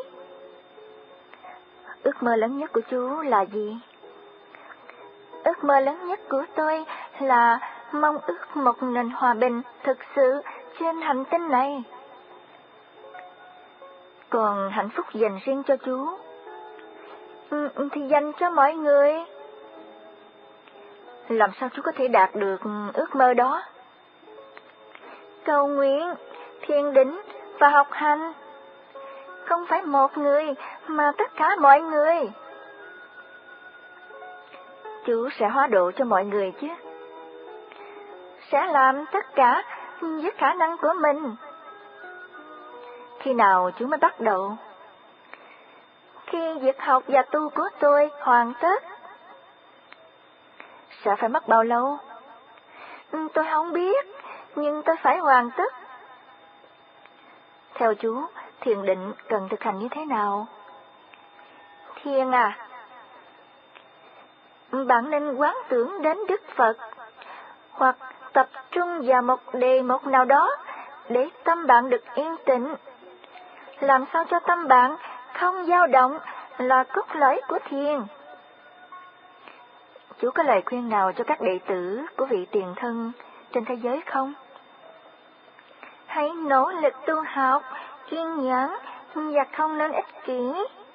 Ước mơ lớn nhất của chú là gì? Ước mơ lớn nhất của tôi là mong ước một nền hòa bình thực sự trên hành tinh này. Còn hạnh phúc dành riêng cho chú? Ừ, thì dành cho mọi người. Làm sao chú có thể đạt được ước mơ đó? Cầu nguyện, thiền định và học hành. Không phải một người, mà tất cả mọi người. Chú sẽ hóa độ cho mọi người chứ? Sẽ làm tất cả với khả năng của mình. Khi nào chú mới bắt đầu? Khi việc học và tu của tôi hoàn tất. Sẽ phải mất bao lâu? Tôi không biết, nhưng tôi phải hoàn tất. Theo chú, thiền định cần thực hành như thế nào? Thiền à? Bạn nên quán tưởng đến Đức Phật, hoặc tập trung vào một đề mục nào đó để tâm bạn được yên tĩnh. Làm sao cho tâm bạn không dao động là cốt lõi của thiền. Chú có lời khuyên nào cho các đệ tử của vị tiền thân trên thế giới không? Hãy nỗ lực tu học, kiên nhẫn và không nên ích kỷ.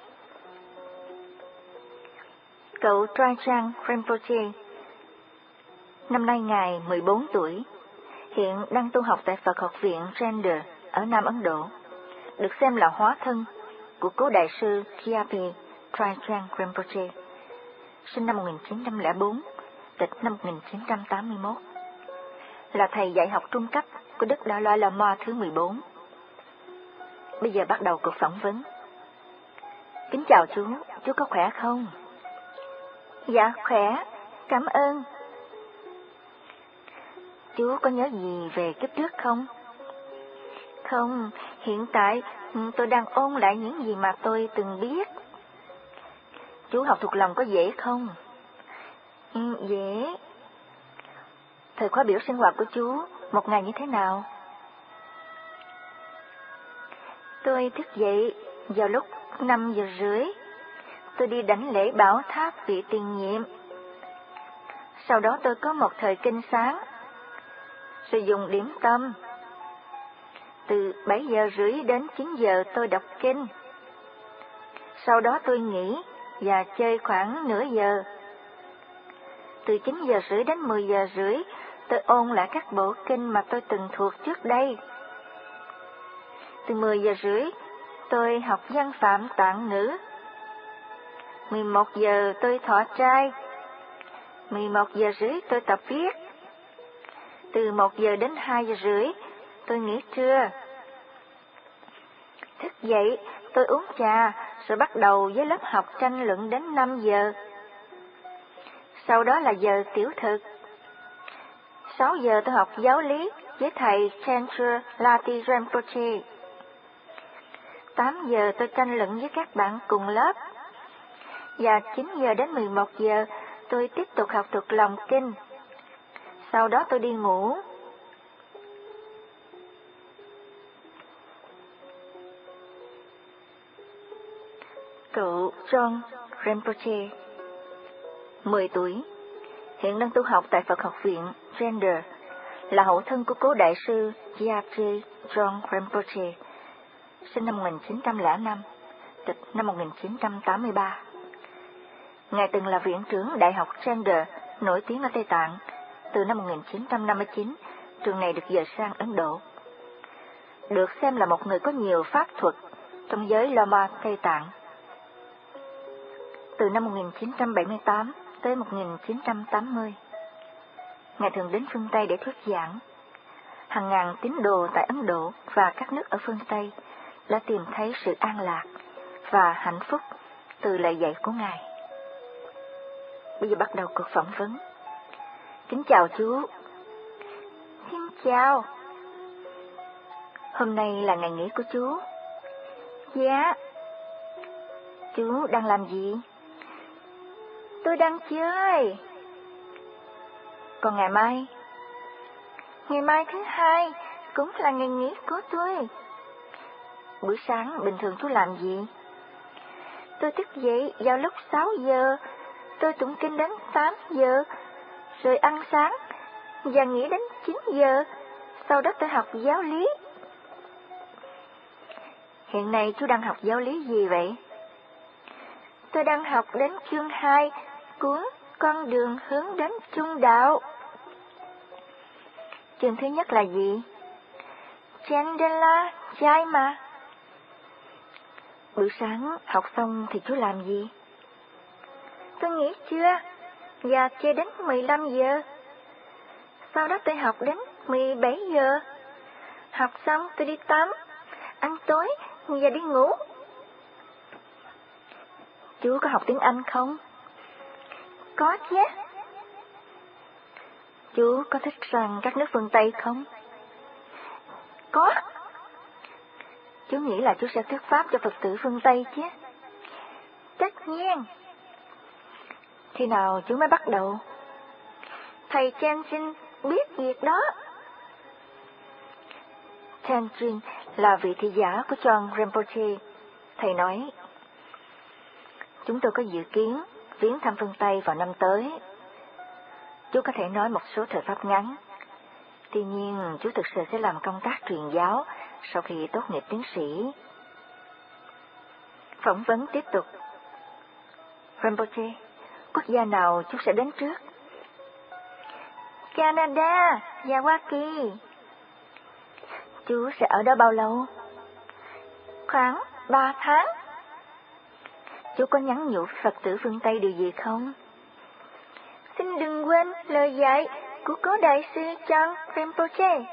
Cậu Trajang Rinpoche, năm nay Ngài mười bốn tuổi, hiện đang tu học tại Phật học viện Gender ở Nam Ấn Độ, được xem là hóa thân của cố đại sư Khyalpi Trajang Rinpoche, sinh năm một nghìn chín trăm lẻ bốn, tịch năm một nghìn chín trăm tám mươi mốt. là thầy dạy học trung cấp của Đức Dalai Lama thứ mười bốn. Bây giờ bắt đầu cuộc phỏng vấn. Kính chào chú, chú có khỏe không? Dạ khỏe, cảm ơn. Chú có nhớ gì về kiếp trước không? Không, hiện tại tôi đang ôn lại những gì mà tôi từng biết. Chú học thuộc lòng có dễ không? Ừ, dễ. Thời khóa biểu sinh hoạt của chú một ngày như thế nào? Tôi thức dậy vào lúc năm giờ rưỡi. Tôi đi đảnh lễ bảo tháp vị tiền nhiệm. Sau đó tôi có một thời kinh sáng, sử dụng điểm tâm. Từ bảy giờ rưỡi đến chín giờ tôi đọc kinh. Sau đó tôi nghỉ và chơi khoảng nửa giờ. Từ chín giờ rưỡi đến mười giờ rưỡi, tôi ôn lại các bộ kinh mà tôi từng thuộc trước đây. Từ mười giờ rưỡi, tôi học văn phạm tạng ngữ. mười một giờ tôi thọ trai. mười một giờ rưỡi tôi tập viết. Từ một giờ đến hai giờ rưỡi, tôi nghỉ trưa. Thức dậy, tôi uống trà, rồi bắt đầu với lớp học tranh luận đến năm giờ. Sau đó là giờ tiểu thực. sáu giờ tôi học giáo lý với thầy Chantra Lati Rinpoche. tám giờ tôi tranh luận với các bạn cùng lớp. Và chín giờ đến mười một giờ tôi tiếp tục học thuộc lòng kinh. Sau đó tôi đi ngủ. Cậu John Rinpoche, mười tuổi, hiện đang tu học tại Phật học viện Gender, là hậu thân của cố đại sư Gyatso John Rinpoche, sinh năm một nghìn chín trăm lẻ năm, tịch năm một nghìn chín trăm tám mươi ba. Ngài từng là viện trưởng Đại học Gender nổi tiếng ở Tây Tạng. Từ năm một nghìn chín trăm năm mươi chín, trường này được dời sang Ấn Độ. Được xem là một người có nhiều pháp thuật trong giới Lama Tây Tạng. Từ năm một nghìn chín trăm bảy mươi tám tới một nghìn chín trăm tám mươi, Ngài thường đến phương Tây để thuyết giảng. Hàng ngàn tín đồ tại Ấn Độ và các nước ở phương Tây đã tìm thấy sự an lạc và hạnh phúc từ lời dạy của Ngài. Bây giờ bắt đầu cuộc phỏng vấn. Kính chào chú. Xin chào. Hôm nay là ngày nghỉ của chú. Dạ. Chú đang làm gì? Tôi đang chơi. Còn ngày mai? Ngày mai thứ hai cũng là ngày nghỉ của tôi. Buổi sáng bình thường chú làm gì? Tôi thức dậy vào lúc sáu giờ, tôi tụng kinh đến tám giờ, rồi ăn sáng và nghỉ đến chín giờ, sau đó tôi học giáo lý. Hiện nay chú đang học giáo lý gì vậy? Tôi đang học đến chương hai, cuốn Con đường hướng đến trung đạo. Chương thứ nhất là gì? Chandala Jaima. Buổi sáng học xong thì chú làm gì? Tôi nghỉ trưa và chơi đến mười lăm giờ. Sau đó tôi học đến mười bảy giờ. Học xong tôi đi tắm, ăn tối và đi ngủ. Chú có học tiếng Anh không? Có chứ. Chú có thích rằng các nước phương Tây không? Có. Chú nghĩ là chú sẽ thuyết pháp cho Phật tử phương Tây chứ? Tất nhiên. Khi nào chú mới bắt đầu? Thầy Tenzin biết việc đó. Tenzin là vị thị giả của John Rinpoche. Thầy nói, chúng tôi có dự kiến viếng thăm phương Tây vào năm tới. Chú có thể nói một số thời pháp ngắn. Tuy nhiên, chú thực sự sẽ làm công tác truyền giáo sau khi tốt nghiệp tiến sĩ. Phỏng vấn tiếp tục. Rinpoche, quốc gia nào chú sẽ đến trước? Canada và Hoa Kỳ. Chú sẽ ở đó bao lâu? Khoảng ba tháng. Chú có nhắn nhủ Phật tử phương Tây điều gì không? Xin đừng quên lời dạy của cố đại sư John Rinpoche.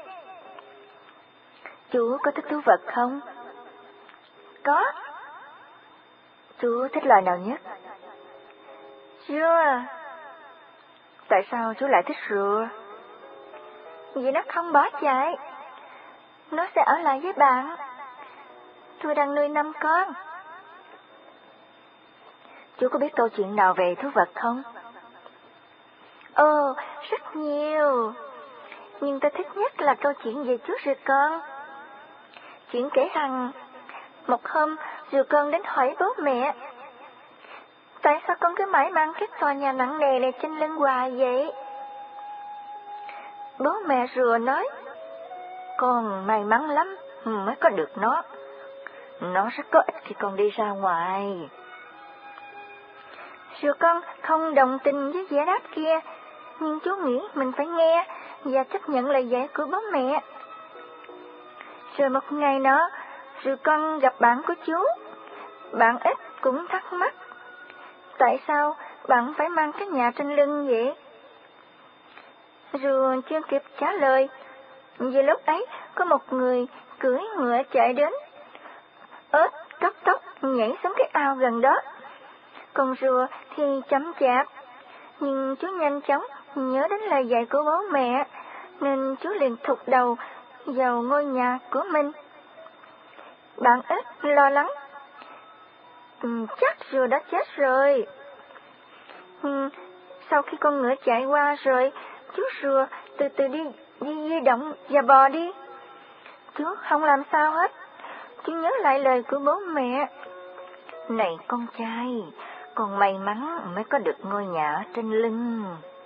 Chú có thích thú vật không? Có. Chú thích loài nào nhất? Rùa. Tại sao chú lại thích rùa? Vì nó không bỏ chạy. Nó sẽ ở lại với bạn. Tôi đang nuôi năm con. Chú có biết câu chuyện nào về thú vật không? Ồ, rất nhiều. Nhưng tôi thích nhất là câu chuyện về chú rùa con. Chuyện kể rằng, một hôm rùa con đến hỏi bố mẹ, tại sao con cứ mãi mang cái tòa nhà nặng nề này trên lưng hoài vậy? Bố mẹ rùa nói, con may mắn lắm mới có được nó. Nó rất có ích khi con đi ra ngoài. Rùa con không đồng tình với giải đáp kia, nhưng chú nghĩ mình phải nghe và chấp nhận lời dạy của bố mẹ. Rồi một ngày đó, rùa con gặp bạn của chú. Bạn ếch cũng thắc mắc, tại sao bạn phải mang cái nhà trên lưng vậy? Rùa chưa kịp trả lời, vì lúc ấy có một người cưỡi ngựa chạy đến. Ếch cấp tốc nhảy xuống cái ao gần đó. Còn rùa thì chậm chạp, nhưng chú nhanh chóng nhớ đến lời dạy của bố mẹ, nên chú liền thụt đầu vào ngôi nhà của mình. Bạn ếch lo lắng, ừ, chắc rùa đã chết rồi. Ừ, sau khi con ngựa chạy qua rồi, chú rùa từ từ đi đi di động và bò đi. Chú không làm sao hết. Chú nhớ lại lời của bố mẹ. Này con trai, con may mắn mới có được ngôi nhà ở trên lưng.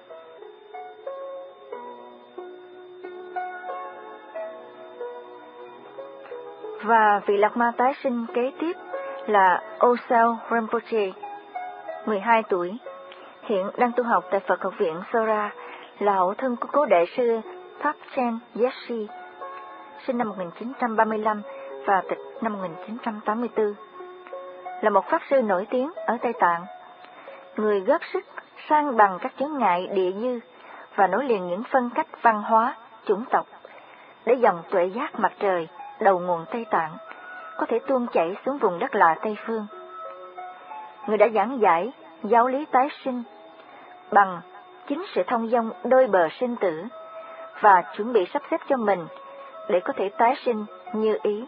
Và vị Lạc Ma tái sinh kế tiếp là Osao Rinpoche, mười hai tuổi, hiện đang tu học tại Phật học viện Sora, là hậu thân của cố đệ sư Thakchen Yeshi, sinh năm một nghìn chín trăm ba mươi lăm và tịch năm một nghìn chín trăm tám mươi tư, là một pháp sư nổi tiếng ở Tây Tạng, người góp sức san bằng các chướng ngại địa dư và nối liền những phân cách văn hóa, chủng tộc, để dòng tuệ giác mặt trời đầu nguồn Tây Tạng có thể tuôn chảy xuống vùng đất lạ Tây Phương. Người đã giảng giải giáo lý tái sinh bằng chính sự thông dong đôi bờ sinh tử và chuẩn bị sắp xếp cho mình để có thể tái sinh như ý,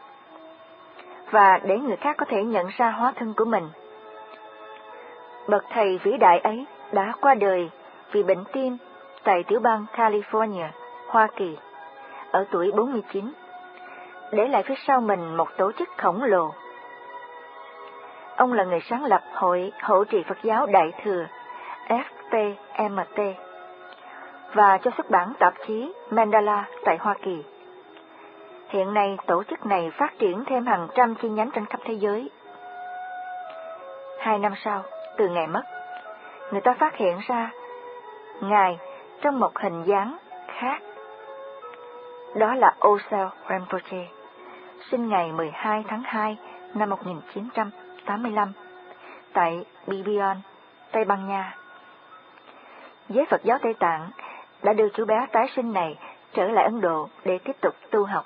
và để người khác có thể nhận ra hóa thân của mình. Bậc thầy vĩ đại ấy đã qua đời vì bệnh tim tại tiểu bang California, Hoa Kỳ, ở tuổi bốn mươi chín, để lại phía sau mình một tổ chức khổng lồ. Ông là người sáng lập Hội Hộ trì Phật giáo Đại Thừa F P M T và cho xuất bản tạp chí Mandala tại Hoa Kỳ. Hiện nay tổ chức này phát triển thêm hàng trăm chi nhánh trên khắp thế giới. Hai năm sau, từ ngày mất, người ta phát hiện ra Ngài trong một hình dáng khác. Đó là Osao Rinpoche, sinh ngày mười hai tháng hai năm một nghìn chín trăm tám mươi lăm tại Bibion, Tây Ban Nha. Giới Phật giáo Tây Tạng đã đưa chú bé tái sinh này trở lại Ấn Độ để tiếp tục tu học.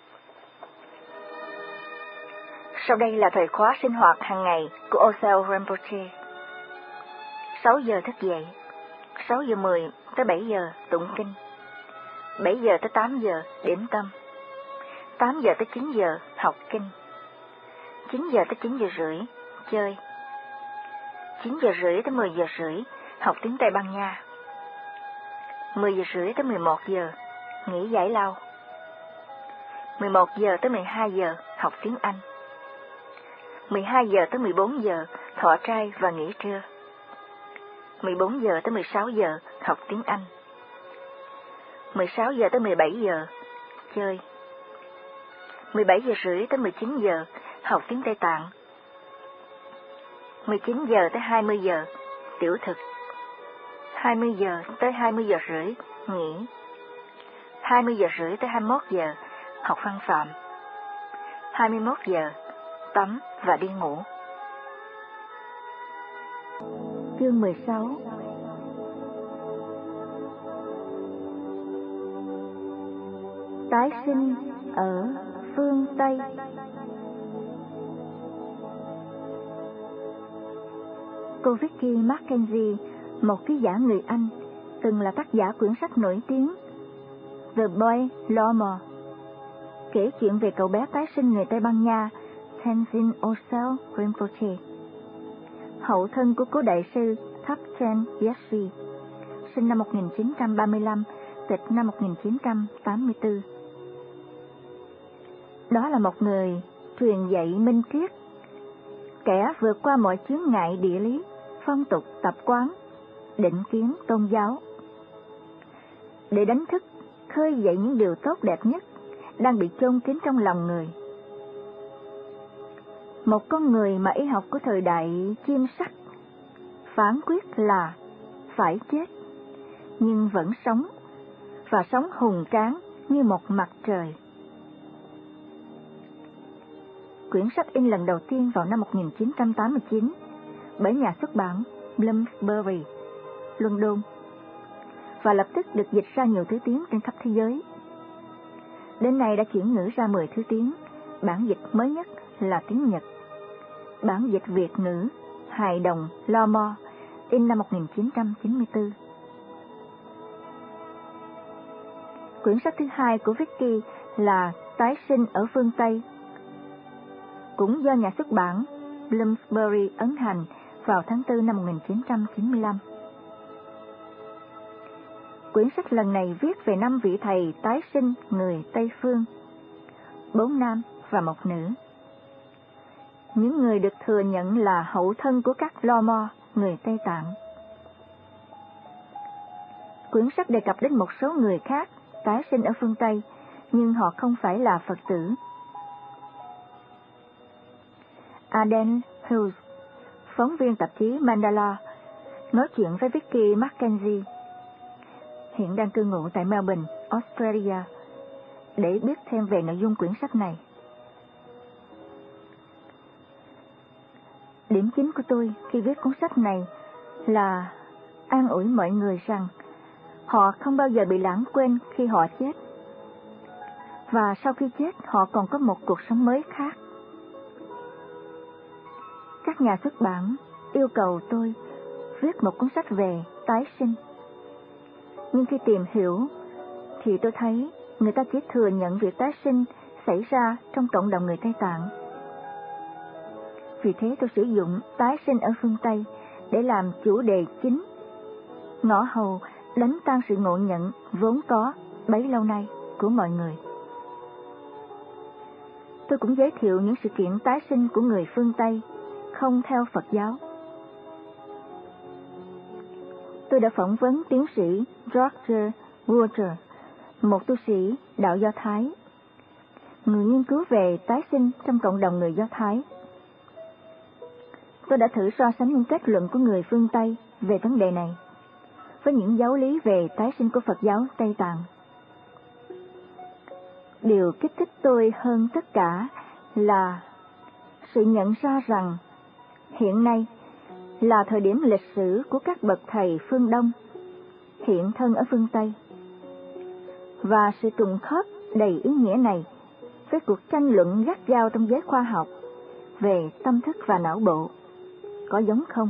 Sau đây là thời khóa sinh hoạt hàng ngày của Osao Rinpoche. sáu giờ thức dậy, sáu giờ mười tới bảy giờ tụng kinh, bảy giờ tới tám giờ điểm tâm, tám giờ tới chín giờ học kinh, chín giờ tới chín giờ rưỡi chơi, chín giờ rưỡi tới mười giờ rưỡi học tiếng Tây Ban Nha, mười giờ rưỡi tới mười một giờ nghỉ giải lao, mười một giờ tới mười hai giờ học tiếng Anh, mười hai giờ tới mười bốn giờ thọ trai và nghỉ trưa, mười bốn giờ tới mười sáu giờ học tiếng Anh, mười sáu giờ tới mười bảy giờ chơi, mười bảy giờ rưỡi tới mười chín giờ học tiếng Tây Tạng, mười chín giờ tới hai mươi giờ tiểu thực, hai mươi giờ tới hai mươi giờ rưỡi nghỉ, hai mươi giờ rưỡi tới hai mươi mốt giờ học văn phạm, hai mươi mốt giờ tắm và đi ngủ. Chương mười sáu. tái sinh ở phương Tây. Cô Vicky Mackenzie, một ký giả người Anh, từng là tác giả quyển sách nổi tiếng The Boy Lormo, kể chuyện về cậu bé tái sinh người Tây Ban Nha Tenzin Ossel Rinpoche, hậu thân của cố đại sư Thakchen Gyatso, sinh năm một nghìn chín trăm ba mươi lăm, tịch năm một nghìn chín trăm tám mươi tư. Đó là một người truyền dạy minh triết, kẻ vượt qua mọi chướng ngại địa lý, phong tục, tập quán, định kiến tôn giáo, để đánh thức, khơi dậy những điều tốt đẹp nhất đang bị chôn kín trong lòng người. Một con người mà y học của thời đại chiêm sắc phán quyết là phải chết, nhưng vẫn sống, và sống hùng tráng như một mặt trời. Quyển sách in lần đầu tiên vào năm một nghìn chín trăm tám mươi chín bởi nhà xuất bản Bloomsbury, London, và lập tức được dịch ra nhiều thứ tiếng trên khắp thế giới. Đến nay đã chuyển ngữ ra mười thứ tiếng, bản dịch mới nhất là tiếng Nhật. Bản dịch Việt ngữ Hài đồng Lormo, in năm một nghìn chín trăm chín mươi tư. Quyển sách thứ hai của Vicky là Tái sinh ở phương Tây, cũng do nhà xuất bản Bloomsbury ấn hành vào tháng tư năm một nghìn chín trăm chín mươi lăm. Quyển sách lần này viết về năm vị thầy tái sinh người Tây Phương, bốn nam và một nữ. Những người được thừa nhận là hậu thân của các Lormo, người Tây Tạng. Quyển sách đề cập đến một số người khác tái sinh ở phương Tây, nhưng họ không phải là Phật tử. Aden Hughes, phóng viên tạp chí Mandala, nói chuyện với Vicky Mackenzie, hiện đang cư ngụ tại Melbourne, Australia, để biết thêm về nội dung quyển sách này. Điểm chính của tôi khi viết cuốn sách này là an ủi mọi người rằng họ không bao giờ bị lãng quên khi họ chết, và sau khi chết họ còn có một cuộc sống mới khác. Các nhà xuất bản yêu cầu tôi viết một cuốn sách về tái sinh, nhưng khi tìm hiểu thì tôi thấy người ta chỉ thừa nhận việc tái sinh xảy ra trong cộng đồng người Tây Tạng. Vì thế tôi sử dụng tái sinh ở phương Tây để làm chủ đề chính, ngõ hầu đánh tan sự ngộ nhận vốn có bấy lâu nay của mọi người. Tôi cũng giới thiệu những sự kiện tái sinh của người phương Tây không theo Phật giáo. Tôi đã phỏng vấn tiến sĩ Roger Walter, một tu sĩ đạo Do Thái, người nghiên cứu về tái sinh trong cộng đồng người Do Thái. Tôi đã thử so sánh những kết luận của người phương Tây về vấn đề này với những giáo lý về tái sinh của Phật giáo Tây Tạng. Điều kích thích tôi hơn tất cả là sự nhận ra rằng hiện nay là thời điểm lịch sử của các bậc thầy phương Đông hiện thân ở phương Tây, và sự trùng khớp đầy ý nghĩa này với cuộc tranh luận gắt gao trong giới khoa học về tâm thức và não bộ có giống không?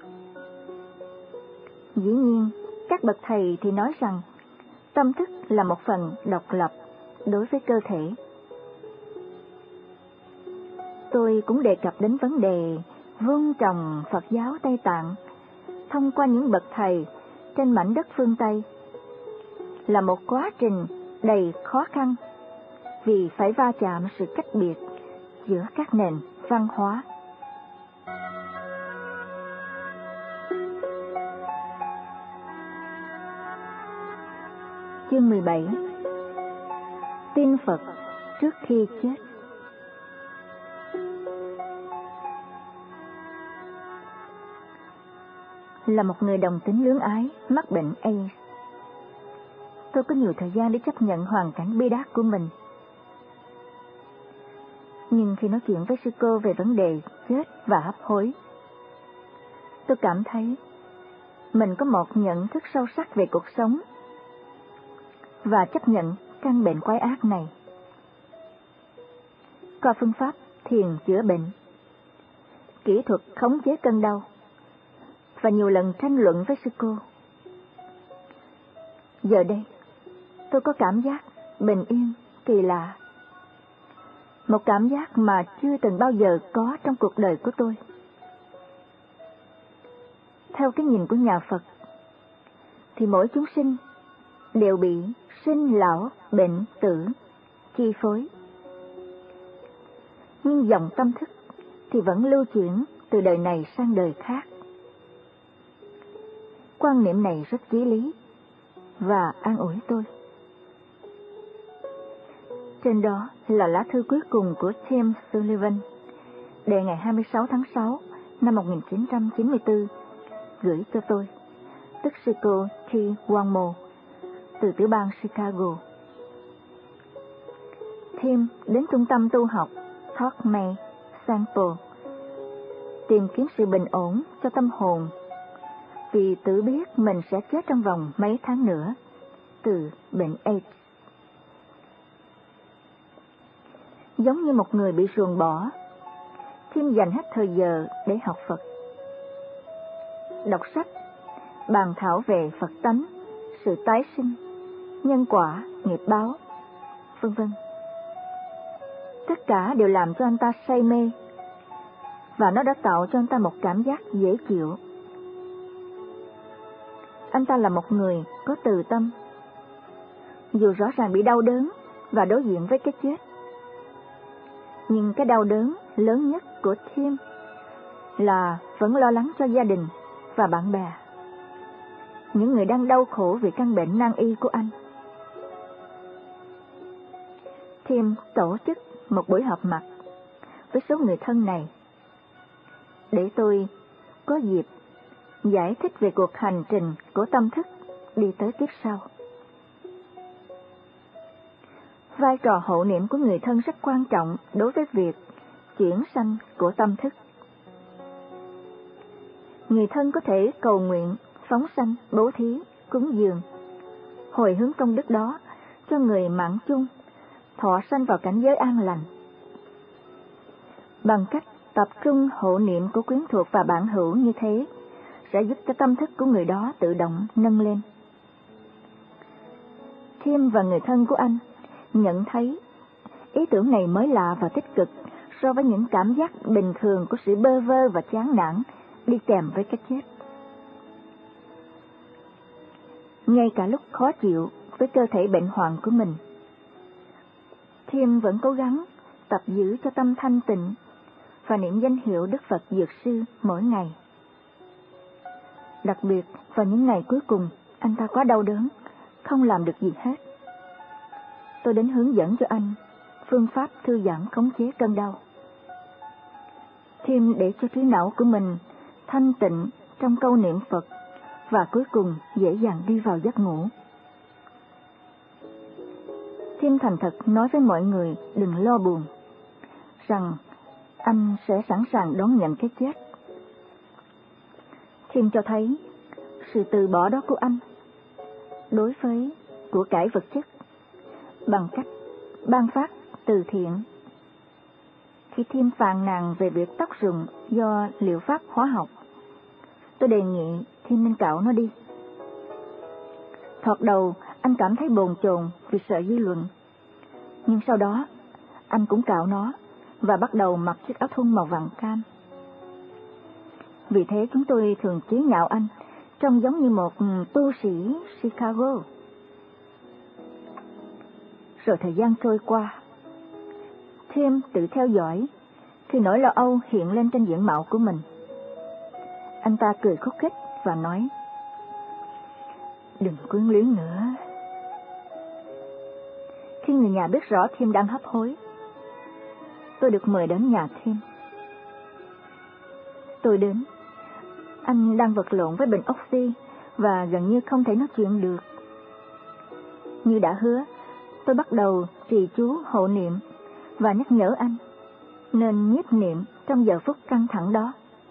Dĩ nhiên, các bậc thầy thì nói rằng tâm thức là một phần độc lập đối với cơ thể. Tôi cũng đề cập đến vấn đề vun trồng Phật giáo Tây Tạng thông qua những bậc thầy trên mảnh đất phương Tây là một quá trình đầy khó khăn, vì phải va chạm sự cách biệt giữa các nền văn hóa. Chương mười bảy. Tin Phật trước khi chết. Là một người đồng tính luyến ái mắc bệnh AIDS, tôi có nhiều thời gian để chấp nhận hoàn cảnh bi đát của mình. Nhưng khi nói chuyện với sư cô về vấn đề chết và hấp hối, tôi cảm thấy mình có một nhận thức sâu sắc về cuộc sống, và chấp nhận căn bệnh quái ác này. Qua phương pháp thiền chữa bệnh, kỹ thuật khống chế cơn đau, và nhiều lần tranh luận với sư cô, giờ đây tôi có cảm giác bình yên kỳ lạ, một cảm giác mà chưa từng bao giờ có trong cuộc đời của tôi. Theo cái nhìn của nhà Phật, thì mỗi chúng sinh đều bị sinh lão bệnh tử chi phối, nhưng dòng tâm thức thì vẫn lưu chuyển từ đời này sang đời khác. Quan niệm này rất chí lý và an ủi tôi. Trên đó là lá thư cuối cùng của Tim Sullivan, đề ngày hai mươi sáu tháng sáu năm một nghìn chín trăm chín mươi tư, gửi cho tôi, tức sư cô T. Wangmo, từ tiểu bang Chicago. Tim đến trung tâm tu học Thorpe Sample tìm kiếm sự bình ổn cho tâm hồn, vì tự biết mình sẽ chết trong vòng mấy tháng nữa từ bệnh AIDS. Giống như một người bị ruồng bỏ, Tim dành hết thời giờ để học Phật, đọc sách, bàn thảo về Phật tánh, sự tái sinh, nhân quả, nghiệp báo, vân vân. Tất cả đều làm cho anh ta say mê, và nó đã tạo cho anh ta một cảm giác dễ chịu. Anh ta là một người có từ tâm, dù rõ ràng bị đau đớn và đối diện với cái chết. Nhưng cái đau đớn lớn nhất của Tim là vẫn lo lắng cho gia đình và bạn bè, những người đang đau khổ vì căn bệnh nan y của anh. Tim tổ chức một buổi họp mặt với số người thân này để tôi có dịp giải thích về cuộc hành trình của tâm thức đi tới kiếp sau. Vai trò hộ niệm của người thân rất quan trọng đối với việc chuyển sanh của tâm thức. Người thân có thể cầu nguyện, phóng sanh, bố thí, cúng dường, hồi hướng công đức đó cho người mạng chung thọ sanh vào cảnh giới an lành. Bằng cách tập trung hộ niệm của quyến thuộc và bạn hữu như thế, sẽ giúp cho tâm thức của người đó tự động nâng lên. Tim và người thân của anh nhận thấy ý tưởng này mới lạ và tích cực so với những cảm giác bình thường của sự bơ vơ và chán nản đi kèm với cái chết. Ngay cả lúc khó chịu với cơ thể bệnh hoạn của mình, Tim vẫn cố gắng tập giữ cho tâm thanh tịnh và niệm danh hiệu Đức Phật Dược Sư mỗi ngày. Đặc biệt vào những ngày cuối cùng, anh ta quá đau đớn, không làm được gì hết. Tôi đến hướng dẫn cho anh phương pháp thư giãn khống chế cơn đau. Tim để cho trí não của mình thanh tịnh trong câu niệm Phật và cuối cùng dễ dàng đi vào giấc ngủ. Tim thành thật nói với mọi người đừng lo buồn, rằng anh sẽ sẵn sàng đón nhận cái chết. Tim cho thấy sự từ bỏ đó của anh đối với của cải vật chất bằng cách ban phát từ thiện. Khi Tim phàn nàn về việc tóc rụng do liệu pháp hóa học, tôi đề nghị Tim nên cạo nó đi. Thoạt đầu anh cảm thấy bồn chồn vì sợ dư luận, nhưng sau đó anh cũng cạo nó và bắt đầu mặc chiếc áo thun màu vàng cam. Vì thế chúng tôi thường chế nhạo anh trông giống như một tu sĩ Chicago. Rồi thời gian trôi qua, Tim tự theo dõi khi nỗi lo âu hiện lên trên diện mạo của mình. Anh ta cười khúc khích và nói, đừng quyến luyến nữa. Khi người nhà biết rõ Tim đang hấp hối, tôi được mời đến nhà Tim. Tôi đến, anh đang vật lộn với bệnh oxy và gần như không thể nói chuyện được. Như đã hứa, tôi bắt đầu trì chú hộ niệm và nhắc nhở anh nên nhiếp niệm trong giờ phút căng thẳng đó.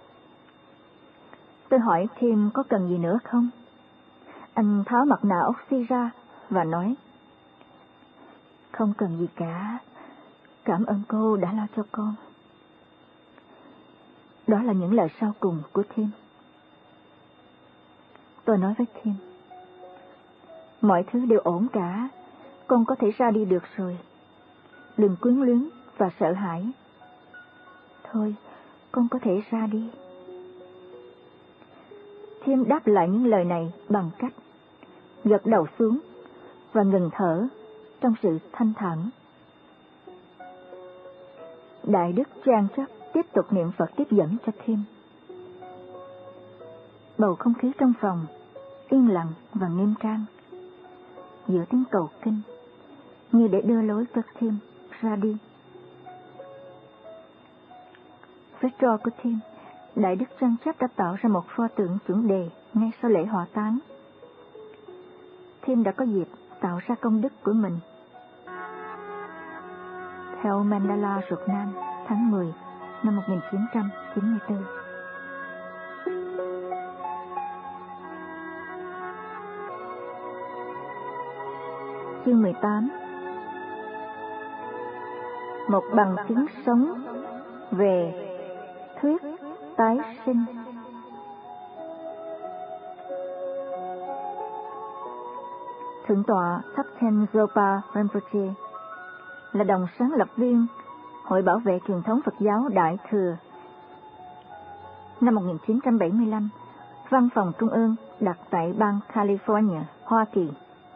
Tôi hỏi Tim có cần gì nữa không? Anh tháo mặt nạ oxy ra và nói, Không cần gì cả. Cảm ơn cô đã lo cho con. Đó là những lời sau cùng của Tim. Tôi nói với Tim, mọi thứ đều ổn cả, con có thể ra đi được rồi. Đừng quyến luyến và sợ hãi. Thôi, con có thể ra đi. Tim đáp lại những lời này bằng cách gật đầu xuống và ngừng thở trong sự thanh thản. Đại đức Trang Chấp tiếp tục niệm Phật tiếp dẫn cho Tim. Bầu không khí trong phòng yên lặng và nghiêm trang, giữa tiếng cầu kinh như để đưa lối cho Tim ra đi. Với trò của Tim, Đại đức Trang Chấp đã tạo ra một pho tượng chuẩn đề ngay sau lễ hỏa táng. Tim đã có dịp tạo ra công đức của mình. Theo Mandala Ruột Nam, tháng mười năm một nghìn chín trăm chín mươi tư. Chương mười tám. Một bằng chứng sống về thuyết tái sinh. Thượng tọa Thakten Zopa Rinpoche là đồng sáng lập viên Hội Bảo vệ Truyền thống Phật giáo Đại Thừa. Năm một nghìn chín trăm bảy mươi lăm, văn phòng trung ương đặt tại bang California, Hoa Kỳ.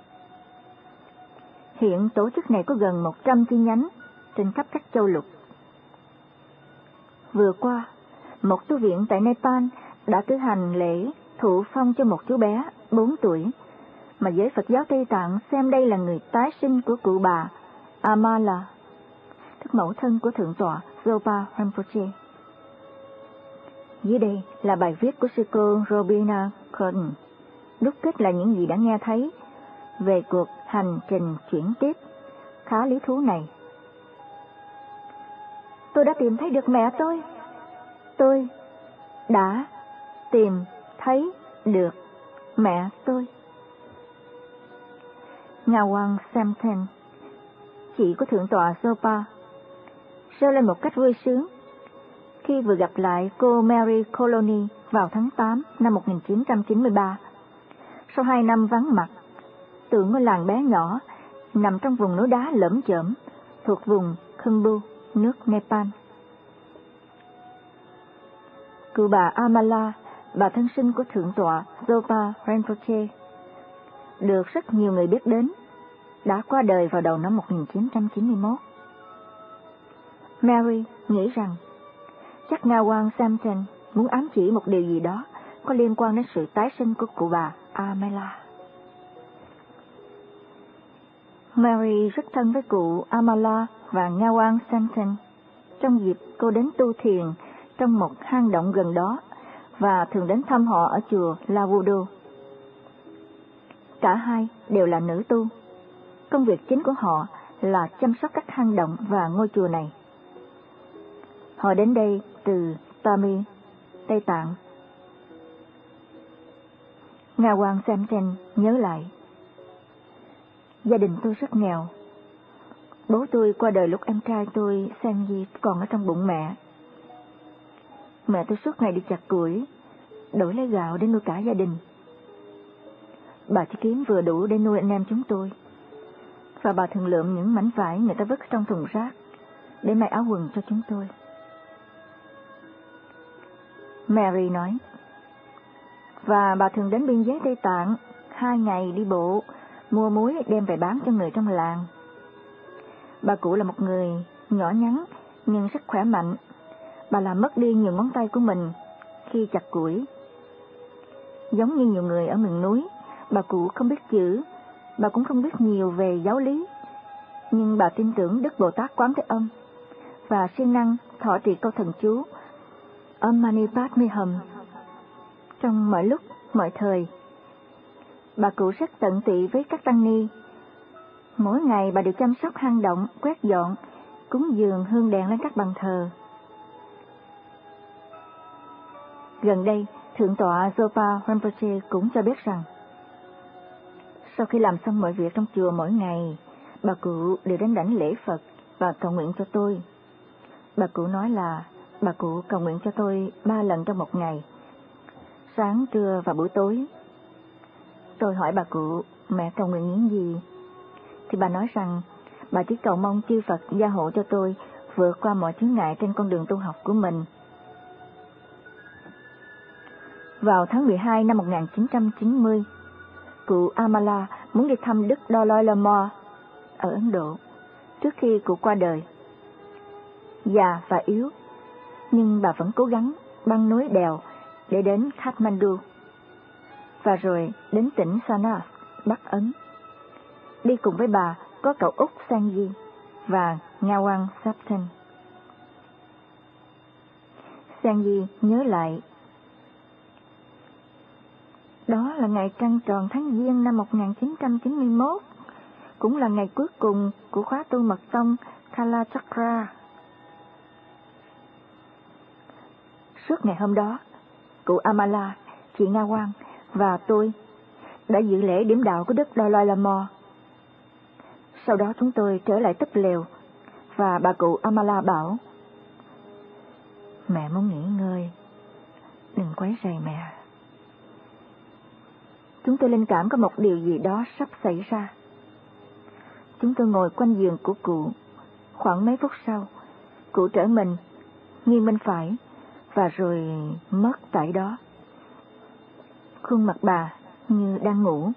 Hiện tổ chức này có gần một trăm chi nhánh trên khắp các châu lục. Vừa qua, một tu viện tại Nepal đã cử hành lễ thụ phong cho một chú bé bốn tuổi, mà giới Phật giáo Tây Tạng xem đây là người tái sinh của cụ bà Amala, tức mẫu thân của Thượng tọa Zopa Rinpoche. Dưới đây là bài viết của sư cô Robina Cotton, đúc kết lại những gì đã nghe thấy về cuộc hành trình chuyển tiếp khá lý thú này. Tôi đã tìm thấy được mẹ tôi. Tôi đã tìm thấy được mẹ tôi. Ngawang Samten, chị của Thượng tọa Zopa, reo lên một cách vui sướng khi vừa gặp lại cô Mary Colony vào tháng tám năm một nghìn chín trăm chín mươi ba. Sau hai năm vắng mặt, từ ngôi làng bé nhỏ nằm trong vùng núi đá lởm chởm thuộc vùng Khumbu, nước Nepal. Cụ bà Amala, bà thân sinh của Thượng tọa Zopa Rinpoche, được rất nhiều người biết đến, đã qua đời vào đầu năm một nghìn chín trăm chín mươi mốt. Mary nghĩ rằng chắc Ngawang Samten muốn ám chỉ một điều gì đó có liên quan đến sự tái sinh của cụ bà Amala. Mary rất thân với cụ Amala và Ngawang Samten trong dịp cô đến tu thiền trong một hang động gần đó và thường đến thăm họ ở chùa Lavudo. Cả hai đều là nữ tu. Công việc chính của họ là chăm sóc các hang động và ngôi chùa này. Họ đến đây từ Tamil, Tây Tạng. Ngawang Samten nhớ lại, gia đình tôi rất nghèo. Bố tôi qua đời lúc em trai tôi Sanjeev còn ở trong bụng mẹ. Mẹ tôi suốt ngày đi chặt củi, đổi lấy gạo để nuôi cả gia đình. Bà chỉ kiếm vừa đủ để nuôi anh em chúng tôi, và bà thường lượm những mảnh vải người ta vứt trong thùng rác để may áo quần cho chúng tôi. Mary nói, và bà thường đến biên giới Tây Tạng hai ngày đi bộ, mua muối đem về bán cho người trong làng. Bà cụ là một người nhỏ nhắn nhưng rất khỏe mạnh. Bà làm mất đi nhiều ngón tay của mình khi chặt củi. Giống như nhiều người ở miền núi, bà cụ không biết chữ, bà cũng không biết nhiều về giáo lý, nhưng bà tin tưởng Đức Bồ Tát Quán Thế Âm và siêng năng thọ trì câu thần chú Om Mani Padme Hum trong mọi lúc, mọi thời. Bà cụ rất tận tụy với các tăng ni. Mỗi ngày bà đều chăm sóc hang động, quét dọn, cúng dường hương đèn lên các bàn thờ. Gần đây, Thượng tọa Zopa Rinpoche cũng cho biết rằng sau khi làm xong mọi việc trong chùa mỗi ngày, bà cụ đều đến đảnh lễ Phật và cầu nguyện cho tôi. Bà cụ nói là bà cụ cầu nguyện cho tôi ba lần trong một ngày, sáng, trưa và buổi tối. Tôi hỏi bà cụ, mẹ cầu nguyện những gì? Thì bà nói rằng bà chỉ cầu mong chư Phật gia hộ cho tôi vượt qua mọi chướng ngại trên con đường tu học của mình. Vào tháng mười hai năm một nghìn chín trăm chín mươi, cụ Amala muốn đi thăm Đức Dalai Lama ở Ấn Độ trước khi cụ qua đời. Già và yếu, nhưng bà vẫn cố gắng băng núi đèo để đến Kathmandu và rồi đến tỉnh Sanas, Bắc Ấn. Đi cùng với bà có cậu út Sanji và Ngawang Sapten. Sanji nhớ lại, đó là ngày trăng tròn tháng Giêng năm một nghìn chín trăm chín mươi mốt, cũng là ngày cuối cùng của khóa tu mật tông Kalachakra. Suốt ngày hôm đó, cụ Amala, chị Ngawang và tôi đã dự lễ điểm đạo của Đức Dalai Lama. Sau đó chúng tôi trở lại túp lều và bà cụ Amala bảo, mẹ muốn nghỉ ngơi, đừng quấy rầy mẹ. Chúng tôi linh cảm có một điều gì đó sắp xảy ra. Chúng tôi ngồi quanh giường của cụ. Khoảng mấy phút sau, cụ trở mình, nghiêng bên phải, và rồi mất tại đó. Khuôn mặt bà như đang ngủ.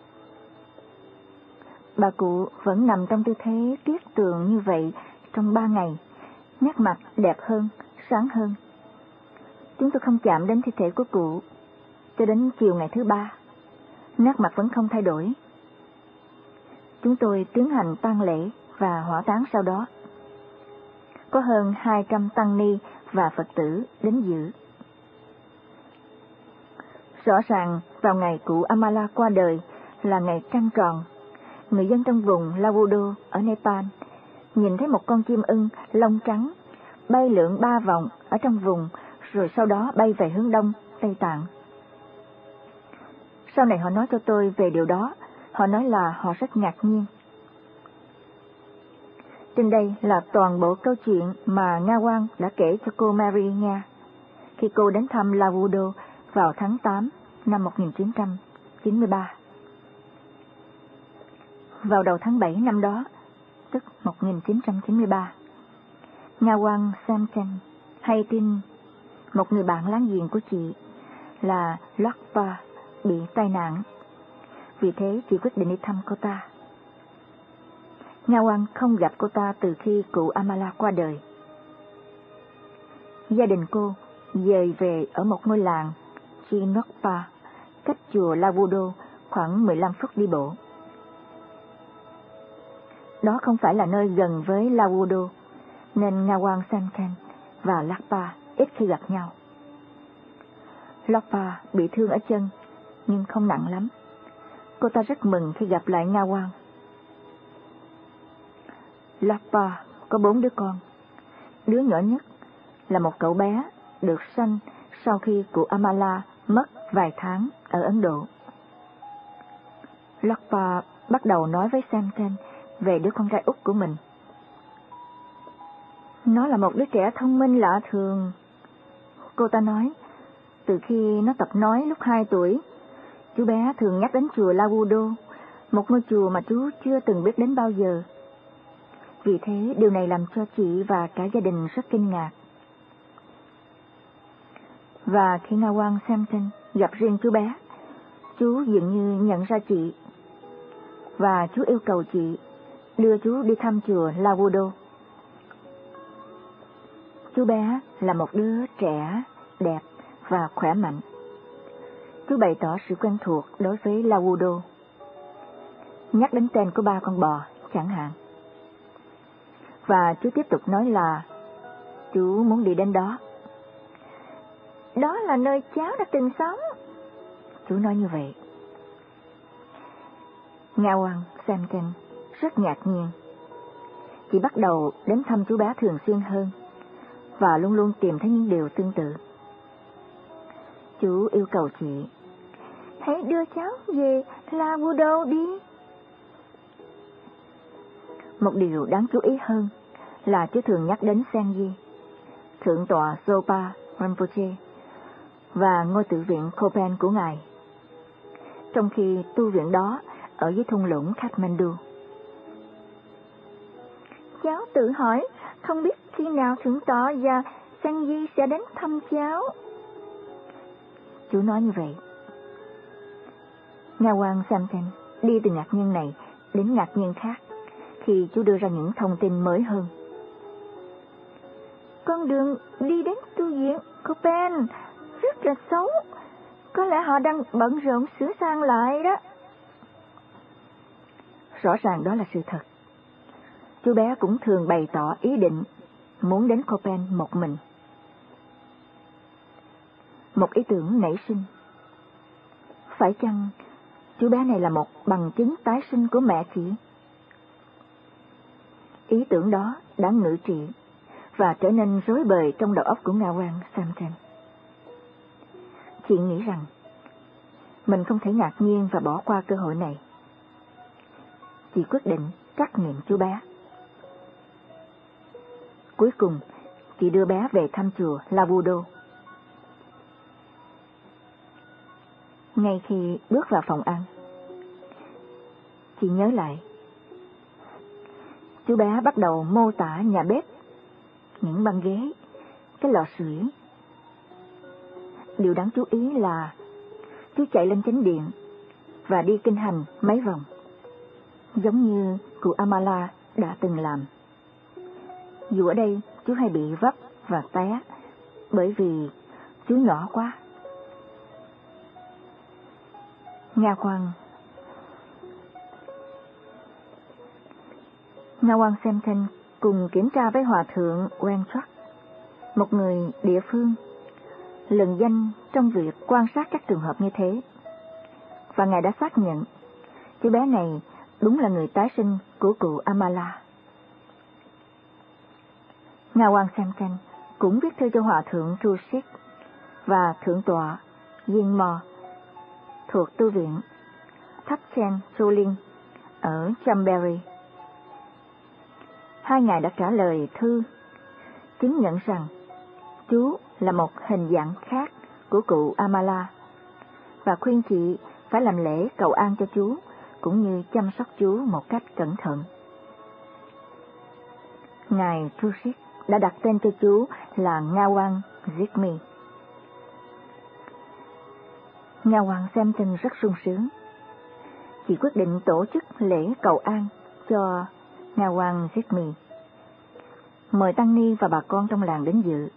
Bà cụ vẫn nằm trong tư thế kiết tường như vậy trong ba ngày, nét mặt đẹp hơn, sáng hơn. Chúng tôi không chạm đến thi thể của cụ cho đến chiều ngày thứ ba. Nét mặt vẫn không thay đổi. Chúng tôi tiến hành tang lễ và hỏa táng sau đó. Có hơn hai trăm tăng ni và Phật tử đến dự. Rõ ràng vào ngày cụ Amala qua đời là ngày trăng tròn, người dân trong vùng Lawudo ở Nepal nhìn thấy một con chim ưng lông trắng bay lượn ba vòng ở trong vùng, rồi sau đó bay về hướng đông, Tây Tạng. Sau này họ nói cho tôi về điều đó, họ nói là họ rất ngạc nhiên. Trên đây là toàn bộ câu chuyện mà Ngawang đã kể cho cô Mary nghe khi cô đến thăm Lawudo vào tháng tám năm một nghìn chín trăm chín mươi ba. Vào đầu tháng bảy năm đó, tức một nghìn chín trăm chín mươi ba, Ngawang Samchen hay tin một người bạn láng giềng của chị là Lakpa bị tai nạn. Vì thế chị quyết định đi thăm cô ta. Ngawang không gặp cô ta từ khi cụ Amala qua đời. Gia đình cô dời về ở một ngôi làng Chinokpa, cách chùa Lawudo khoảng mười lăm phút đi bộ. Đó không phải là nơi gần với Lawudo, nên Ngawang Samchen và Lakpa ít khi gặp nhau. Lakpa bị thương ở chân, nhưng không nặng lắm. Cô ta rất mừng khi gặp lại Ngawang. Lakpa có bốn đứa con. Đứa nhỏ nhất là một cậu bé được sanh sau khi cụ Amala mất vài tháng ở Ấn Độ. Lakpa bắt đầu nói với Samten về đứa con trai út của mình. Nó là một đứa trẻ thông minh lạ thường. Cô ta nói, từ khi nó tập nói lúc hai tuổi, chú bé thường nhắc đến chùa Lawudo, một ngôi chùa mà chú chưa từng biết đến bao giờ. Vì thế điều này làm cho chị và cả gia đình rất kinh ngạc. Và khi Ngawang Samten gặp riêng chú bé, chú dường như nhận ra chị, và chú yêu cầu chị đưa chú đi thăm chùa Lawudo. Chú bé là một đứa trẻ, đẹp và khỏe mạnh. Chú bày tỏ sự quen thuộc đối với Lawudo, nhắc đến tên của ba con bò chẳng hạn. Và chú tiếp tục nói là chú muốn đi đến đó. Đó là nơi cháu đã từng sống. Chú nói như vậy. Ngawang Samten rất ngạc nhiên. Chị bắt đầu đến thăm chú bé thường xuyên hơn và luôn luôn tìm thấy những điều tương tự. Chú yêu cầu chị, hãy đưa cháu về Lawudo đi. Một điều đáng chú ý hơn là chú thường nhắc đến Senji, thượng tọa Zopa Rinpoche và ngôi tự viện Kopen của ngài, trong khi tu viện đó ở dưới thung lũng Kathmandu. Cháu tự hỏi không biết khi nào thượng tọa và Senji sẽ đến thăm cháu. Chú nói như vậy. Ngawang Samten đi từ ngạc nhiên này đến ngạc nhiên khác khi chú đưa ra những thông tin mới hơn. Con đường đi đến tu viện Kopen rất là xấu. Có lẽ họ đang bận rộn sửa sang lại đó. Rõ ràng đó là sự thật. Chú bé cũng thường bày tỏ ý định muốn đến Kopen một mình. Một ý tưởng nảy sinh. Phải chăng chú bé này là một bằng chứng tái sinh của mẹ chị? Ý tưởng đó đã ngự trị và trở nên rối bời trong đầu óc của Ngawang Samten. Chị nghĩ rằng mình không thể ngạc nhiên và bỏ qua cơ hội này. Chị quyết định trắc nghiệm chú bé. Cuối cùng, chị đưa bé về thăm chùa Lavudo. Ngay khi bước vào phòng ăn, chị nhớ lại. Chú bé bắt đầu mô tả nhà bếp, những băng ghế, cái lò sưởi. Điều đáng chú ý là chú chạy lên chánh điện và đi kinh hành mấy vòng, giống như cụ Amala đã từng làm. Dù ở đây chú hay bị vấp và té bởi vì chú nhỏ quá. Ngawang Ngawang Samten cùng kiểm tra với hòa thượng Wenchak, một người địa phương lừng danh trong việc quan sát các trường hợp như thế, và ngài đã xác nhận chú bé này đúng là người tái sinh của cụ Amala. Ngawang Samten cũng viết thư cho hòa thượng Trushik và thượng tọa Yingmo thuộc tu viện Thapchen Choling ở Chamberi. Hai ngài đã trả lời thư, chứng nhận rằng chú là một hình dạng khác của cụ Amala và khuyên chị phải làm lễ cầu an cho chú cũng như chăm sóc chú một cách cẩn thận. Ngài Trushik đã đặt tên cho chú là Ngawang Zikmi. Ngawang Samten rất sung sướng. Chị quyết định tổ chức lễ cầu an cho Ngawang Zikmi, mời tăng ni và bà con trong làng đến dự.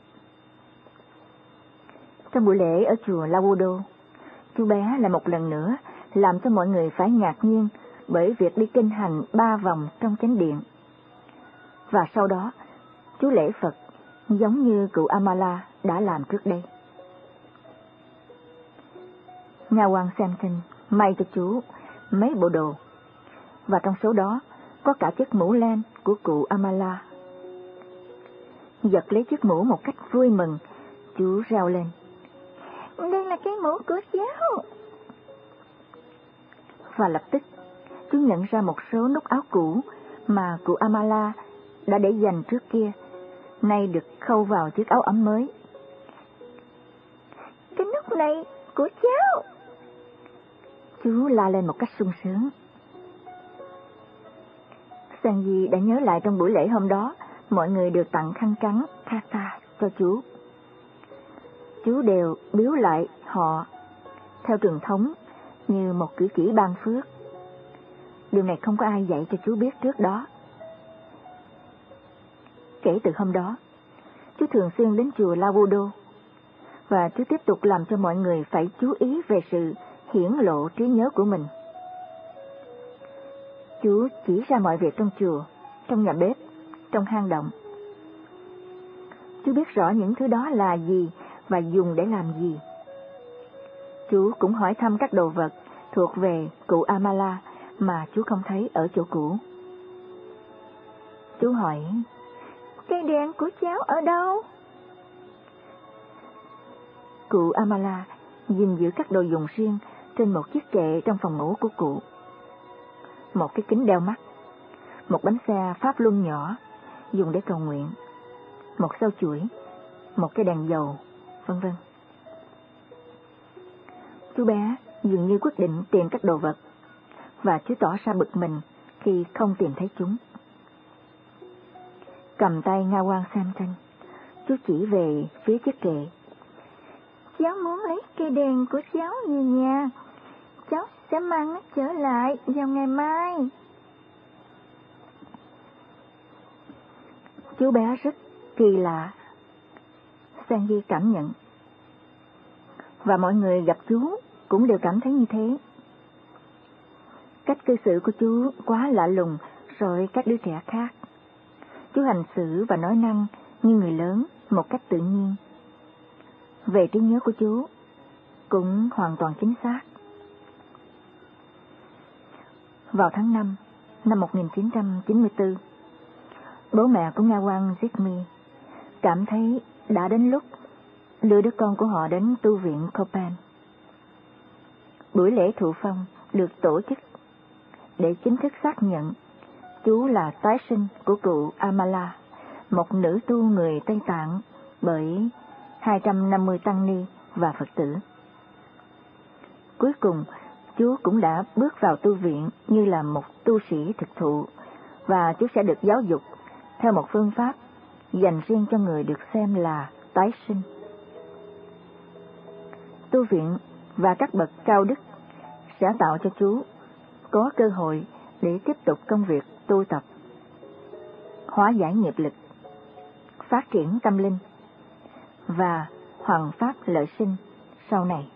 Trong buổi lễ ở chùa Lavudo, chú bé lại một lần nữa làm cho mọi người phải ngạc nhiên bởi việc đi kinh hành ba vòng trong chánh điện. Và sau đó, chú lễ Phật giống như cụ Amala đã làm trước đây. Ngawang Samten may cho chú mấy bộ đồ, và trong số đó có cả chiếc mũ len của cụ Amala. Giật lấy chiếc mũ một cách vui mừng, chú reo lên: "Đây là cái mũ của cháu!" Và lập tức, chú nhận ra một số nút áo cũ mà cụ Amala đã để dành trước kia, nay được khâu vào chiếc áo ấm mới. "Cái nút này của cháu!" Chú la lên một cách sung sướng. Senji đã nhớ lại trong buổi lễ hôm đó, mọi người được tặng khăn trắng kata cho chú. Chú đều biếu lại họ theo truyền thống như một cử chỉ ban phước. Điều này không có ai dạy cho chú biết trước đó. Kể từ hôm đó, chú thường xuyên đến chùa Lavudo, và chú tiếp tục làm cho mọi người phải chú ý về sự hiển lộ trí nhớ của mình. Chú chỉ ra mọi việc trong chùa, trong nhà bếp, trong hang động. Chú biết rõ những thứ đó là gì và dùng để làm gì. Chú cũng hỏi thăm các đồ vật thuộc về cụ Amala mà chú không thấy ở chỗ cũ. Chú hỏi: "Cây đèn của cháu ở đâu?" Cụ Amala gìn giữ các đồ dùng riêng trên một chiếc kệ trong phòng ngủ của cụ. Một cái kính đeo mắt, một bánh xe Pháp Luân nhỏ dùng để cầu nguyện, một sâu chuỗi, một cái đèn dầu, vân vân. Chú bé dường như quyết định tìm các đồ vật, và chú tỏ ra bực mình khi không tìm thấy chúng. Cầm tay Nga Quan xem tranh, chú chỉ về phía chiếc kệ. Cháu muốn lấy cây đèn của cháu về nhà. Cháu sẽ mang nó trở lại vào ngày mai. Chú bé rất kỳ lạ, Sandy cảm nhận. Và mọi người gặp chú cũng đều cảm thấy như thế. Cách cư xử của chú quá lạ lùng so với các đứa trẻ khác. Chú hành xử và nói năng như người lớn một cách tự nhiên. Về trí nhớ của chú cũng hoàn toàn chính xác. Vào tháng năm năm một nghìn chín trăm chín mươi tư, bố mẹ của Nga Quan Zygmunt cảm thấy đã đến lúc đưa đứa con của họ đến tu viện Copan. Buổi lễ thụ phong được tổ chức để chính thức xác nhận chú là tái sinh của cụ Amala, một nữ tu người Tây Tạng, bởi hai trăm năm mươi tăng ni và Phật tử. Cuối cùng, chú cũng đã bước vào tu viện như là một tu sĩ thực thụ, và chú sẽ được giáo dục theo một phương pháp dành riêng cho người được xem là tái sinh. Tu viện và các bậc cao đức sẽ tạo cho chú có cơ hội để tiếp tục công việc tu tập, hóa giải nghiệp lực, phát triển tâm linh và hoằng pháp lợi sinh sau này.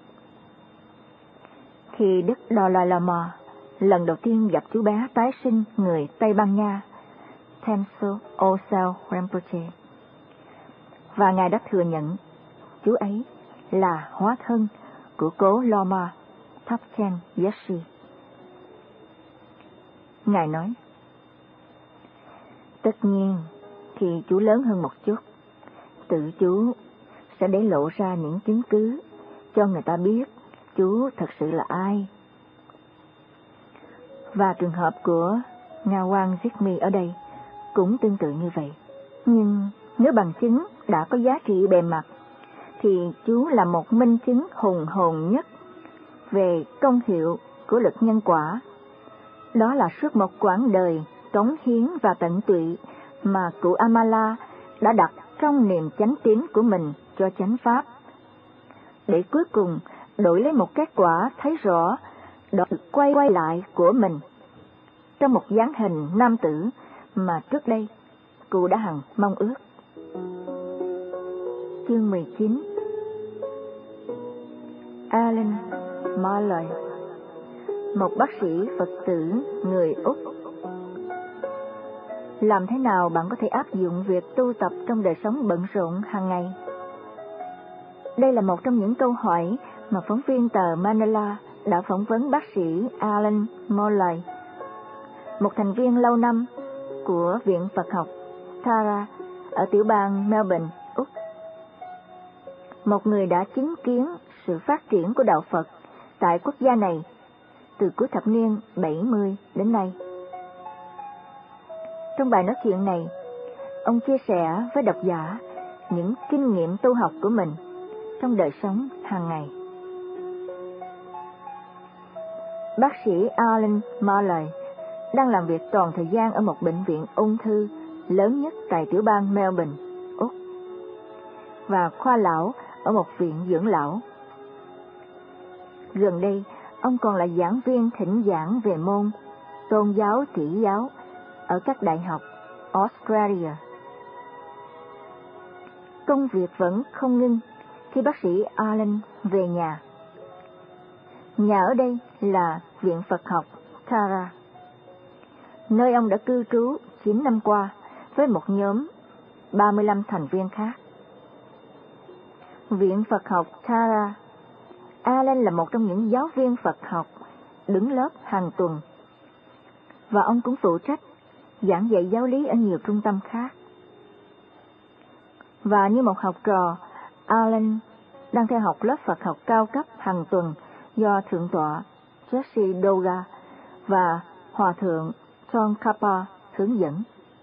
Khi Đức Dalai Lama lần đầu tiên gặp chú bé tái sinh người Tây Ban Nha Tensho Osel Rinpoche, và Ngài đã thừa nhận chú ấy là hóa thân của cố Lama Thapchen Yeshi. Ngài nói, tất nhiên khi chú lớn hơn một chút, tự chú sẽ để lộ ra những chứng cứ cho người ta biết chú thật sự là ai. Và trường hợp của Nga Quan Zygmunt ở đây cũng tương tự như vậy. Nhưng nếu bằng chứng đã có giá trị bề mặt, thì chú là một minh chứng hùng hồn nhất về công hiệu của luật nhân quả. Đó là suốt một quãng đời cống hiến và tận tụy mà cụ Amala đã đặt trong niềm chánh tín của mình cho chánh pháp, để cuối cùng đổi lấy một kết quả thấy rõ đó là quay quay lại của mình trong một dáng hình nam tử mà trước đây cụ đã hằng mong ước. Chương mười chín. Alan Marley, một bác sĩ Phật tử người Úc. Làm thế nào bạn có thể áp dụng việc tu tập trong đời sống bận rộn hàng ngày? Đây là một trong những câu hỏi mà phóng viên tờ Manila đã phỏng vấn bác sĩ Alan Marley, một thành viên lâu năm của Viện Phật học Tara ở tiểu bang Melbourne, Úc. Một người đã chứng kiến sự phát triển của đạo Phật tại quốc gia này từ cuối thập niên bảy mươi đến nay. Trong bài nói chuyện này, ông chia sẻ với độc giả những kinh nghiệm tu học của mình trong đời sống hàng ngày. Bác sĩ Alan Marley đang làm việc toàn thời gian ở một bệnh viện ung thư lớn nhất tại tiểu bang Melbourne, Úc, và khoa lão ở một viện dưỡng lão. Gần đây, ông còn là giảng viên thỉnh giảng về môn tôn giáo kỹ giáo ở các đại học Australia. Công việc vẫn không ngưng khi bác sĩ Alan về nhà. Nhà ở đây là Viện Phật học Tara, nơi ông đã cư trú chín năm qua với một nhóm ba mươi lăm thành viên khác. Viện Phật học Tara, Alan là một trong những giáo viên Phật học đứng lớp hàng tuần, và ông cũng phụ trách giảng dạy giáo lý ở nhiều trung tâm khác. Và như một học trò, Alan đang theo học lớp Phật học cao cấp hàng tuần do Thượng tọa Jesse Doga và Hòa thượng Tsongkhapa hướng dẫn.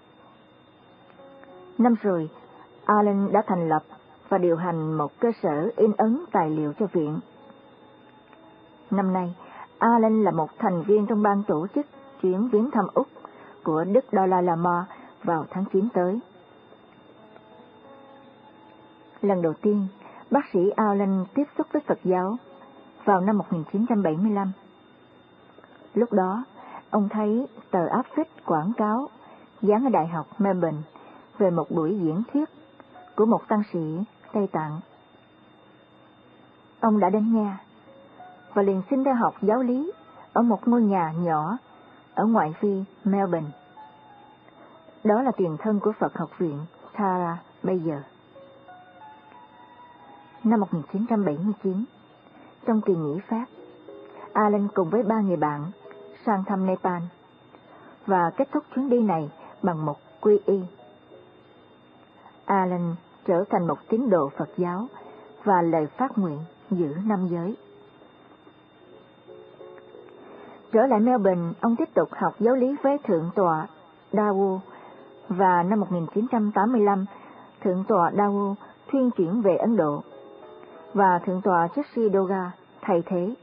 Năm rồi, Allen đã thành lập và điều hành một cơ sở in ấn tài liệu cho viện. Năm nay, Allen là một thành viên trong ban tổ chức chuyến viếng thăm Úc của Đức Dalai Lama vào tháng chín tới. Lần đầu tiên, bác sĩ Allen tiếp xúc với Phật giáo vào năm một nghìn chín trăm bảy mươi lăm. Lúc đó, ông thấy tờ áp phích quảng cáo dán ở Đại học Melbourne về một buổi diễn thuyết của một tăng sĩ Tây Tạng. Ông đã đến nghe và liền xin theo học giáo lý ở một ngôi nhà nhỏ ở ngoại vi Melbourne. Đó là tiền thân của Phật học viện Tara bây giờ. Năm một nghìn chín trăm bảy mươi chín, trong kỳ nghỉ phép, Allen cùng với ba người bạn sang thăm Nepal và kết thúc chuyến đi này bằng một quy y. Allen trở thành một tín đồ Phật giáo và lời phát nguyện giữ năm giới. Trở lại Melbourne, ông tiếp tục học giáo lý với Thượng tọa Dawu và năm một nghìn chín trăm tám mươi lăm, Thượng tọa Dawu thuyên chuyển về Ấn Độ và Thượng tọa Jesse Doga thay thế.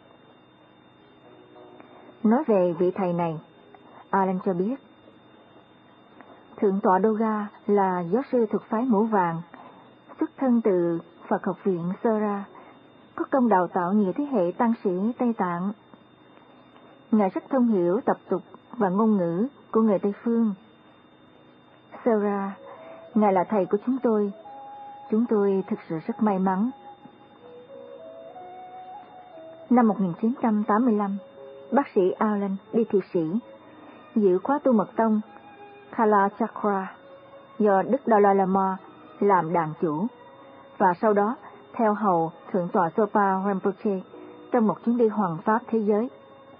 Nói về vị thầy này, Allen cho biết, Thượng tọa Doga là giáo sư thuộc phái Mũ Vàng, xuất thân từ Phật học viện Sera, có công đào tạo nhiều thế hệ tăng sĩ Tây Tạng. Ngài rất thông hiểu tập tục và ngôn ngữ của người Tây Phương. Sera, Ngài là thầy của chúng tôi. Chúng tôi thực sự rất may mắn. Năm một nghìn chín trăm tám mươi lăm, bác sĩ Allen đi Thụy Sĩ, dự khóa tu mật tông Kalachakra do Đức Dalai Lama làm đàn chủ, và sau đó theo hầu Thượng tọa Sopa Rinpoche trong một chuyến đi hoằng pháp thế giới.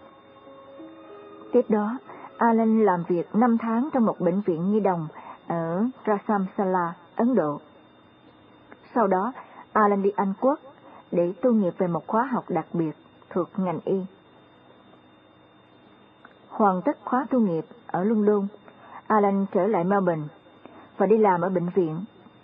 Tiếp đó, Allen làm việc năm tháng trong một bệnh viện nhi đồng ở Rasamsala, Ấn Độ. Sau đó, Allen đi Anh Quốc để tu nghiệp về một khóa học đặc biệt thuộc ngành y. Hoàn tất khóa tu nghiệp ở London, Allen trở lại Melbourne và đi làm ở bệnh viện.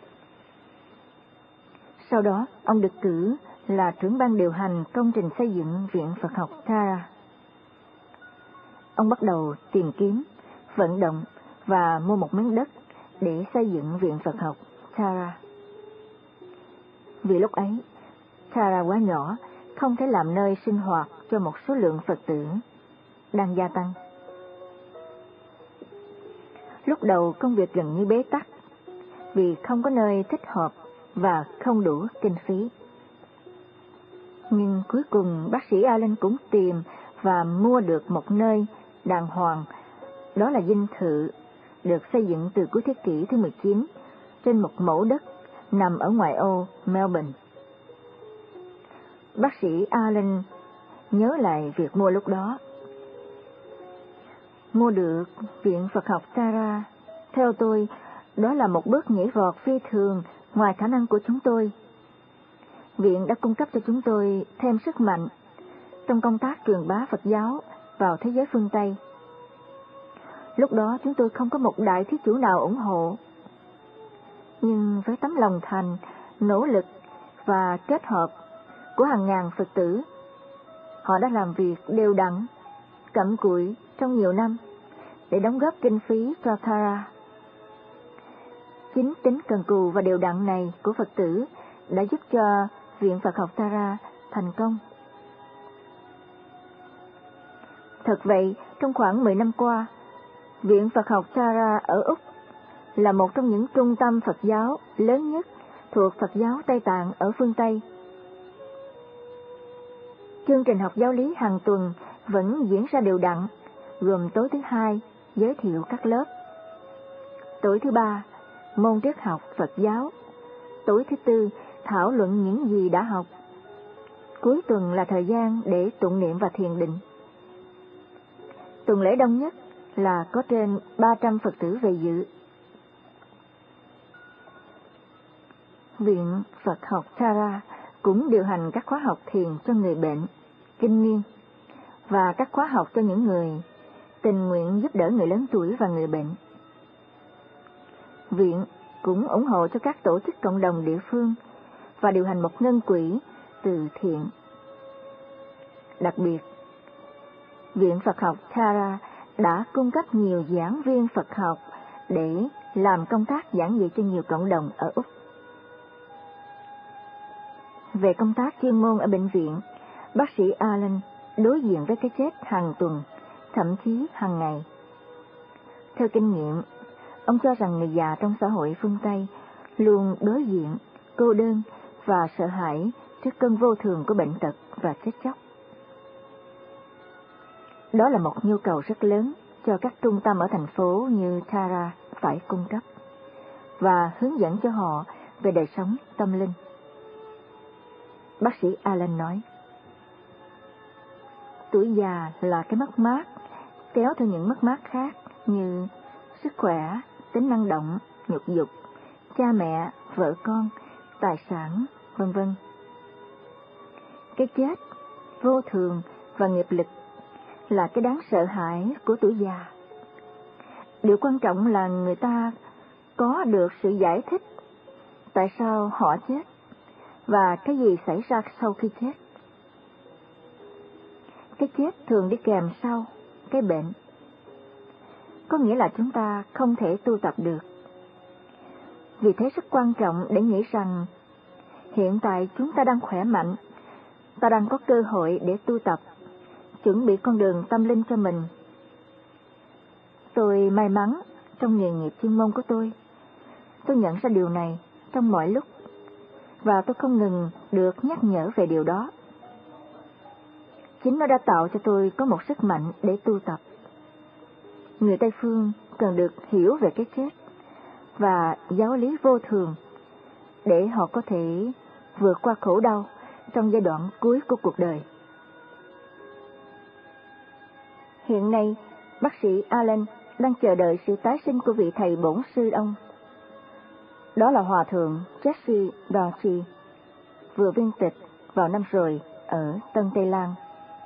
Sau đó, ông được cử là trưởng ban điều hành công trình xây dựng Viện Phật học Tara. Ông bắt đầu tìm kiếm, vận động và mua một miếng đất để xây dựng Viện Phật học Tara. Vì lúc ấy, Tara quá nhỏ, không thể làm nơi sinh hoạt cho một số lượng Phật tử đang gia tăng. Lúc đầu công việc gần như bế tắc vì không có nơi thích hợp và không đủ kinh phí. Nhưng cuối cùng bác sĩ Allen cũng tìm và mua được một nơi đàng hoàng, đó là dinh thự được xây dựng từ cuối thế kỷ thứ mười chín trên một mẫu đất nằm ở ngoại ô Melbourne. Bác sĩ Allen nhớ lại việc mua lúc đó. Mua được Viện Phật học Tara, theo tôi, đó là một bước nhảy vọt phi thường ngoài khả năng của chúng tôi. Viện đã cung cấp cho chúng tôi thêm sức mạnh trong công tác truyền bá Phật giáo vào thế giới phương Tây. Lúc đó chúng tôi không có một đại thí chủ nào ủng hộ. Nhưng với tấm lòng thành, nỗ lực và kết hợp của hàng ngàn Phật tử, họ đã làm việc đều đặn, cặm cụi trong nhiều năm để đóng góp kinh phí cho Tara. Chính tính cần cù và đều đặn này của Phật tử đã giúp cho Viện Phật học Tara thành công. Thật vậy, trong khoảng mười năm qua, Viện Phật học Tara ở Úc là một trong những trung tâm Phật giáo lớn nhất thuộc Phật giáo Tây Tạng ở phương Tây. Chương trình học giáo lý hàng tuần vẫn diễn ra đều đặn, gồm tối thứ hai giới thiệu các lớp, tối thứ ba môn triết học Phật giáo, tối thứ tư thảo luận những gì đã học, cuối tuần là thời gian để tụng niệm và thiền định. Tuần lễ đông nhất là có trên ba trăm Phật tử về dự. Viện Phật học Tara cũng điều hành các khóa học thiền cho người bệnh, kinh niên và các khóa học cho những người tình nguyện giúp đỡ người lớn tuổi và người bệnh. Viện cũng ủng hộ cho các tổ chức cộng đồng địa phương và điều hành một ngân quỹ từ thiện. Đặc biệt, Viện Phật học Tara đã cung cấp nhiều giảng viên Phật học để làm công tác giảng dạy cho nhiều cộng đồng ở Úc. Về công tác chuyên môn ở bệnh viện, bác sĩ Allen đối diện với cái chết hàng tuần, thậm chí hàng ngày. Theo kinh nghiệm, ông cho rằng người già trong xã hội phương Tây luôn đối diện, cô đơn và sợ hãi trước cơn vô thường của bệnh tật và chết chóc. Đó là một nhu cầu rất lớn cho các trung tâm ở thành phố như Tara phải cung cấp và hướng dẫn cho họ về đời sống tâm linh. Bác sĩ Allen nói, tuổi già là cái mất mát, kéo theo những mất mát khác như sức khỏe, tính năng động, nhục dục, cha mẹ, vợ con, tài sản, vân vân. Cái chết, vô thường và nghiệp lực là cái đáng sợ hãi của tuổi già. Điều quan trọng là người ta có được sự giải thích tại sao họ chết và cái gì xảy ra sau khi chết. Cái chết thường đi kèm sau cái bệnh, có nghĩa là chúng ta không thể tu tập được. Vì thế rất quan trọng để nghĩ rằng hiện tại chúng ta đang khỏe mạnh, ta đang có cơ hội để tu tập, chuẩn bị con đường tâm linh cho mình. Tôi may mắn trong nghề nghiệp chuyên môn của tôi. Tôi nhận ra điều này trong mọi lúc, và tôi không ngừng được nhắc nhở về điều đó. Chính nó đã tạo cho tôi có một sức mạnh để tu tập. Người Tây Phương cần được hiểu về cái chết và giáo lý vô thường để họ có thể vượt qua khổ đau trong giai đoạn cuối của cuộc đời. Hiện nay, bác sĩ Allen đang chờ đợi sự tái sinh của vị thầy bổn sư ông. Đó là Hòa thượng Jesse Dorsey, vừa viên tịch vào năm rồi ở Tân Tây Lan.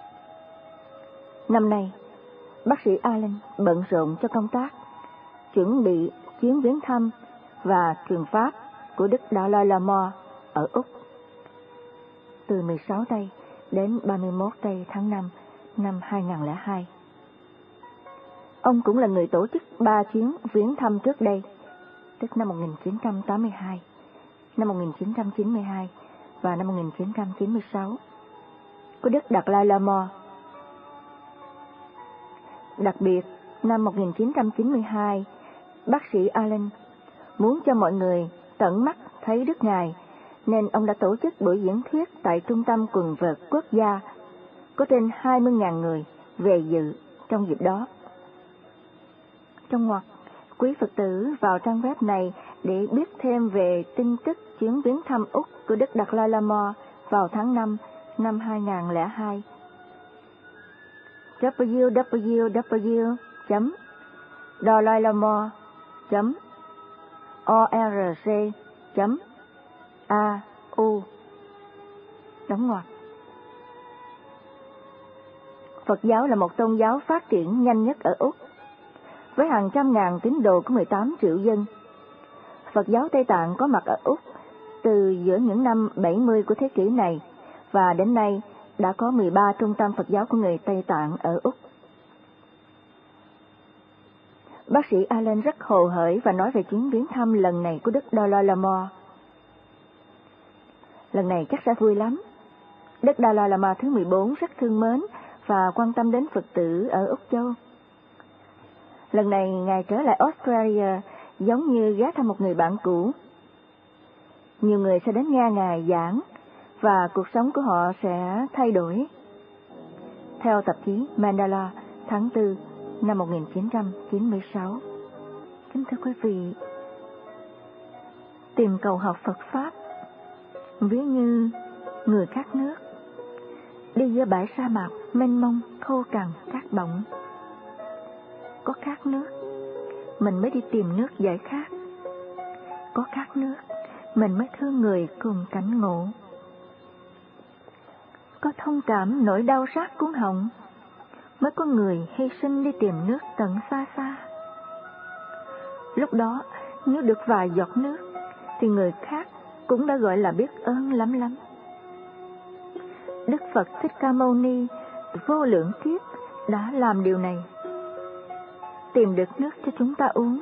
Năm nay, bác sĩ Allen bận rộn cho công tác, chuẩn bị chuyến viếng thăm và truyền pháp của Đức Dalai Lama ở Úc, từ mười sáu tây đến ba mươi mốt tây tháng năm năm hai nghìn không trăm lẻ hai. Ông cũng là người tổ chức ba chuyến viếng thăm trước đây, tức năm một nghìn chín trăm tám mươi hai, năm một nghìn chín trăm chín mươi hai và năm một nghìn chín trăm chín mươi sáu, của Đức Dalai Lama. Đặc biệt, năm một nghìn chín trăm chín mươi hai, bác sĩ Allen muốn cho mọi người tận mắt thấy Đức Ngài, nên ông đã tổ chức buổi diễn thuyết tại Trung tâm quần vợt quốc gia, có trên hai mươi nghìn người về dự trong dịp đó. Trong ngoặc, quý Phật tử vào trang web này để biết thêm về tin tức chuyến viếng thăm Úc của Đức Dalai Lama vào tháng năm năm hai nghìn không trăm lẻ hai. w w w chấm dalailama chấm org chấm a u đóng ngoặc. Phật giáo là một tôn giáo phát triển nhanh nhất ở Úc, với hàng trăm ngàn tín đồ của mười tám triệu dân. Phật giáo Tây Tạng có mặt ở Úc từ giữa những năm bảy mươi của thế kỷ này, và đến nay đã có mười ba trung tâm Phật giáo của người Tây Tạng ở Úc. Bác sĩ Allen rất hồ hởi và nói về chuyến viếng thăm lần này của Đức Dalai Lama. Lần này chắc sẽ vui lắm. Đức Dalai Lama thứ mười bốn rất thương mến và quan tâm đến Phật tử ở Úc Châu. Lần này Ngài trở lại Australia giống như ghé thăm một người bạn cũ. Nhiều người sẽ đến nghe Ngài giảng và cuộc sống của họ sẽ thay đổi. Theo tạp chí Mandala tháng tư năm một nghìn chín trăm chín mươi sáu. Kính thưa quý vị, tìm cầu học Phật Pháp ví như người khát nước, đi giữa bãi sa mạc mênh mông khô cằn cát bỏng. Có khát nước, mình mới đi tìm nước giải khát. Có khát nước, mình mới thương người cùng cảnh ngộ. Có thông cảm nỗi đau rát cuốn họng, mới có người hy sinh đi tìm nước tận xa xa. Lúc đó, nếu được vài giọt nước, thì người khác cũng đã gọi là biết ơn lắm lắm. Đức Phật Thích Ca Mâu Ni vô lượng kiếp đã làm điều này, tìm được nước cho chúng ta uống.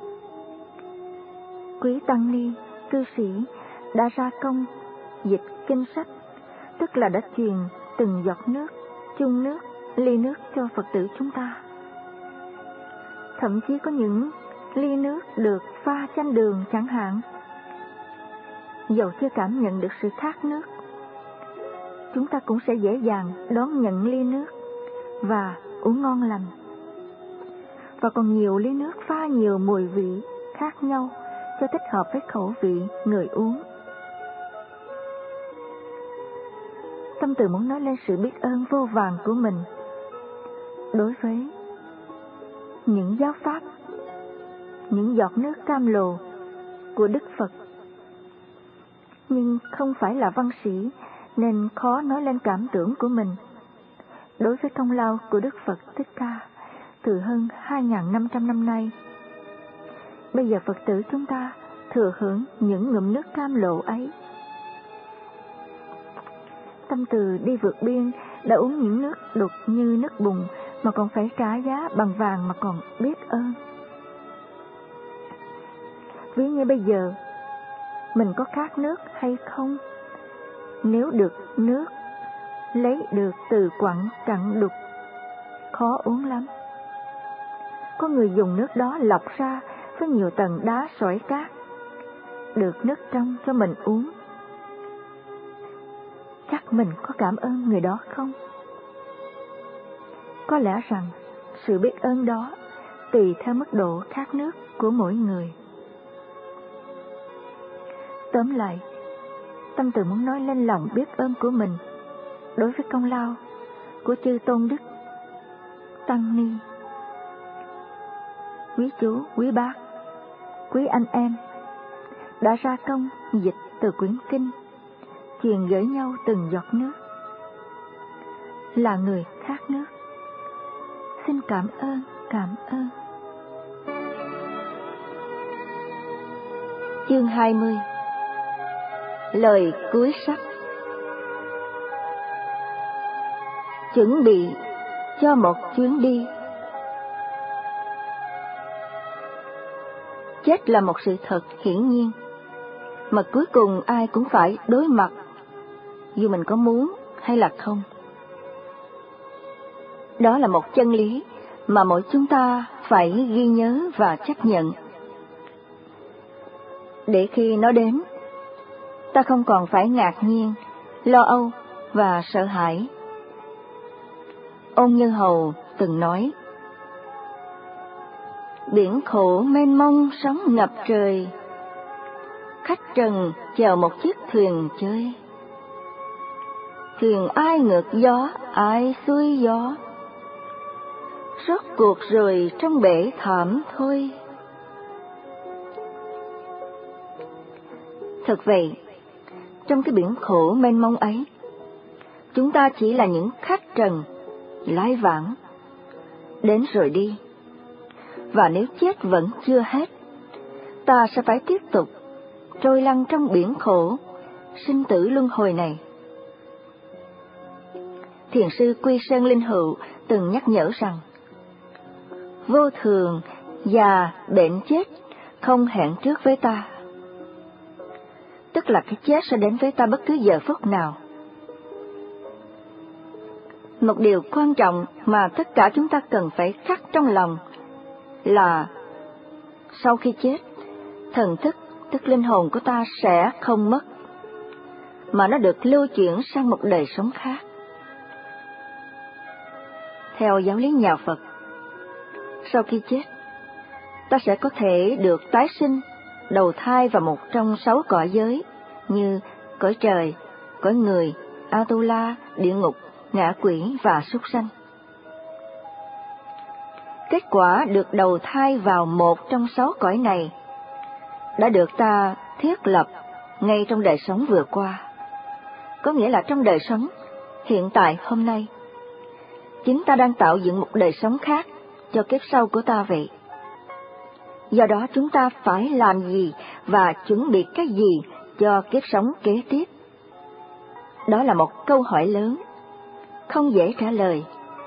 Quý tăng ni, cư sĩ đã ra công dịch kinh sách, tức là đã truyền từng giọt nước, chung nước, ly nước cho Phật tử chúng ta. Thậm chí có những ly nước được pha chanh đường chẳng hạn. Dẫu chưa cảm nhận được sự khát nước, chúng ta cũng sẽ dễ dàng đón nhận ly nước và uống ngon lành. Và còn nhiều ly nước pha nhiều mùi vị khác nhau cho thích hợp với khẩu vị người uống. Tâm từ muốn nói lên sự biết ơn vô vàn của mình đối với những giáo pháp, những giọt nước cam lồ của Đức Phật. Nhưng không phải là văn sĩ nên khó nói lên cảm tưởng của mình đối với công lao của Đức Phật Thích Ca từ hơn hai nghìn năm trăm năm nay. Bây giờ Phật tử chúng ta thừa hưởng những ngụm nước cam lộ ấy. Tâm từ đi vượt biên đã uống những nước đục như nước bùn mà còn phải trả giá bằng vàng mà còn biết ơn. Ví như bây giờ mình có khát nước hay không? Nếu được nước lấy được từ quặng cặn đục, khó uống lắm. Có người dùng nước đó lọc ra với nhiều tầng đá sỏi cát, được nước trong cho mình uống. Chắc mình có cảm ơn người đó không? Có lẽ rằng sự biết ơn đó tùy theo mức độ khát nước của mỗi người. Tóm lại, tâm từ muốn nói lên lòng biết ơn của mình đối với công lao của chư tôn đức, tăng ni, quý chú, quý bác, quý anh em đã ra công dịch từ quyển kinh, truyền gửi nhau từng giọt nước. Là người khát nước, xin cảm ơn, cảm ơn. Chương hai mươi. Lời cuối sách. Chuẩn bị cho một chuyến đi. Chết là một sự thật hiển nhiên, mà cuối cùng ai cũng phải đối mặt, dù mình có muốn hay là không. Đó là một chân lý mà mỗi chúng ta phải ghi nhớ và chấp nhận, để khi nó đến, ta không còn phải ngạc nhiên, lo âu và sợ hãi. Ôn Như Hầu từng nói, biển khổ mênh mông sóng ngập trời, khách trần chèo một chiếc thuyền chơi. Thuyền ai ngược gió, ai xuôi gió, rốt cuộc rồi trong bể thảm thôi. Thật vậy, trong cái biển khổ mênh mông ấy, chúng ta chỉ là những khách trần, lái vãng, đến rồi đi. Và nếu chết vẫn chưa hết, ta sẽ phải tiếp tục trôi lăn trong biển khổ, sinh tử luân hồi này. Thiền sư Quy Sơn Linh Hữu từng nhắc nhở rằng, vô thường, già, bệnh chết không hẹn trước với ta. Tức là cái chết sẽ đến với ta bất cứ giờ phút nào. Một điều quan trọng mà tất cả chúng ta cần phải khắc trong lòng là sau khi chết, thần thức, tức linh hồn của ta sẽ không mất, mà nó được lưu chuyển sang một đời sống khác. Theo giáo lý nhà Phật, sau khi chết, ta sẽ có thể được tái sinh, đầu thai vào một trong sáu cõi giới như cõi trời, cõi người, Atula, địa ngục, ngạ quỷ và súc sanh. Kết quả được đầu thai vào một trong sáu cõi này đã được ta thiết lập ngay trong đời sống vừa qua, có nghĩa là trong đời sống hiện tại hôm nay. chính ta đang tạo dựng một đời sống khác cho kiếp sau của ta vậy. Do đó chúng ta phải làm gì và chuẩn bị cái gì cho kiếp sống kế tiếp? Đó là một câu hỏi lớn, không dễ trả lời.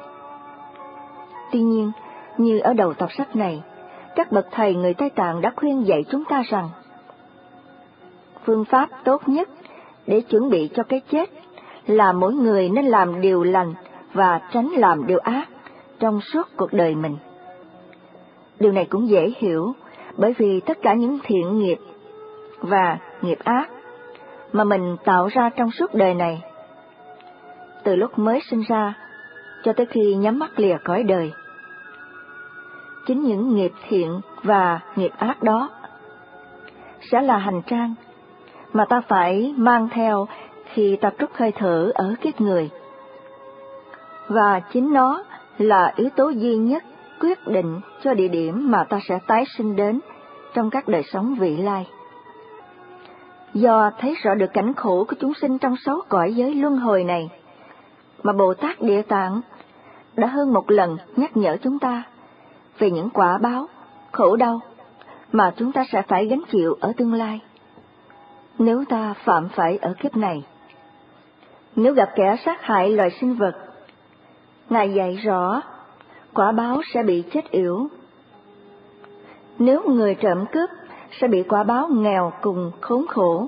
Tuy nhiên, như ở đầu tập sách này, các bậc thầy người Tây Tạng đã khuyên dạy chúng ta rằng phương pháp tốt nhất để chuẩn bị cho cái chết là mỗi người nên làm điều lành và tránh làm điều ác trong suốt cuộc đời mình. Điều này cũng dễ hiểu, bởi vì tất cả những thiện nghiệp và nghiệp ác mà mình tạo ra trong suốt đời này, từ lúc mới sinh ra cho tới khi nhắm mắt lìa cõi đời, chính những nghiệp thiện và nghiệp ác đó sẽ là hành trang mà ta phải mang theo khi ta trút hơi thở ở kiếp người. Và chính nó là yếu tố duy nhất quyết định cho địa điểm mà ta sẽ tái sinh đến trong các đời sống vị lai. Do thấy rõ được cảnh khổ của chúng sinh trong sáu cõi giới luân hồi này, mà Bồ Tát Địa Tạng đã hơn một lần nhắc nhở chúng ta về những quả báo, khổ đau mà chúng ta sẽ phải gánh chịu ở tương lai nếu ta phạm phải ở kiếp này. Nếu gặp kẻ sát hại loài sinh vật, Ngài dạy rõ quả báo sẽ bị chết yểu. Nếu người trộm cướp sẽ bị quả báo nghèo cùng khốn khổ.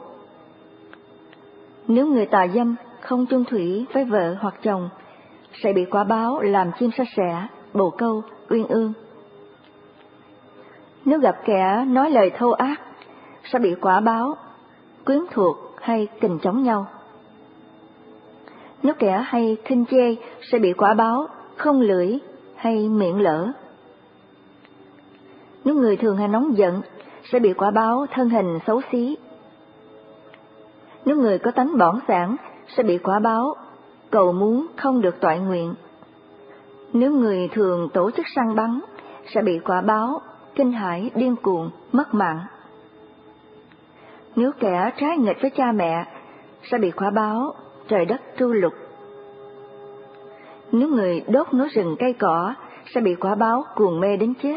Nếu người tà dâm không chung thủy với vợ hoặc chồng sẽ bị quả báo làm chim sa sẻ, bồ câu, uyên ương. Nếu gặp kẻ nói lời thô ác sẽ bị quả báo quyến thuộc hay kình chống nhau. Nếu kẻ hay khinh chê sẽ bị quả báo không lưỡi hay miệng lỡ. Nếu người thường hay nóng giận sẽ bị quả báo thân hình xấu xí. Nếu người có tánh bỏng sảng sẽ bị quả báo cầu muốn không được toại nguyện. Nếu người thường tổ chức săn bắn sẽ bị quả báo kinh hãi, điên cuồng, mất mạng. Nếu kẻ trái nghịch với cha mẹ sẽ bị quả báo trời đất tru lục. Nếu người đốt núi rừng cây cỏ sẽ bị quả báo cuồng mê đến chết.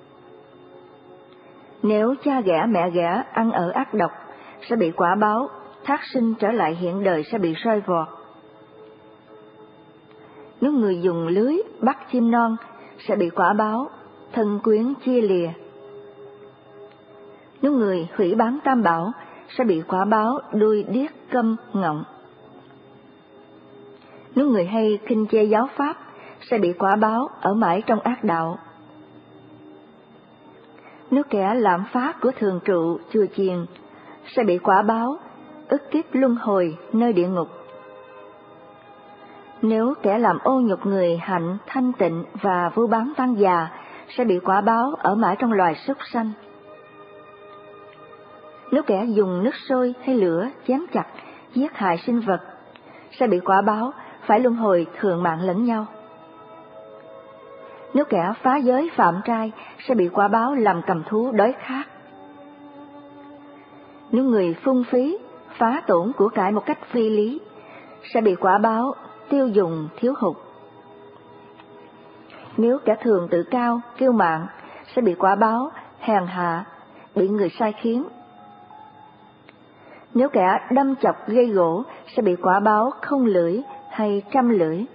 Nếu cha ghẻ mẹ ghẻ ăn ở ác độc sẽ bị quả báo thác sinh trở lại hiện đời sẽ bị soi vọt. Nếu người dùng lưới bắt chim non sẽ bị quả báo thân quyến chia lìa. Nếu người hủy bán tam bảo sẽ bị quả báo đuôi điếc câm ngọng. Nếu người hay khinh chê giáo pháp sẽ bị quả báo ở mãi trong ác đạo. Nếu kẻ lạm phá của thường trụ chùa chiền sẽ bị quả báo ức kiếp luân hồi nơi địa ngục. Nếu kẻ làm ô nhục người hạnh thanh tịnh và vu bám tăng già sẽ bị quả báo ở mãi trong loài súc sanh. Nếu kẻ dùng nước sôi hay lửa chém chặt giết hại sinh vật sẽ bị quả báo phải luân hồi thượng mạng lẫn nhau. Nếu kẻ phá giới phạm trai sẽ bị quả báo làm cầm thú đói khát. Nếu người phung phí phá tổn của cải một cách phi lý sẽ bị quả báo tiêu dùng thiếu hụt. Nếu kẻ thường tự cao kiêu mạn sẽ bị quả báo hèn hạ, bị người sai khiến. Nếu kẻ đâm chọc gây gỗ sẽ bị quả báo không lưỡi hay trăm lưỡi.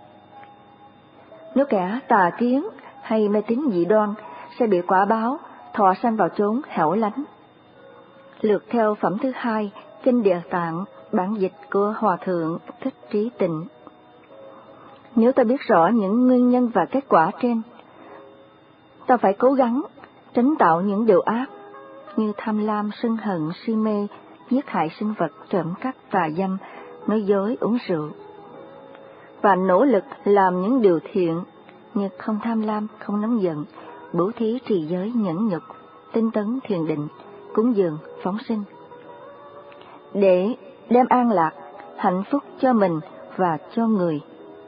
Nếu kẻ tà kiến hay mê tín dị đoan sẽ bị quả báo thọ sanh vào chốn hẻo lánh. Lược theo phẩm thứ hai, Kinh Địa Tạng, bản dịch của Hòa Thượng Thích Trí Tịnh. Nếu ta biết rõ những nguyên nhân và kết quả trên, ta phải cố gắng tránh tạo những điều ác như tham lam, sân hận, si mê, giết hại sinh vật, trộm cắp, tà dâm, nói dối, uống rượu, và nỗ lực làm những điều thiện như không tham lam, không nóng giận, bố thí, trì giới, nhẫn nhục, tinh tấn, thiền định, cúng dường, phóng sinh, để đem an lạc, hạnh phúc cho mình và cho người.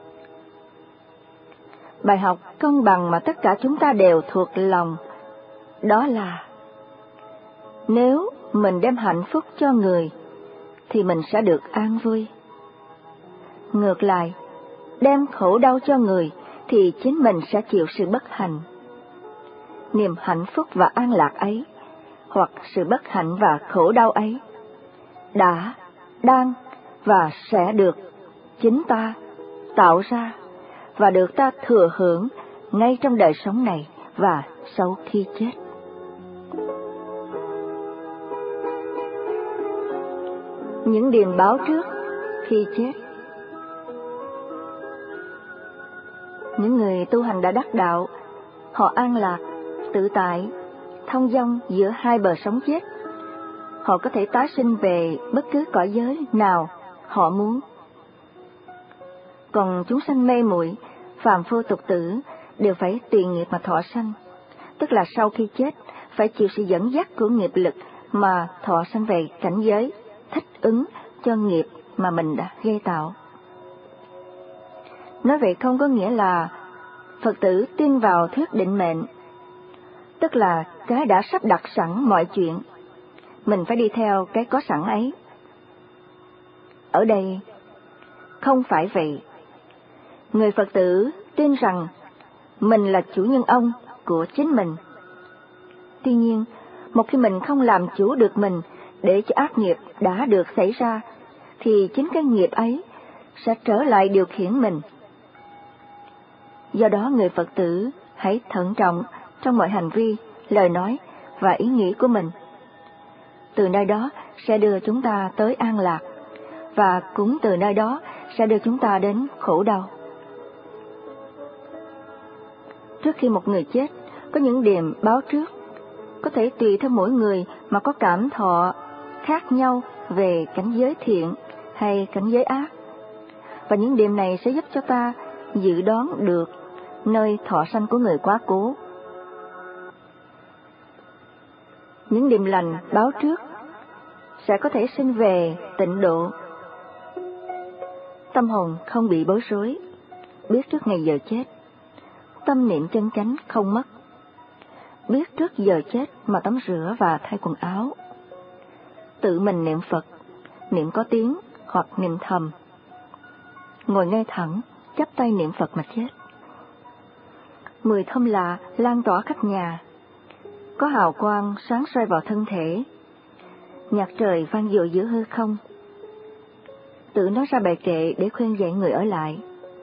Bài học công bằng mà tất cả chúng ta đều thuộc lòng đó là nếu mình đem hạnh phúc cho người thì mình sẽ được an vui. Ngược lại, đem khổ đau cho người thì chính mình sẽ chịu sự bất hạnh. Niềm hạnh phúc và an lạc ấy, hoặc sự bất hạnh và khổ đau ấy, đã, đang và sẽ được chính ta tạo ra và được ta thừa hưởng ngay trong đời sống này và sau khi chết. Những điềm báo trước khi chết. Những người tu hành đã đắc đạo, họ an lạc, tự tại, thông dong giữa hai bờ sống chết. Họ có thể tái sinh về bất cứ cõi giới nào họ muốn. Còn chúng sanh mê muội, phàm phu tục tử đều phải tùy nghiệp mà thọ sanh, tức là sau khi chết phải chịu sự dẫn dắt của nghiệp lực mà thọ sanh về cảnh giới thích ứng cho nghiệp mà mình đã gây tạo. Nói vậy không có nghĩa là Phật tử tin vào thuyết định mệnh, tức là cái đã sắp đặt sẵn mọi chuyện, mình phải đi theo cái có sẵn ấy. Ở đây không phải vậy. Người Phật tử tin rằng mình là chủ nhân ông của chính mình. Tuy nhiên, một khi mình không làm chủ được mình để cho ác nghiệp đã được xảy ra, thì chính cái nghiệp ấy sẽ trở lại điều khiển mình. Do đó người Phật tử hãy thận trọng trong mọi hành vi, lời nói và ý nghĩ của mình. Từ nơi đó sẽ đưa chúng ta tới an lạc, và cũng từ nơi đó sẽ đưa chúng ta đến khổ đau. Trước khi một người chết, có những điềm báo trước, có thể tùy theo mỗi người mà có cảm thọ khác nhau về cảnh giới thiện hay cảnh giới ác. Và những điềm này sẽ giúp cho ta dự đoán được nơi thọ sanh của người quá cố. Những điềm lành báo trước sẽ có thể sinh về tịnh độ. Tâm hồn không bị bối rối, biết trước ngày giờ chết, tâm niệm chân chánh không mất, biết trước giờ chết mà tắm rửa và thay quần áo, tự mình niệm Phật, niệm có tiếng hoặc niệm thầm, ngồi ngay thẳng, chắp tay niệm Phật mà chết. Mùi thơm lạ lan tỏa khắp nhà, có hào quang sáng soi vào thân thể, nhạc trời vang dội giữa hư không. Tự nói ra bài kệ để khuyên dạy người ở lại.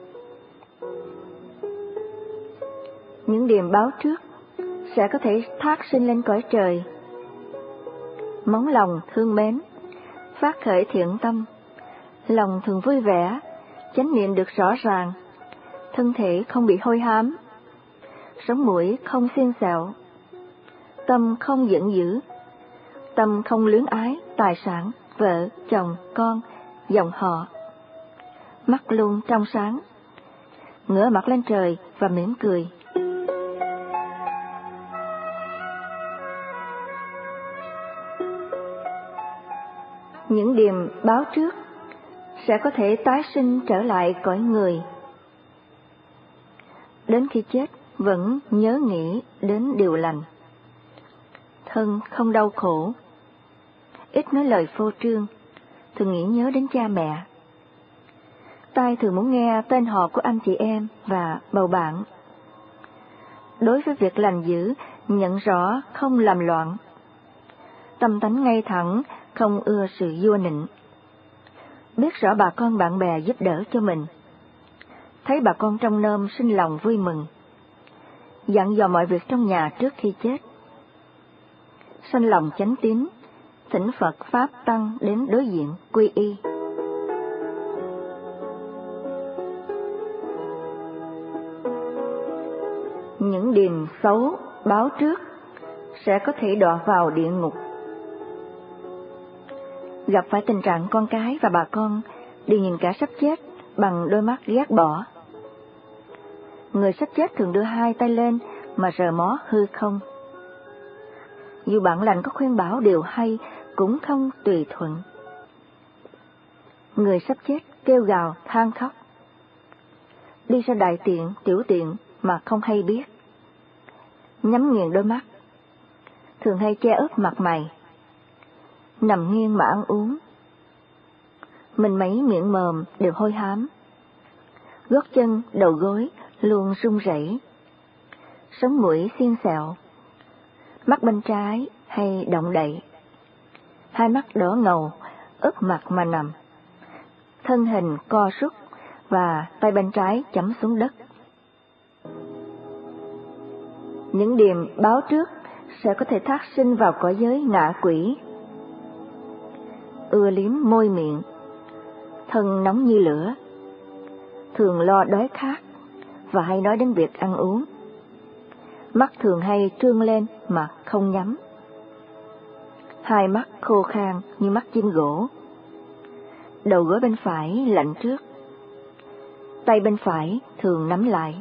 Những điềm báo trước sẽ có thể thác sinh lên cõi trời. Móng lòng thương mến, phát khởi thiện tâm, lòng thường vui vẻ, chánh niệm được rõ ràng, thân thể không bị hôi hám, sống mũi không xiên xẹo, tâm không giận dữ, tâm không luyến ái tài sản, vợ, chồng, con, dòng họ, mắt luôn trong sáng, ngửa mặt lên trời và mỉm cười. Những điềm báo trước sẽ có thể tái sinh trở lại cõi người. Đến khi chết vẫn nhớ nghĩ đến điều lành, thân không đau khổ, ít nói lời phô trương, thường nghĩ nhớ đến cha mẹ. Tai thường muốn nghe tên họ của anh chị em và bầu bạn. Đối với việc lành dữ, nhận rõ không làm loạn. Tâm tánh ngay thẳng, không ưa sự vua nịnh. Biết rõ bà con bạn bè giúp đỡ cho mình. Thấy bà con trong nôm sinh lòng vui mừng. Dặn dò mọi việc trong nhà trước khi chết. Sanh lòng chánh tín, thỉnh Phật Pháp Tăng đến đối diện quy y. Những điềm xấu báo trước sẽ có thể đọa vào địa ngục. Gặp phải tình trạng con cái và bà con đều nhìn kẻ sắp chết bằng đôi mắt ghét bỏ. Người sắp chết thường đưa hai tay lên mà rờ mó hư không. Dù bạn lành có khuyên bảo điều hay cũng không tùy thuận. Người sắp chết kêu gào than khóc, đi ra đại tiện tiểu tiện mà không hay biết, nhắm nghiền đôi mắt, thường hay che ướp mặt mày, nằm nghiêng mà ăn uống, mình mấy miệng mồm đều hôi hám, gót chân đầu gối luôn run rẩy, sống mũi xiên xẹo, mắt bên trái hay động đậy, hai mắt đỏ ngầu, úp mặt mà nằm, thân hình co rút và tay bên trái chấm xuống đất. Những điềm báo trước sẽ có thể thác sinh vào cõi giới ngạ quỷ. Ưa liếm môi miệng, thân nóng như lửa, thường lo đói khát và hay nói đến việc ăn uống. Mắt thường hay trương lên mà không nhắm. Hai mắt khô khan như mắt chim gỗ. Đầu gối bên phải lạnh trước. Tay bên phải thường nắm lại.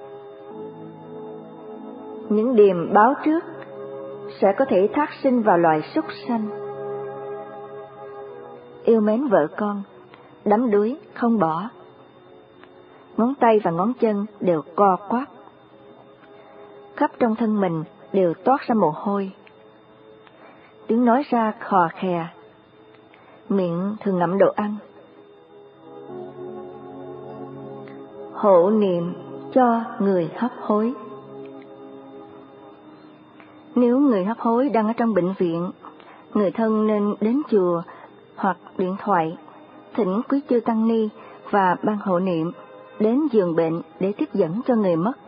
Những điềm báo trước sẽ có thể thác sinh vào loài súc sanh. Yêu mến vợ con, đắm đuối không bỏ. Ngón tay và ngón chân đều co quắp. Khắp trong thân mình đều toát ra mồ hôi. Tiếng nói ra khò khè. Miệng thường ngậm đồ ăn. Hộ niệm cho người hấp hối. Nếu người hấp hối đang ở trong bệnh viện, người thân nên đến chùa hoặc điện thoại thỉnh quý chư tăng ni và ban hộ niệm đến giường bệnh để tiếp dẫn cho người mất.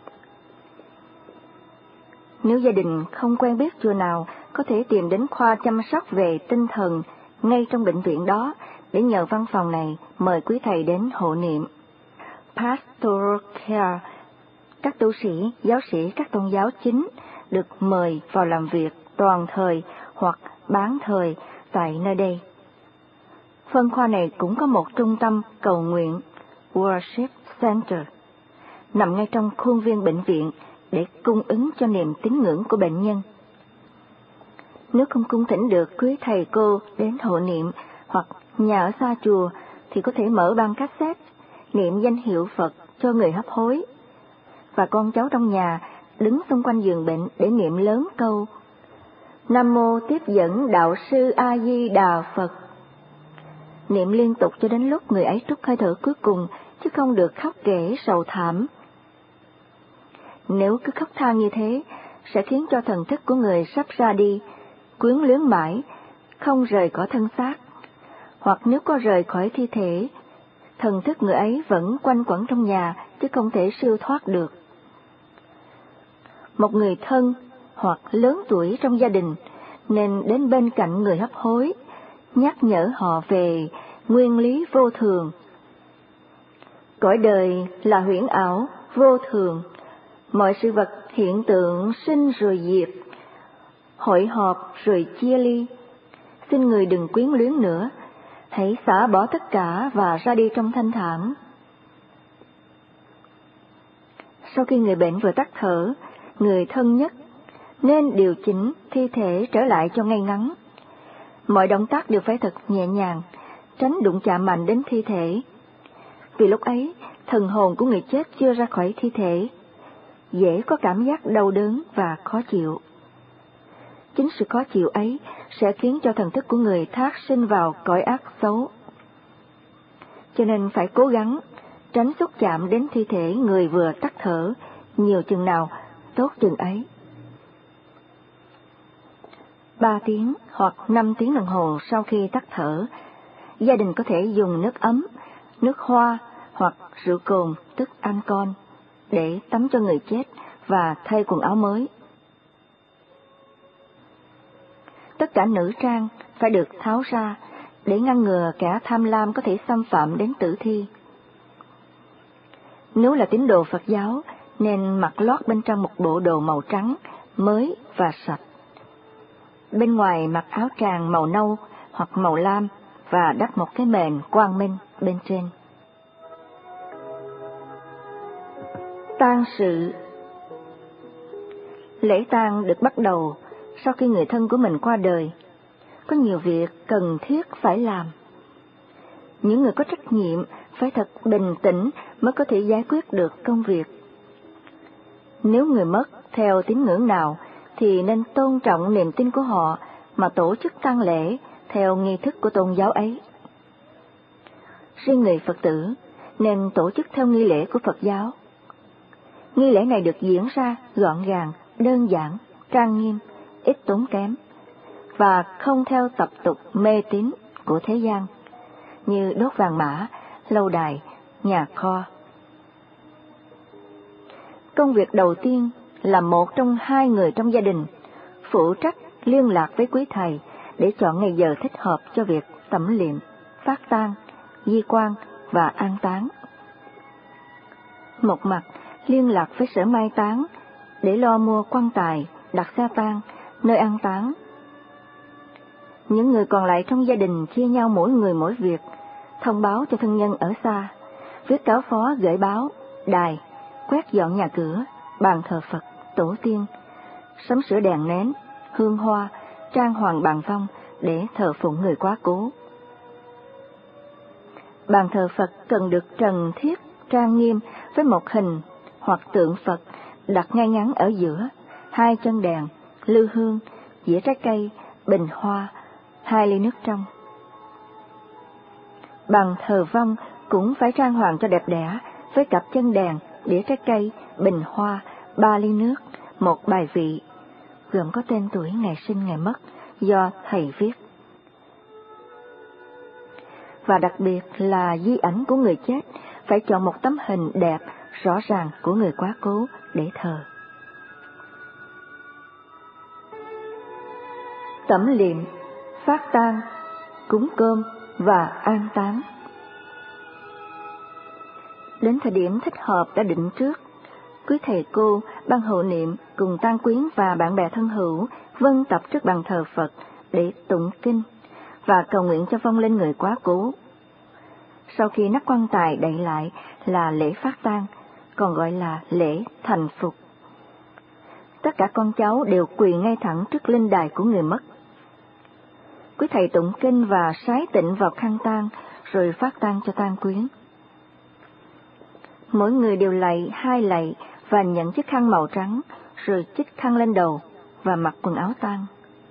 Nếu gia đình không quen biết chùa nào, có thể tìm đến khoa chăm sóc về tinh thần ngay trong bệnh viện đó để nhờ văn phòng này mời quý thầy đến hộ niệm. Pastoral Care, các tu sĩ, giáo sĩ các tôn giáo chính được mời vào làm việc toàn thời hoặc bán thời tại nơi đây. Phân khoa này cũng có một trung tâm cầu nguyện, Worship Center, nằm ngay trong khuôn viên bệnh viện để cung ứng cho niềm tín ngưỡng của bệnh nhân. Nếu không cung thỉnh được quý thầy cô đến hộ niệm hoặc nhà ở xa chùa thì có thể mở băng cassette niệm danh hiệu Phật cho người hấp hối, và con cháu trong nhà đứng xung quanh giường bệnh để niệm lớn câu Nam Mô Tiếp Dẫn Đạo Sư A Di Đà Phật. Niệm liên tục cho đến lúc người ấy trút hơi thở cuối cùng, chứ không được khóc kể sầu thảm. Nếu cứ khóc than như thế, sẽ khiến cho thần thức của người sắp ra đi quyến luyến mãi, không rời khỏi thân xác, hoặc nếu có rời khỏi thi thể, thần thức người ấy vẫn quanh quẩn trong nhà chứ không thể siêu thoát được. Một người thân hoặc lớn tuổi trong gia đình nên đến bên cạnh người hấp hối, nhắc nhở họ về nguyên lý vô thường. Cõi đời là huyễn ảo, vô thường, mọi sự vật hiện tượng sinh rồi diệt, hội họp rồi chia ly. Xin người đừng quyến luyến nữa, hãy xả bỏ tất cả và ra đi trong thanh thản. Sau khi người bệnh vừa tắt thở, người thân nhất nên điều chỉnh thi thể trở lại cho ngay ngắn. Mọi động tác đều phải thật nhẹ nhàng, tránh đụng chạm mạnh đến thi thể. Vì lúc ấy, thần hồn của người chết chưa ra khỏi thi thể, dễ có cảm giác đau đớn và khó chịu. Chính sự khó chịu ấy sẽ khiến cho thần thức của người thác sinh vào cõi ác xấu. Cho nên phải cố gắng tránh xúc chạm đến thi thể người vừa tắt thở, nhiều chừng nào tốt chừng ấy. Ba tiếng hoặc năm tiếng đồng hồ sau khi tắt thở, gia đình có thể dùng nước ấm, nước hoa hoặc rượu cồn tức alcohol để tắm cho người chết và thay quần áo mới. Tất cả nữ trang phải được tháo ra để ngăn ngừa kẻ tham lam có thể xâm phạm đến tử thi. Nếu là tín đồ Phật giáo, nên mặc lót bên trong một bộ đồ màu trắng, mới và sạch. Bên ngoài mặc áo tràng màu nâu hoặc màu lam và đắp một cái mền quang minh bên trên. Tang sự. Lễ tang được bắt đầu sau khi người thân của mình qua đời. Có nhiều việc cần thiết phải làm. Những người có trách nhiệm phải thật bình tĩnh mới có thể giải quyết được công việc. Nếu người mất theo tín ngưỡng nào thì nên tôn trọng niềm tin của họ mà tổ chức tang lễ theo nghi thức của tôn giáo ấy. Riêng người Phật tử nên tổ chức theo nghi lễ của Phật giáo. Nghi lễ này được diễn ra gọn gàng, đơn giản, trang nghiêm, ít tốn kém, và không theo tập tục mê tín của thế gian, như đốt vàng mã, lâu đài, nhà kho. Công việc đầu tiên là một trong hai người trong gia đình phụ trách liên lạc với quý thầy để chọn ngày giờ thích hợp cho việc tẩm liệm, phát tang, di quan và an táng. Một mặt liên lạc với sở mai táng để lo mua quan tài, đặt xe tang, nơi an táng. Những người còn lại trong gia đình chia nhau mỗi người mỗi việc, thông báo cho thân nhân ở xa, viết cáo phó gửi báo, đài, quét dọn nhà cửa, bàn thờ Phật, tổ tiên, sắm sửa đèn nến, hương hoa, trang hoàng bàn phong để thờ phụng người quá cố. Bàn thờ Phật cần được trần thiết, trang nghiêm với một hình hoặc tượng Phật đặt ngay ngắn ở giữa, hai chân đèn, lư hương, dĩa trái cây, bình hoa, hai ly nước trong. Bàn thờ vong cũng phải trang hoàng cho đẹp đẽ với cặp chân đèn, đĩa trái cây, bình hoa, ba ly nước, một bài vị, gồm có tên tuổi, ngày sinh, ngày mất do thầy viết. Và đặc biệt là di ảnh của người chết phải chọn một tấm hình đẹp, rõ ràng của người quá cố để thờ. Tẩm liệm, phát tang, cúng cơm và an táng. Đến thời điểm thích hợp đã định trước, quý thầy cô, ban hộ niệm cùng tang quyến và bạn bè thân hữu vân tập trước bàn thờ Phật để tụng kinh và cầu nguyện cho vong linh người quá cố. Sau khi nắp quan tài đậy lại là lễ phát tang, còn gọi là lễ thành phục. Tất cả con cháu đều quỳ ngay thẳng trước linh đài của người mất. Quý thầy tụng kinh và sái tịnh vào khăn tang, rồi phát tang cho tang quyến. Mỗi người đều lạy hai lạy và nhận chiếc khăn màu trắng, rồi chích khăn lên đầu và mặc quần áo tang.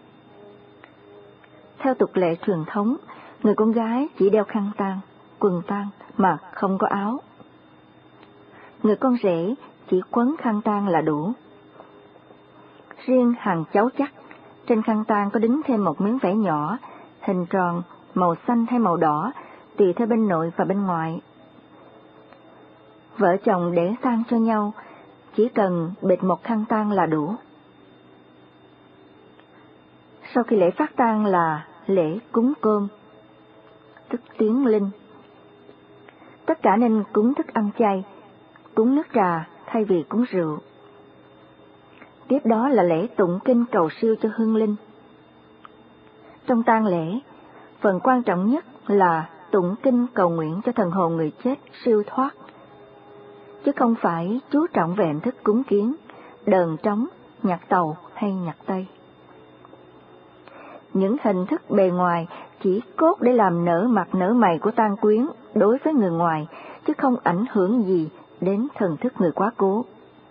Theo tục lệ truyền thống, người con gái chỉ đeo khăn tang, quần tang mà không có áo. Người con rể chỉ quấn khăn tang là đủ. Riêng hàng cháu chắc, trên khăn tang có đính thêm một miếng vải nhỏ, hình tròn, màu xanh hay màu đỏ, tùy theo bên nội và bên ngoại. Vợ chồng để tang cho nhau, chỉ cần bịt một khăn tang là đủ. Sau khi lễ phát tang là lễ cúng cơm, tức tiến linh. Tất cả nên cúng thức ăn chay, cúng nước trà thay vì cúng rượu. Tiếp đó là lễ tụng kinh cầu siêu cho hương linh. Trong tang lễ, phần quan trọng nhất là tụng kinh cầu nguyện cho thần hồn người chết siêu thoát, chứ không phải chú trọng về hình thức cúng kiến, đờn trống, nhạc tàu hay nhạc tây. Những hình thức bề ngoài chỉ cốt để làm nở mặt nở mày của tang quyến đối với người ngoài, chứ không ảnh hưởng gì đến thần thức người quá cố.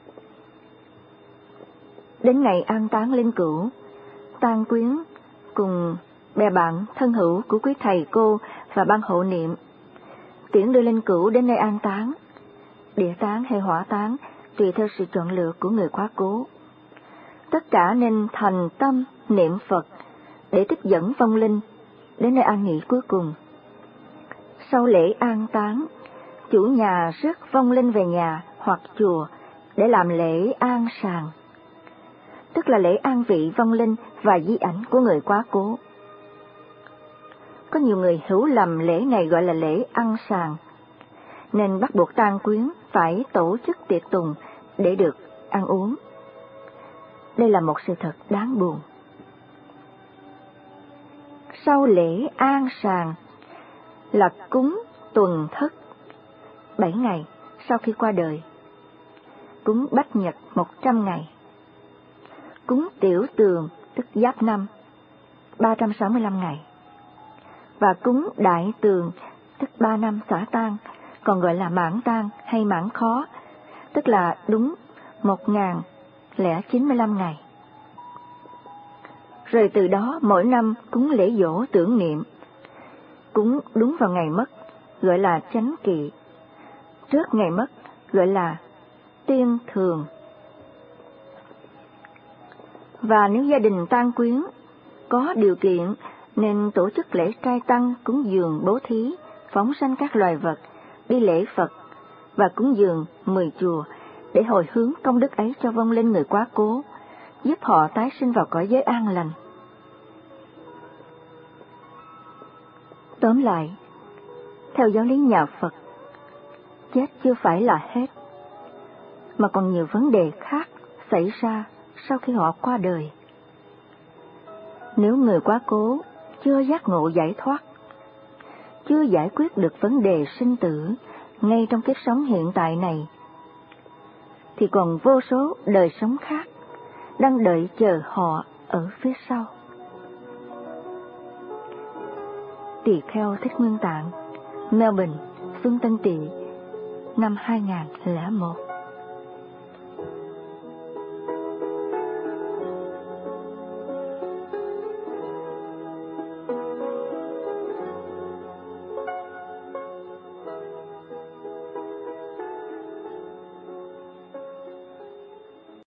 Đến ngày an táng linh cữu, tang quyến cùng bè bạn thân hữu của quý thầy cô và ban hộ niệm tiễn đưa linh cữu đến nơi an táng, địa táng hay hỏa táng tùy theo sự chọn lựa của người quá cố. Tất cả nên thành tâm niệm Phật để tiếp dẫn vong linh đến nơi an nghỉ cuối cùng. Sau lễ an táng, chủ nhà rước vong linh về nhà hoặc chùa để làm lễ an sàng, tức là lễ an vị vong linh và di ảnh của người quá cố. Có nhiều người hiểu lầm lễ này gọi là lễ ăn sàng, nên bắt buộc tang quyến phải tổ chức tiệc tùng để được ăn uống. Đây là một sự thật đáng buồn. Sau lễ an sàng là cúng tuần thất, bảy ngày sau khi qua đời, cúng bách nhật một trăm ngày, cúng tiểu tường tức giáp năm ba trăm sáu mươi lăm ngày, và cúng đại tường tức ba năm xả tang, còn gọi là mãn tang hay mãn khó, tức là đúng một nghìn lẻ chín mươi lăm ngày. Rồi từ đó mỗi năm cúng lễ giỗ tưởng niệm, cúng đúng vào ngày mất gọi là chánh kỵ, trước ngày mất gọi là tiên thường. Và nếu gia đình tang quyến có điều kiện nên tổ chức lễ trai tăng, cúng dường bố thí, phóng sanh các loài vật, đi lễ Phật và cúng dường mười chùa để hồi hướng công đức ấy cho vong linh người quá cố, giúp họ tái sinh vào cõi giới an lành. Tóm lại, theo giáo lý nhà Phật, chết chưa phải là hết, mà còn nhiều vấn đề khác xảy ra sau khi họ qua đời. Nếu người quá cố chưa giác ngộ giải thoát, chưa giải quyết được vấn đề sinh tử ngay trong kiếp sống hiện tại này, thì còn vô số đời sống khác đang đợi chờ họ ở phía sau. Tỳ Kheo Thích Nguyên Tạng, Melbourne, Xuân Tân Tỵ, năm hai nghìn lẻ một.